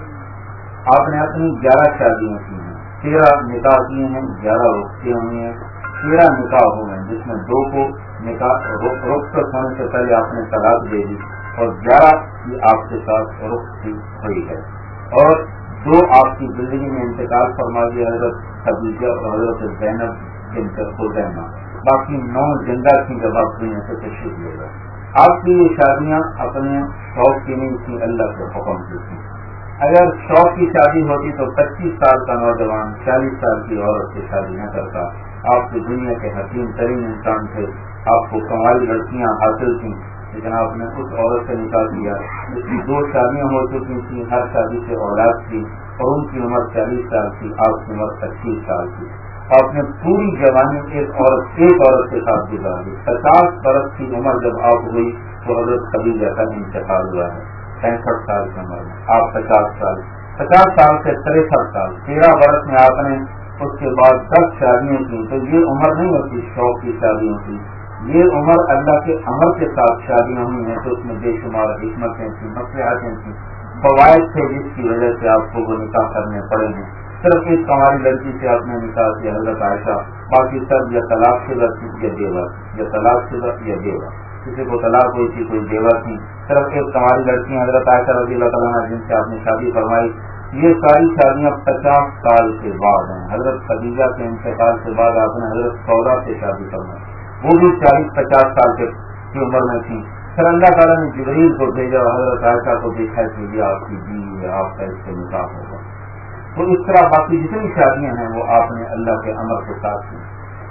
آپ نے اپنی 11 شادیاں کی ہیں، 13 نکاح کیے ہیں، 11 رخصتیں ہوئی ہیں، 13 نکاح ہوئے ہیں، جس میں 2 کو نکاح رخصت ہونے سے پہلے آپ نے طلاق دے دی، اور 11 کی آپ کے ساتھ رخصتی ہوئی ہے. اور 2 آپ کی زندگی میں انتقال فرما دیا، حضرت خدیجہ اور حضرت زینب بنت خزیمہ. باقی 9 زندہ تھیں جب آپ دنیا سے تشریف لے گئے. آپ کی یہ شادیاں اپنے شوق کی نہیں تھیں، اللہ کے حکم کی تھیں. اگر شوق کی شادی ہوتی تو 25 سال کا نوجوان 40 سال کی عورت سے شادی نہ کرتا. آپ کی دنیا کے حکیم ترین انسان تھے، آپ کو کمالی لڑکیاں حاصل تھیں، لیکن آپ نے اس عورت سے نکاح دیا جس کی 2 شادیاں ہو چکی تھیں، ہر شادی سے اولاد تھی، اور ان کی عمر 40 سال تھی، آپ کی عمر 25 سال تھی. آپ نے پوری جوانی ایک عورت کے ساتھ گزار دی. 50 برس کی عمر جب آپ ہوئی تو حضرت خدیجہ کا انتقال ہوا ہے 65 سال کی عمر میں. آپ 50 سال سے 63 سال، 13 برس میں آپ نے اس کے بعد 10 شادیاں کی. تو یہ عمر نہیں ہوتی شوق کی شادیوں کی، یہ عمر اللہ کے امر کے ساتھ شادیاں ہوئی ہیں. تو اس میں بے شمار حکمتیں تھیں، مصلحتیں تھیں، فوائد تھے جس کی وجہ سے آپ کو وہ نکاح کرنے پڑے ہیں. صرف ایک کماری لڑکی سے آپ نے نکاح کیا، حضرت عائشہ، باقی سب یا طلاق شدہ تھی یا بیوہ، یا طلاق شدہ یا بیوہ. کسی کو طلاق ہوئی تھی، کوئی بیوہ تھی. صرف ایک کماری لڑکیاں حضرت عائشہ رضی اللہ تعالیٰ عنہ جن سے آپ نے شادی فرمائی. یہ ساری شادیاں 50 سال کے بعد ہیں. حضرت خدیجہ کے انتقال کے بعد آپ نے حضرت سودا سے شادی فرمائی، وہ بھی 40-50 سال کی عمر میں تھی. پھر اللہ تعالیٰ نے جبریل کو بھیجا اور حضرت عائشہ کو دیکھا کہ یہ آپ کی بیوی ہے، آپ کا اس سے نکاح ہوگا. تو اس طرح باقی جتنی شادیاں ہیں وہ آپ نے اللہ کے امر کے ساتھ کی.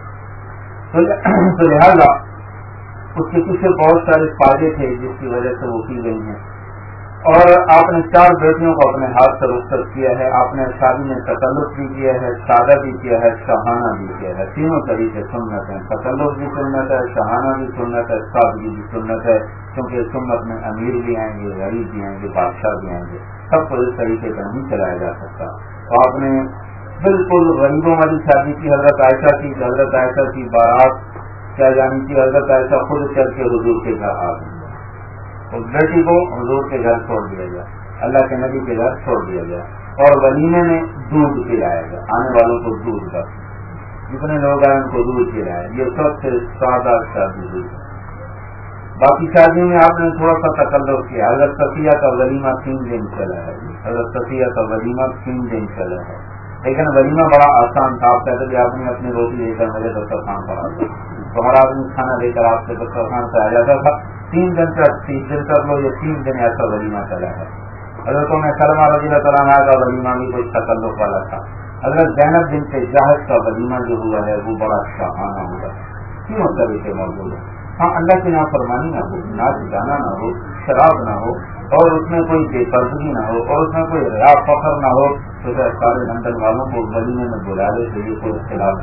تو لہذا اس کے پیچھے بہت سارے فائدے تھے جس کی وجہ سے وہ کی گئی ہیں. اور آپ نے 4 بیٹیوں کو اپنے ہاتھ سے رخصت کیا ہے. آپ نے شادی میں تکلف بھی کیا ہے، سادہ بھی کیا ہے، شاہانہ بھی کیا ہے. تینوں طریقے سنت ہیں. تکلف بھی سنت ہے، شاہانہ بھی سنت ہے، سادگی بھی سنت ہے. کیونکہ سنت میں امیر بھی آئیں گے، غریب بھی آئیں گے، بادشاہ بھی آئیں گے، سب کو اس طریقے سے نہیں چلایا جا سکتا. تو آپ نے بالکل غریبوں والی شادی کی حضرت عائشہ کی. حضرت عائشہ کی بارات کیا جانی تھی، حضرت عائشہ خود چل کے حضور کے گھر آ گئی. اس بیٹی کو حضور کے گھر چھوڑ دیا گیا، اللہ کے نبی کے گھر چھوڑ دیا گیا، اور ولیمے میں دودھ پلایا گیا. آنے والوں کو دودھ کا، جتنے لوگ آئے ان کو دودھ پلایا. یہ سب سے سادہ شادی ہوئی. باقی شادیوں میں آپ نے تھوڑا سا تکلف کیا. حضرت صفیہ کا ولیمہ 3 دن چلا ہے. حضرت صفیہ کا ولیمہ 3 دن چلا ہے، لیکن ولیمہ بڑا آسان تھا. آپ کہتے کہ آپ نے اپنی روٹی لے کر میرے دسترخوان پر آ گیا، تمہارا آدمی کھانا لے کر آپ کے دسترخوان سے آ جاتا تھا. 3 دن تک لوگ، یہ 3 دن ایسا ولیمہ چلا ہے. حضرت سلمہ رضی اللہ تعالیٰ عنہ کا ولیمہ بھی کچھ تکلف والا تھا. حضرت زینب بنت جحش کا ولیمہ جو ہوا ہے وہ بڑا شاہانہ ہوا. تینوں طریقے موجود ہیں. ہاں، اللہ کی نافرمانی نہ ہو، ناچ گانا نہ ہو، شراب نہ ہو، اور اس میں کوئی بے پردگی نہ ہو اور اس میں کوئی ریا فخر نہ ہو تو سارے لندن والوں کو ولیمے میں بلا لے تو یہ کوئی اختلاف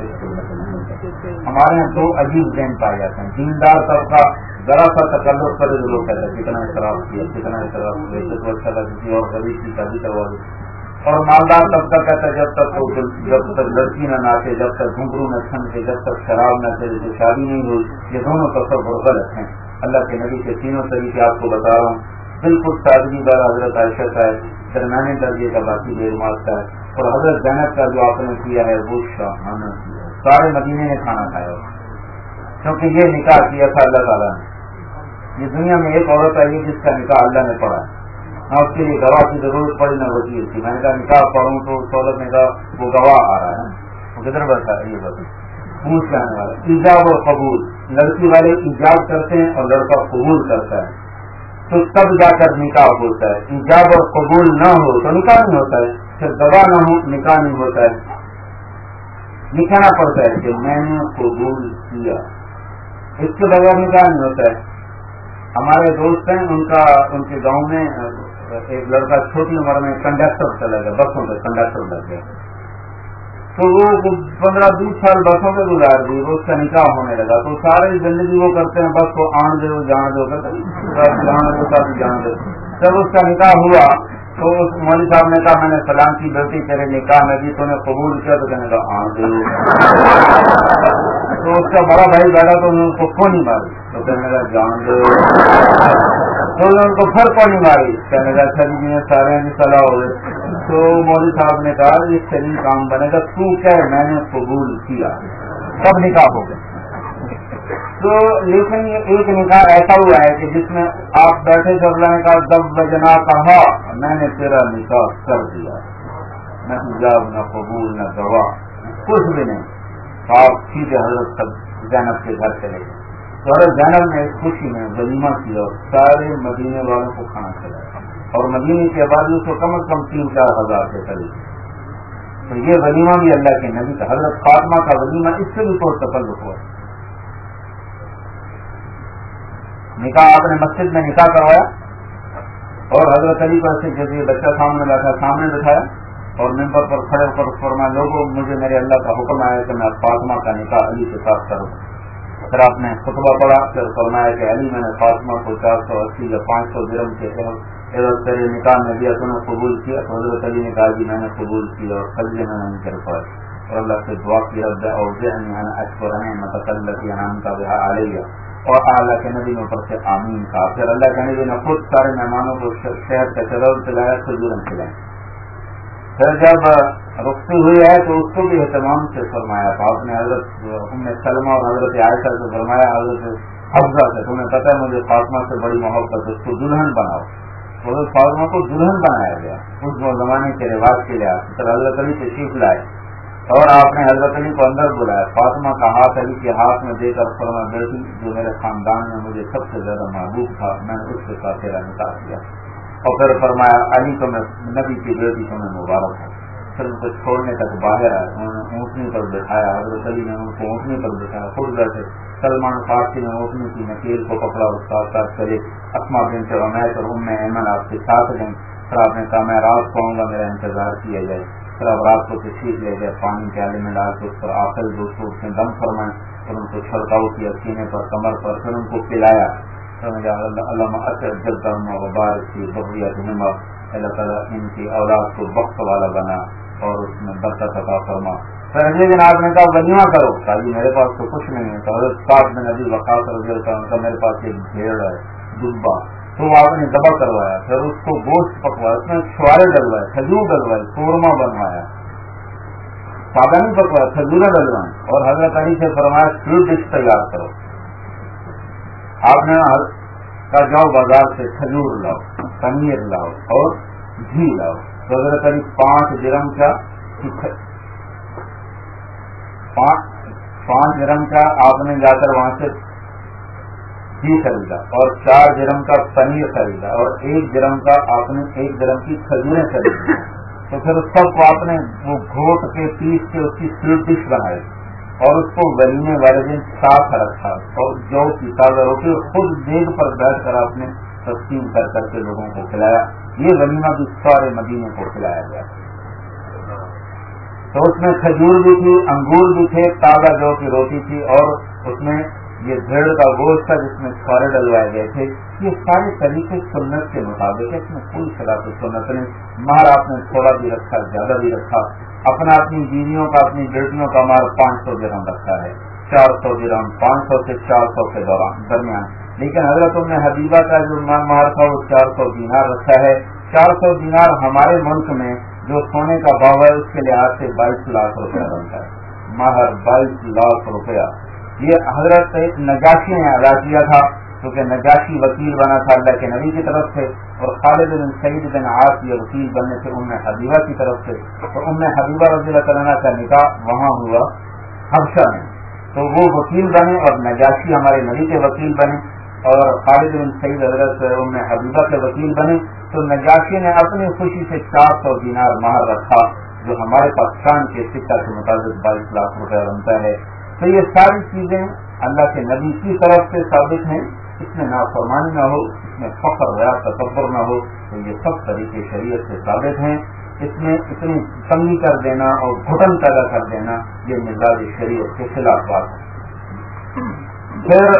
ہمارے یہاں دو عجیب ذہن پائے جاتے ہیں. دیندار طبقہ ذرا سا تکلف کرے تو لوگ کہتے ہیں کتنا اعتراف کیا کتنا اعتراف کیا تو اچھا تھا کسی اور غریب کی شادی کروا دی. اور مالدار طبقہ کہتا ہے جب تک لڑکی نہ ناچے جب تک گھنگرو نہ چھنکے جب تک شراب نہ چلے تو شادی نہیں ہوئی. یہ دونوں تصور غلط ہیں. اللہ کے نبی کے تینوں طریقے آپ کو بتا رہا ہوں. بالکل سادگی دار حضرت عائشہ کا ہے, درمیانے درجے کا باقی بیرماز کا ہے, اور حضرت زینب کا جو آپ نے کیا ہے وہ شاہانہ کیا ہے. سارے مدینے نے کھانا کھایا کیونکہ یہ نکاح کیا تھا اللہ تعالیٰ نے. یہ دنیا میں ایک عورت آئی جس کا نکاح اللہ نے پڑھا, نہ اس کے لیے گواہ کی ضرورت پڑی نہ وکیل کی. میں نے کہا نکاح پڑھوں تو سہولت نے کہا وہ گواہ آ رہا ہے, وہ کدھر بیٹھا ہے یہ بات پوچھ لانے والا. ایجاب اور قبول, لڑکی والے ایجاب کرتے ہیں اور لڑکا قبول کرتا ہے تو تب جا کر نکاح ہوتا ہے. ایجاب اور قبول نہ ہو تو نکاح نہیں ہوتا ہے, پھر گواہ نہ ہو نکاح نہیں ہوتا ہے. لکھنا پڑتا ہے کہ میں نے قبول کیا, اس کے بغیر نکاح نہیں ہوتا ہے. ہمارے دوست ہیں, ان کے گاؤں میں ایک لڑکا چھوٹی عمر میں کنڈکٹر چلا گیا, بسوں پہ کنڈکٹر لگ گیا. تو وہ 15-20 سال بسوں پہ گزار دی, اس کا نکاح ہونے لگا. تو ساری زندگی وہ کرتے ہیں بس کو آن دو جان دو کرتے جان دو. جب اس کا نکاح ہوا تو اس مولوی صاحب نے کہا میں نے سلام کی بیٹی تیرے نکاح میں بھی تو نے قبول کیا, تو کہنے کا آن دو. تو اس کا بڑا بھائی بیٹھا تو انہوں نے اس کو نہیں ماری, تو کہنے کا جان دو. تو ان کو پھر کو نہیں ماری, کہنے کا اچھا جی سارے صلاح ہو گئے. تو مولوی صاحب نے کہا یہ صحیح کام بنے گا, تو کیا میں نے قبول کیا, تب نکاح ہو گیا. تو لیکن یہ ایک نکاح ایسا ہوا ہے کہ جس میں آپ بیٹھے تھے, اللہ نے کہا جب بجنا کہا میں نے تیرا نکاح کر دیا, نہ حجاب نہ قبول نہ گواہ کچھ بھی نہیں. آپ سیدھے حضرت زینب کے گھر چلے گئے. تو حضرت زینب نے اس خوشی میں ولیمہ کیا اور سارے مدینے والوں کو کھانا کھلایا, اور مدینے کی آبادی کو کم از کم 3-4 ہزار کے قریب. تو یہ ولیمہ بھی اللہ کے نبی کا, حضرت فاطمہ کا ولیمہ اس سے بھی کوئی تکلف ہوا. نکاح آپ نے مسجد میں نکاح کروایا اور حضرت علی پر سے جب یہ بچہ سامنے بیٹھا سامنے بٹھایا اور ممبر پر کھڑے ہو کر فرمایا لوگوں مجھے میرے اللہ کا حکم آیا کہ میں فاطمہ کا نکاح علی کے ساتھ کروں. پھر آپ نے خطبہ پڑھا, پھر فرمایا کہ علی میں نے فاطمہ کو 480 یا 500 درہم کے تیرے نکاح میں دیا, تو نے قبول کیا. تو حضرت علی نے کہا جی میں نے قبول کیا اور سجدے میں نہیں کر پائے, اور اللہ سے دعا کی رب اوزعنی ان اشکر نعمتک التی انعمت بها علی, اور اللہ کے نبی نے اوپر سے آمین کہا. پھر اللہ کے نبی نے خود سارے مہمانوں کو شہر کا چرور چلایا, کھجوریں کھلائیں. پھر جب رخصتی ہوئی ہے تو اس کو بھی اہتمام سے فرمایا. تو آپ نے حضرت ام سلمہ اور حضرت عائشہ سے فرمایا حضرت حفصہ سے تمہیں پتہ ہے مجھے فاطمہ سے بڑی محبت, اس کو دلہن بناؤ. حضرت فاطمہ کو دلہن بنایا گیا اس زمانے کے رواج کے لحاظ سے. پھر حضرت علی تشریف لائے اور آپ نے حضرت علی کو اندر بلایا. فاطمہ کا ہاتھ علی کے ہاتھ میں دے کر فرمایا بیٹی جو میرے خاندان میں مجھے سب سے زیادہ محبوب تھا میں نے اس کے ساتھ تیرا نکاح کیا. اور پھر فرمایا علی تو میں نبی کی بیٹی تمہیں مبارک ہے. پھر ان کو چھوڑنے تک باہر آئے, انہوں نے اونٹنی پر بٹھایا, حضرت علی نے ان کو اونٹنی پر بٹھایا, خود بیٹھے. سلمان فارسی نے اونٹنی کی نکیل کو پکڑا اور ساتھ ساتھ چلے. اسما بنت عمیس اور ام ایمن آپ کے ساتھ گئیں. پھر آپ نے کہا میں رات کو آؤں گا, میرا انتظار کیا جائے. پھر اب رات کو تشریف لے گئے, پانی کے آلے میں ڈال کے اس پر آخر دوستوں اس نے دم فرمائے اور ان کو چھڑکاؤ کیا سینے پر کمر پر. پھر ان کو پلایا. اللہ جب کرنا وبارک کی بحریت نما, اللہ تعالیٰ ان کی اولاد کو وقت والا بنا اور اس میں برکت عطا فرما. پھر اگلے دن آپ نے کہا ولیمہ کرو. کہا جی میرے پاس تو کچھ نہیں ہے. تو حضرت سعد بن ابی وقاص رضی اللہ عنہ کا میرے پاس ایک بھیڑ ہے دبا, تو آپ نے دبا کروایا. پھر اس کو گوشت پکوایا, اس میں چھوارے ڈلوائے, کھجور ڈلوائے, قورمہ بنوایا. سادہ نہیں پکوایا, کھجوریں ڈلوائیں. اور حضرت علی سے فرمایا سویٹ ڈش تیار کرو. آپ نے کہا جاؤ بازار سے کھجور لاؤ, پنیر لاؤ اور گھی لاؤ. تو حضرت علی 5 درہم کا 5 درہم کا آپ نے جا کر وہاں سے گھی خریدا اور 4 درہم کا پنیر خریدا اور 1 درہم کا آپ نے 1 درہم کی کھجوریں خریدی. تو پھر اس سب کو آپ نے وہ گھوٹ کے پیس کے اس کی سویٹ ڈش بنائی اور اس کو ولیمے والے دن ساتھ رکھا. اور جو کی تازہ روٹی خود دیگ پر بیٹھ کر آپ نے تقسیم کر کر کے لوگوں کو کھلایا. یہ ولیمہ بھی سارے مدینے کو کھلایا گیا. تو اس میں کھجور بھی تھی، انگور بھی تھے، تازہ جو کی روٹی تھی، اور اس میں یہ بھیڑ کا گوشت تھا جس میں چھوارے ڈلوائے گئے تھے. یہ سارے طریقے سنت کے مطابق ہے، اس میں کوئی خلاف سنت نہیں. مہر آپ نے تھوڑا بھی رکھا، زیادہ بھی رکھا. اپنا اپنی بیویوں کا، اپنی بیٹیوں کا مہر 500 درہم رکھا ہے، 400 درہم، 500 سے 400 کے درمیان. لیکن حضرت ام حبیبہ کا جو مہر تھا وہ 400 دینار رکھا ہے. 400 دینار ہمارے ملک میں جو سونے کا بھاؤ ہے اس کے لحاظ سے 22 لاکھ روپیہ بنتا ہے. مہر 22 لاکھ روپیہ. یہ حضرت نجاشی نے ادا کیا تھا، کیونکہ نجاشی وکیل بنا تھا اللہ کے نبی کی طرف سے، اور خالد بن سعید بن عاص یہ وکیل بننے سے ام حبیبہ کی طرف سے. اور ام حبیبہ رضی اللہ تعالیٰ عنہ کا نکاح وہاں ہوا حبشہ میں، تو وہ وکیل بنے اور نجاشی ہمارے نبی کے وکیل بنے، اور خالد بن سعید حضرت ام حبیبہ کے وکیل بنے. تو نجاشی نے اپنی خوشی سے 400 دینار مہر رکھا، جو ہمارے پاکستان کے سکہ کے مطابق 22 لاکھ روپے بنتا ہے. تو یہ ساری چیزیں اللہ کے نبی کی طرف سے ثابت ہیں. اس میں نافرمانی نہ ہو، اس میں فخر یا تکبر نہ ہو. تو یہ سب طریقے شریعت سے ثابت ہیں. اس میں اتنی تنگی کر دینا اور گھٹن پیدا کر دینا یہ مزاج شریعت کے خلاف بات ہے. پھر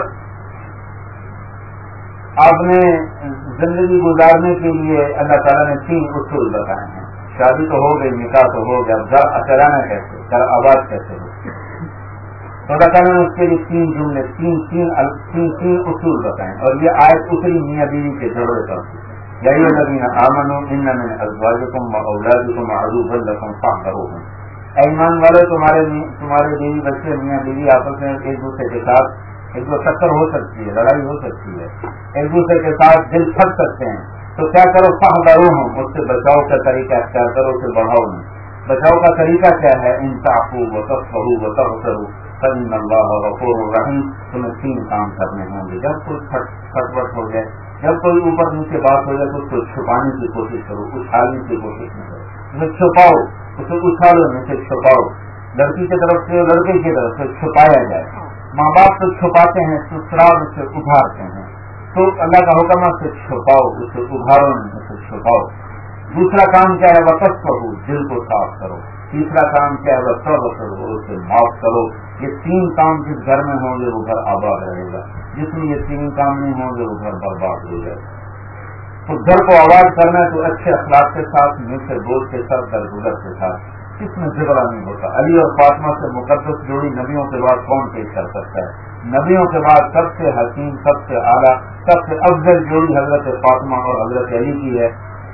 آپ نے زندگی گزارنے کے لیے اللہ تعالیٰ نے 3 اصول بتائے ہیں. شادی تو ہو گئی، نکاح تو ہو گیا، گھر اچرانا کیسے، گھر آباد کیسے ہو. تو اللہ تعالیٰ نے اس کے لیے 3 جملے، تین اصول بتائے. اور یہ آیت اتری میاں بیوی کے جھگڑے پر. یا ایھا الذین آمنوا ان من ازواجکم واولادکم عدوا لکم فاحذروہم. اے ایمان والے، تمہارے بیوی بچے میاں بیوی آپس میں ایک دوسرے کے ساتھ ایک دو ٹکر ہو سکتی ہے، لڑائی ہو سکتی ہے، ایک دوسرے کے ساتھ دل پھٹ سکتے ہیں. تو کیا کرو، فاحذروہم، اس سے بچاؤ کا طریقہ اختیار کرو، اسے بڑھاؤ نہیں. بچاؤ کا طریقہ کیا ہے؟ ان تعفوا وتصفحوا وتغفروا فإن اللہ غفور رحیم. تمہیں 3 کام کرنے ہوں گے. جب کوئی کھٹپٹ ہو جائے، جب کوئی اوپر نیچے بات ہو جائے تو اس کو چھپانے کی کوشش کرو، اچھالنے کی کوشش نہ کرو. اسے چھپاؤ، اسے اچھالو نہیں، اسے چھپاؤ. لڑکی کی طرف سے لڑکے کی طرف سے چھپایا جائے. ماں باپ تو چھپاتے ہیں، سسرال سے ابھارتے ہیں. تو اللہ کا حکم ہے اسے چھپاؤ، اسے ابھارو نہیں، اسے چھپاؤ. دوسرا کام کیا ہے؟ وتصفحوا، دل کو صاف کرو. تیسرا کام کیا ہے؟ وتغفروا، اسے معاف کرو. یہ 3 کام جس گھر میں ہوں گے وہ گھر آباد رہے گا. جس میں یہ 3 کام نہیں ہوں گے وہ گھر برباد ہو جائے گا. تو گھر کو آباد کرنا ہے تو اچھے اخلاق کے ساتھ، میٹھے بول کے ساتھ، درگزر کے ساتھ. اس میں جھگڑا نہیں ہوتا. علی اور فاطمہ سے مقدس جوڑی نبیوں کے بعد کون پیش کر سکتا ہے؟ نبیوں کے بعد سب سے حسین، سب سے اعلیٰ، سب سے افضل جوڑی حضرت فاطمہ اور حضرت علی کی ہے.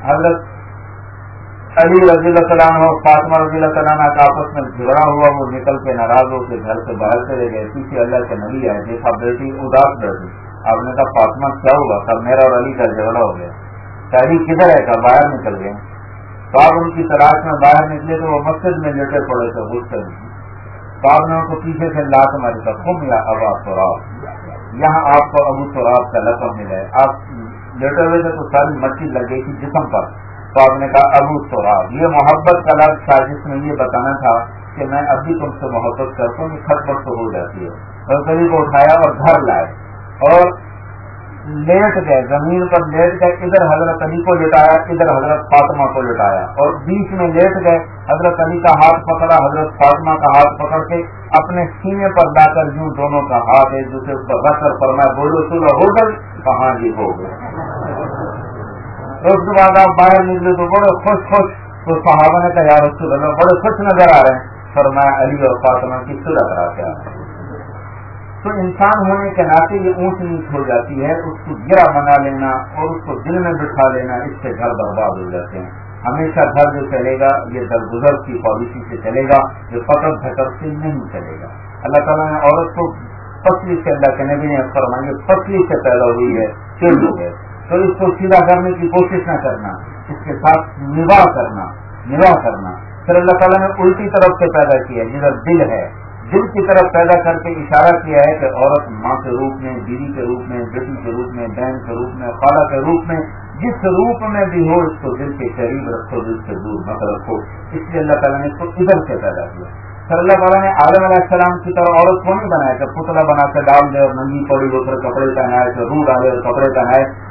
حضرت علی رضی اللہ تعالیٰ عنہ اور فاطمہ رضی اللہ تعالیٰ عنہ کا آپس میں جھگڑا ہوا، وہ نکل کے ناراض ہو کے گھر سے باہر چلے گئے. پیچھے اللہ کے نبی آئے، دیکھا بیٹی اداس بیٹھی. آپ نے کہا فاطمہ کیا ہوا؟ کہا میرا اور علی کا جھگڑا ہو گیا. علی کدھر ہے؟ کہا باہر نکل گئے. تو آپ ان کی تلاش میں باہر نکلے تو وہ مسجد میں لیٹے پڑے تھے غصے میں. تو آپ نے ان کو پیچھے سے لات ماری. تھا خم یا ابا سراب، یہاں آپ کو ابو سراب کا لقب ملا ہے. آپ لیٹے ہوئے تھے تو ساری مٹی لگ گئی تھی جسم پر. تو آپ نے کہا ابو سراب. یہ محبت کا لفظ تھا جس میں یہ بتانا تھا کہ میں اب بھی تم سے محبت کرتا ہوں. یہ کھٹپٹ تو ہو جاتی ہے. اور سبھی کو اٹھایا اور گھر لائے اور لیٹ گئے، زمین پر لیٹ گئے. ادھر حضرت علی کو لٹایا، ادھر حضرت فاطمہ کو لٹایا، اور بیچ میں لیٹ گئے. حضرت علی کا ہاتھ پکڑا، حضرت فاطمہ کا ہاتھ پکڑ کے اپنے سینے پر لا کر یوں دونوں کا ہاتھ ایک دوسرے پر رکھ کر فرمایا بولو صلح ہو گئی؟ کہاں جی ہو گئے. اس کے بعد آپ باہر نکلے تو بڑے خوش. تو صحابہ نے کہا یا رسول اللہ بڑے خوش نظر آ رہے ہیں. فرمایا علی اور فاطمہ کی صلح کرا کے آ رہے ہیں. تو انسان ہونے کے ناطے یہ اونچ نیچ ہو جاتی ہے. اس کو گرا بنا لینا اور اس کو دل میں بٹھا لینا، اس سے گھر برباد ہو جاتے ہیں. ہمیشہ گھر جو چلے گا یہ درگزر کی پالیسی سے چلے گا، یہ پکڑ دھکڑ سے نہیں چلے گا. اللہ تعالیٰ نے عورت کو پتلی سے، اللہ کے نبی نے فرمایا پتلی سے پیدا ہوئی ہے، چل ہے. تو اس کو سیدھا کرنے کی کوشش نہ کرنا، اس کے ساتھ نباہ کرنا. پھر اللہ تعالیٰ نے الٹی طرف سے پیدا کیا جدھر دل ہے، دل کی طرف پیدا کر کے اشارہ کیا ہے کہ عورت ماں کے روپ میں، بیوی کے روپ میں، بیٹی کے روپ میں، بہن کے روپ میں، خالہ کے روپ میں، جس روپ میں بھی ہو اس کو دل کے قریب رکھو، دل سے دور مت رکھو. اس لیے اللہ تعالیٰ نے اس کو ادھر سے پیدا کیا. پھر اللہ تعالیٰ نے آدم علیہ السلام کی طرح عورت کو نہیں بنایا کہ پتلا بنا کے ڈال دے اور ننگی پڑی ہو کر کپڑے پہنائے، کہ روح ڈالے اور کپڑے پہنائے.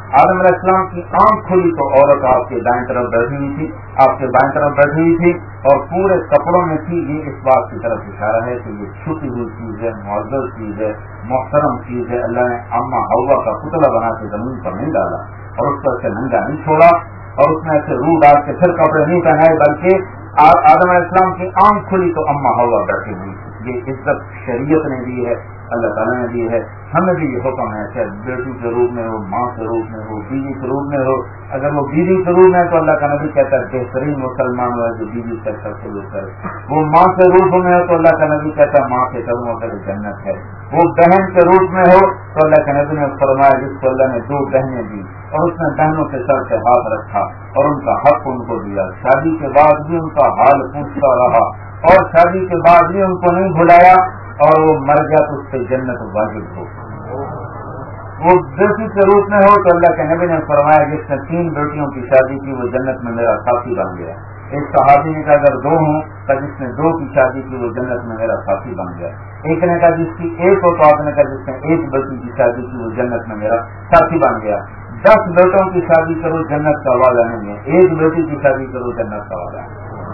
آدم علیہ السلام کی آنکھ کھلی تو عورت آپ کے دائیں طرف بیٹھی ہوئی تھی، آپ کے بائیں طرف بیٹھی ہوئی تھی اور پورے کپڑوں میں تھی. یہ اس بات کی طرف اشارہ ہے کہ یہ چھپی ہوئی چیز ہے، معزز چیز ہے، محترم چیز ہے. اللہ نے اما حوا کا پتلا بنا کے زمین پر نہیں ڈالا اور اس پر سے ننگا نہیں چھوڑا اور اس میں ایسے روح ڈال کے پھر کپڑے نہیں پہنائے، بلکہ آدم علیہ السلام کی آنکھ کھلی تو اما حوا بیٹھی ہوئی تھی. یہ عزت شریعت نے دی ہے، اللہ تعالیٰ نے دی ہے. ہمیں بھی یہ حکم ہے کہ بیٹی کے روپ میں ہو، ماں کے روپ میں ہو، بیوی کے روپ میں ہو. اگر وہ بیوی کے روپ میں ہے تو اللہ کا نبی کہتا ہے بہترین مسلمان ہوا ہے جو بیوی سے اچھا سلوک کرے. وہ ماں کے روپ میں ہے تو اللہ کا نبی کہتا ہے ماں کے قدموں پر جنت ہے. وہ بہن کے روپ میں ہو تو اللہ کے نبی نے فرمایا جس کو اللہ نے 2 بہنیں دی اور اس نے بہنوں کے سر سے ہاتھ رکھا اور ان کا حق ان کو دیا، شادی کے بعد بھی ان کا حال پوچھتا رہا اور شادی کے بعد بھی ان کو نہیں بھلایا اور وہ مر گیا تو اس پہ جنت واجب ہو. وہ بیٹی کے روپ میں ہو تو اللہ کے نبی نے فرمایا جس نے 3 بیٹیوں کی شادی کی وہ جنت میں میرا ساتھی بن گیا. ایک صحابی نے کہا اگر 2 ہوں تو جس نے 2 کی شادی کی وہ جنت میں میرا ساتھی بن گیا. ایک نے کہا جس کی 1 ہو تو آپ نے کہا جس نے 1 بیٹی کی شادی کی وہ جنت میں میرا ساتھی بن گیا. 10 بیٹوں کی شادی کرو جنت کا وعدہ نہیں ہے، 1 بیٹی کی شادی کرو جنت کا وعدہ ہے.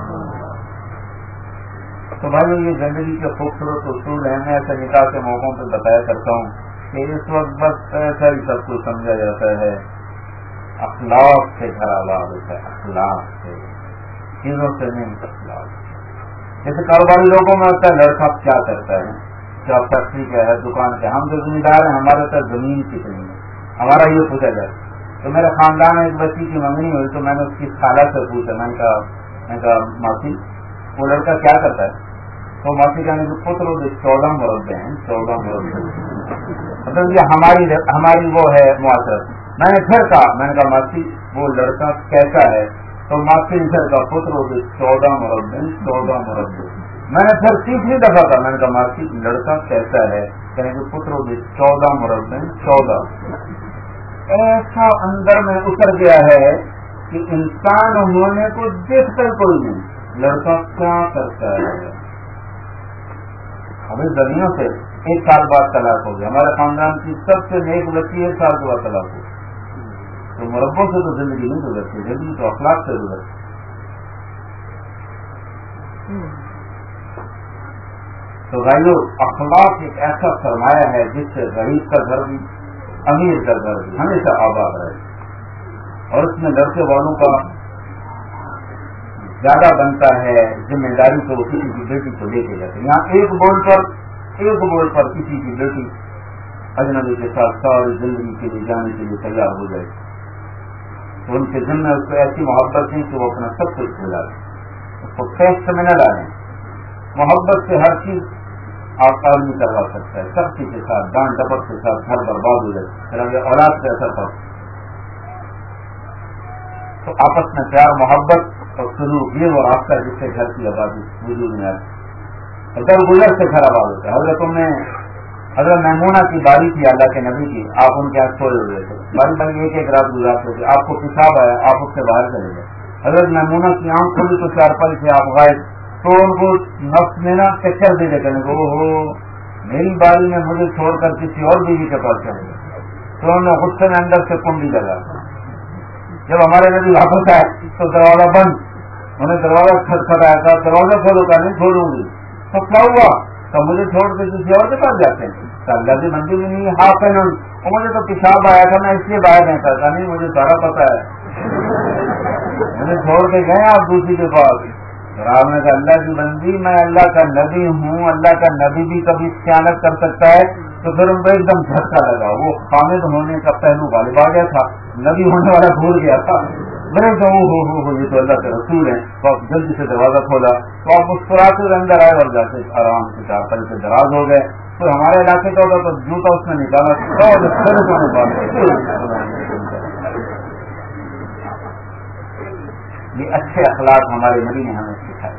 تو بھائی یہ زندگی کے خوبصورت اصول ہیں. میں ایسے نکاح کے موقعوں پہ بتایا کرتا ہوں کہ اس وقت بس ایسا ہی سب کچھ سمجھا جاتا ہے، اخلاق سے گھر آباد ہوتا ہے، اخلاق سے، چیزوں سے نہیں. اخلاق جیسے کاروباری لوگوں میں ہوتا ہے لڑکا کیا کرتا ہے، کیا فیکٹری کا ہے، دکان کا. ہم جو ذمہ دار ہیں ہمارے پاس زمین کتنی ہے ہمارا یہ پوچھا جائے. تو میرے خاندان میں ایک بچی کی منگنی ہوئی تو میں نے اس کی خالہ سے پوچھا، میں نے کہا ماسی وہ لڑکا کیا کرتا ہے؟ تو ماسی کہنے کے پتر 14 مربع ہیں، 14 مربع مطلب یہ ہماری وہ ہے معاشرت. میں نے پھر کہا، میں نے کہا ماسی وہ لڑکا کیسا ہے؟ تو ماسی نے پھر کہا پتر 14 مربع، 14 مربع. میں نے پھر 3 دفعہ کہا، میں نے کہا ماسی لڑکا کیسا ہے؟ کہنے کے پتر 14 مربع، 14. ایسا اندر میں اتر گیا ہے کہ انسان ہونے کو دیکھ کر کوئی نہیں، لڑکا کیا کرتا ہے. ہمیں زمینوں سے 1 سال بعد طلاق ہو گیا. ہمارے خاندان کی سب سے نیک بچی 1 سال کے بعد طلاق ہو. تو مربوں سے تو زندگی نہیں گزرتی، زندگی تو اخلاق سے گزرتی. تو بھائیو اخلاق ایک ایسا سرمایہ ہے جس سے غریب کا گھر بھی امیر کا گھر بھی ہمیشہ آباد رہے. اور اس میں لڑکے والوں کا زیادہ بنتا ہے ذمہ داری تو کسی کی بیٹی کو لے کے جاتے. یہاں ایک بول پر کسی کی بیٹی اجنبی کے ساتھ ساری زندگی کے لیے جانے کے لیے تیار ہو جائے تو ان کے ذمہ اس کو ایسی محبت نہیں کہ وہ اپنا سب کچھ بھلا دیں، اس کو ٹیسٹ میں نہ ڈالیں. محبت سے ہر چیز آپ آدمی کروا سکتا ہے، سختی کے ساتھ ڈانٹ ڈپٹ کے ساتھ گھر برباد ہو جائے. پھر اگر اولاد پہ اثر پڑتا تو آپس میں پیار محبت اور سلوک یہ وہ راستہ جس سے گھر کی آبادی وجود میں آتی. در گزر سے گھر آباد ہوتا ہے. حضرت میمونہ کی باری تھی اللہ کے نبی کی، آپ ان کے یہاں سوئے ہوئے تھے، باری ایک رات گزارتے تھے. آپ کو پیشاب آیا، آپ اس سے باہر چلے گئے. حضرت میمونہ کی آنکھ کھلی تو 4 سے آپ غائب. تو ان کو نفس میں نا چکر دے دیتے ہیں، ہو میری باری میں مجھے چھوڑ کر کسی اور بیوی کے پاس چلے گئے. تو انہوں نے غصے میں اندر سے کنڈی لگا. جب ہمارے نبی واپس آئے تو دروازہ بند. انہیں دروازہ کھٹکھٹایا تھا، دروازہ کھولو کا نہیں چھوڑوں گی. تو کیا ہوا؟ تو مجھے چھوڑ کے کسی اور کے پاس جاتے ہیں. اللہ کی منزل میں نہیں ہاف اینڈ اور مجھے تو پیشاب آیا تھا، میں اس لیے باہر نہیں کرتا. نہیں مجھے سارا پتا ہے، مجھے چھوڑ کے گئے آپ دوسری کے پاس. آپ نے کہا اللہ کی بندی میں اللہ کا نبی ہوں، اللہ کا نبی بھی کبھی خیانت کر سکتا ہے. تو پھر ان کو ایک دم جھٹکا لگا. وہ خامد ہونے کا پہلو غالب آ گیا تھا، نبی ہونے والا بھول گیا تھا. میں نے کہا ہو یہ تو اللہ کے رسول ہیں. تو آپ جلدی سے دروازہ کھولا تو آپ مسکراتے اندر آئے اور جاتے آرام سے 4 سے دراز ہو گئے. تو ہمارے علاقے کا ہوتا تو جوتا اس میں نکالا. یہ اچھے اخلاق ہمارے نبی نے ہمیں سکھائے.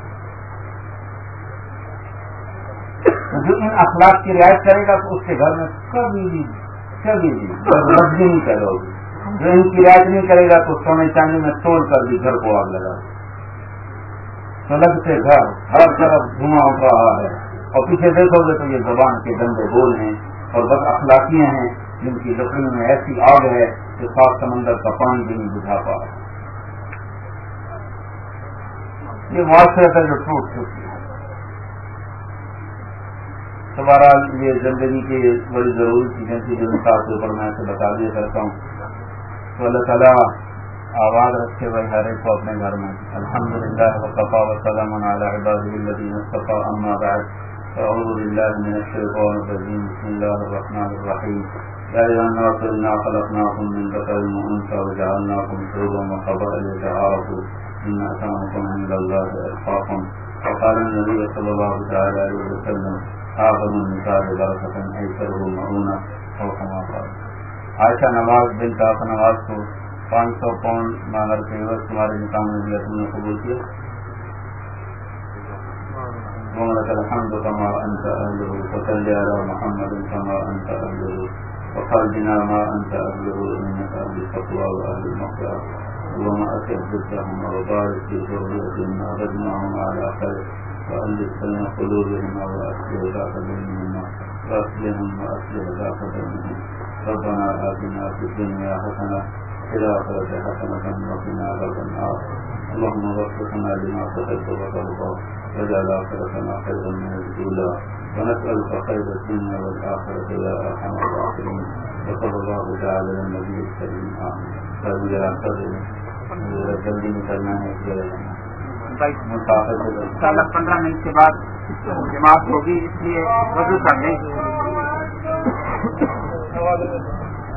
جو ان اخلاق کی رعایت کرے گا تو اس کے گھر میں کبھی بھی نہیں کرو گی. جو ان کی رعایت نہیں کرے گا تو سونے چاندی میں توڑ کر بھی گھر کو آگ لگا. سلگ سے گھر ہر طرف دھواں اٹھ رہا ہے اور پیچھے دیکھو گے تو یہ زبان کے گندے بول ہیں اور بد اخلاقیاں ہیں. جن کی لکڑیوں میں ایسی آگ ہے کہ سات سمندر کا پانی بھی نہیں بجھا پا رہا. یہ معاشرت ہے جو ٹوٹ چکی ہے. تو بہرحال یہ زندگی کی بڑی ضروری چیزیں تھیں جو مثال کے اوپر میں سے بتا دیا کرتا ہوں. تو اللہ تعالیٰ آواز رکھے بھائی ہر ایک کو اپنے گھر میں. الحمدللہ وکفی وسلام علی عبادہ الذین اصطفی. اما بعد اعوذ باللہ من الشیطان الرجیم. بسم اللہ الرحمن الرحیم. یا ایھا الناس انا خلقناکم من ذکر وانثی وجعلناکم شعوبا وقبائل لتعارفوا ان اکرمکم عند اللہ اتقاکم. وقال النبی صلی اللہ تعالی علیہ وسلم اعظم النساء برکۃ ایسرہم معونہ او کما قال. عائشہ نواز بنت آقا نواز کو 500 پاؤنڈ مانگر کے عوض تمہارے نکاح میں دیا، تم نے قبول کیا؟ وَلَكَ الْحَمْدُ كَمَا أَنْتَ أَهْلُهُ وَصَلِّ عَلَى مُحَمَّدٍ كَمَا أَنْتَ أَهْلُهُ وَخَرِّجْنَا مَا أَنْتَ أَهْلُهُ إِنَّكَ أَهْلُ التَّقْوَى وَأَهْلُ الْمَغْفِرَةِ. اللهم أكرم جدهم وبارك في ذريتهم وأغنهم على خير وألف بين قلوبهم وأصلح ذات بينهما وأصلح ذات بينهم. ربنا آتنا في الدنيا حسنة وفي الآخرة حسنة وقنا عذاب النار. اللهم وفقنا لما تحب وترضى واجعل آخرتنا خيرا من الأولى ونسألك خير الدنيا والآخرة يا أرحم الراحمين. وصلى الله تعالى على النبي الكريم. آمين. جلدی نکلنا ہے انشاءاللہ 15 منٹ کے بعد جماعت ہوگی، اس لیے وضو کر لیں.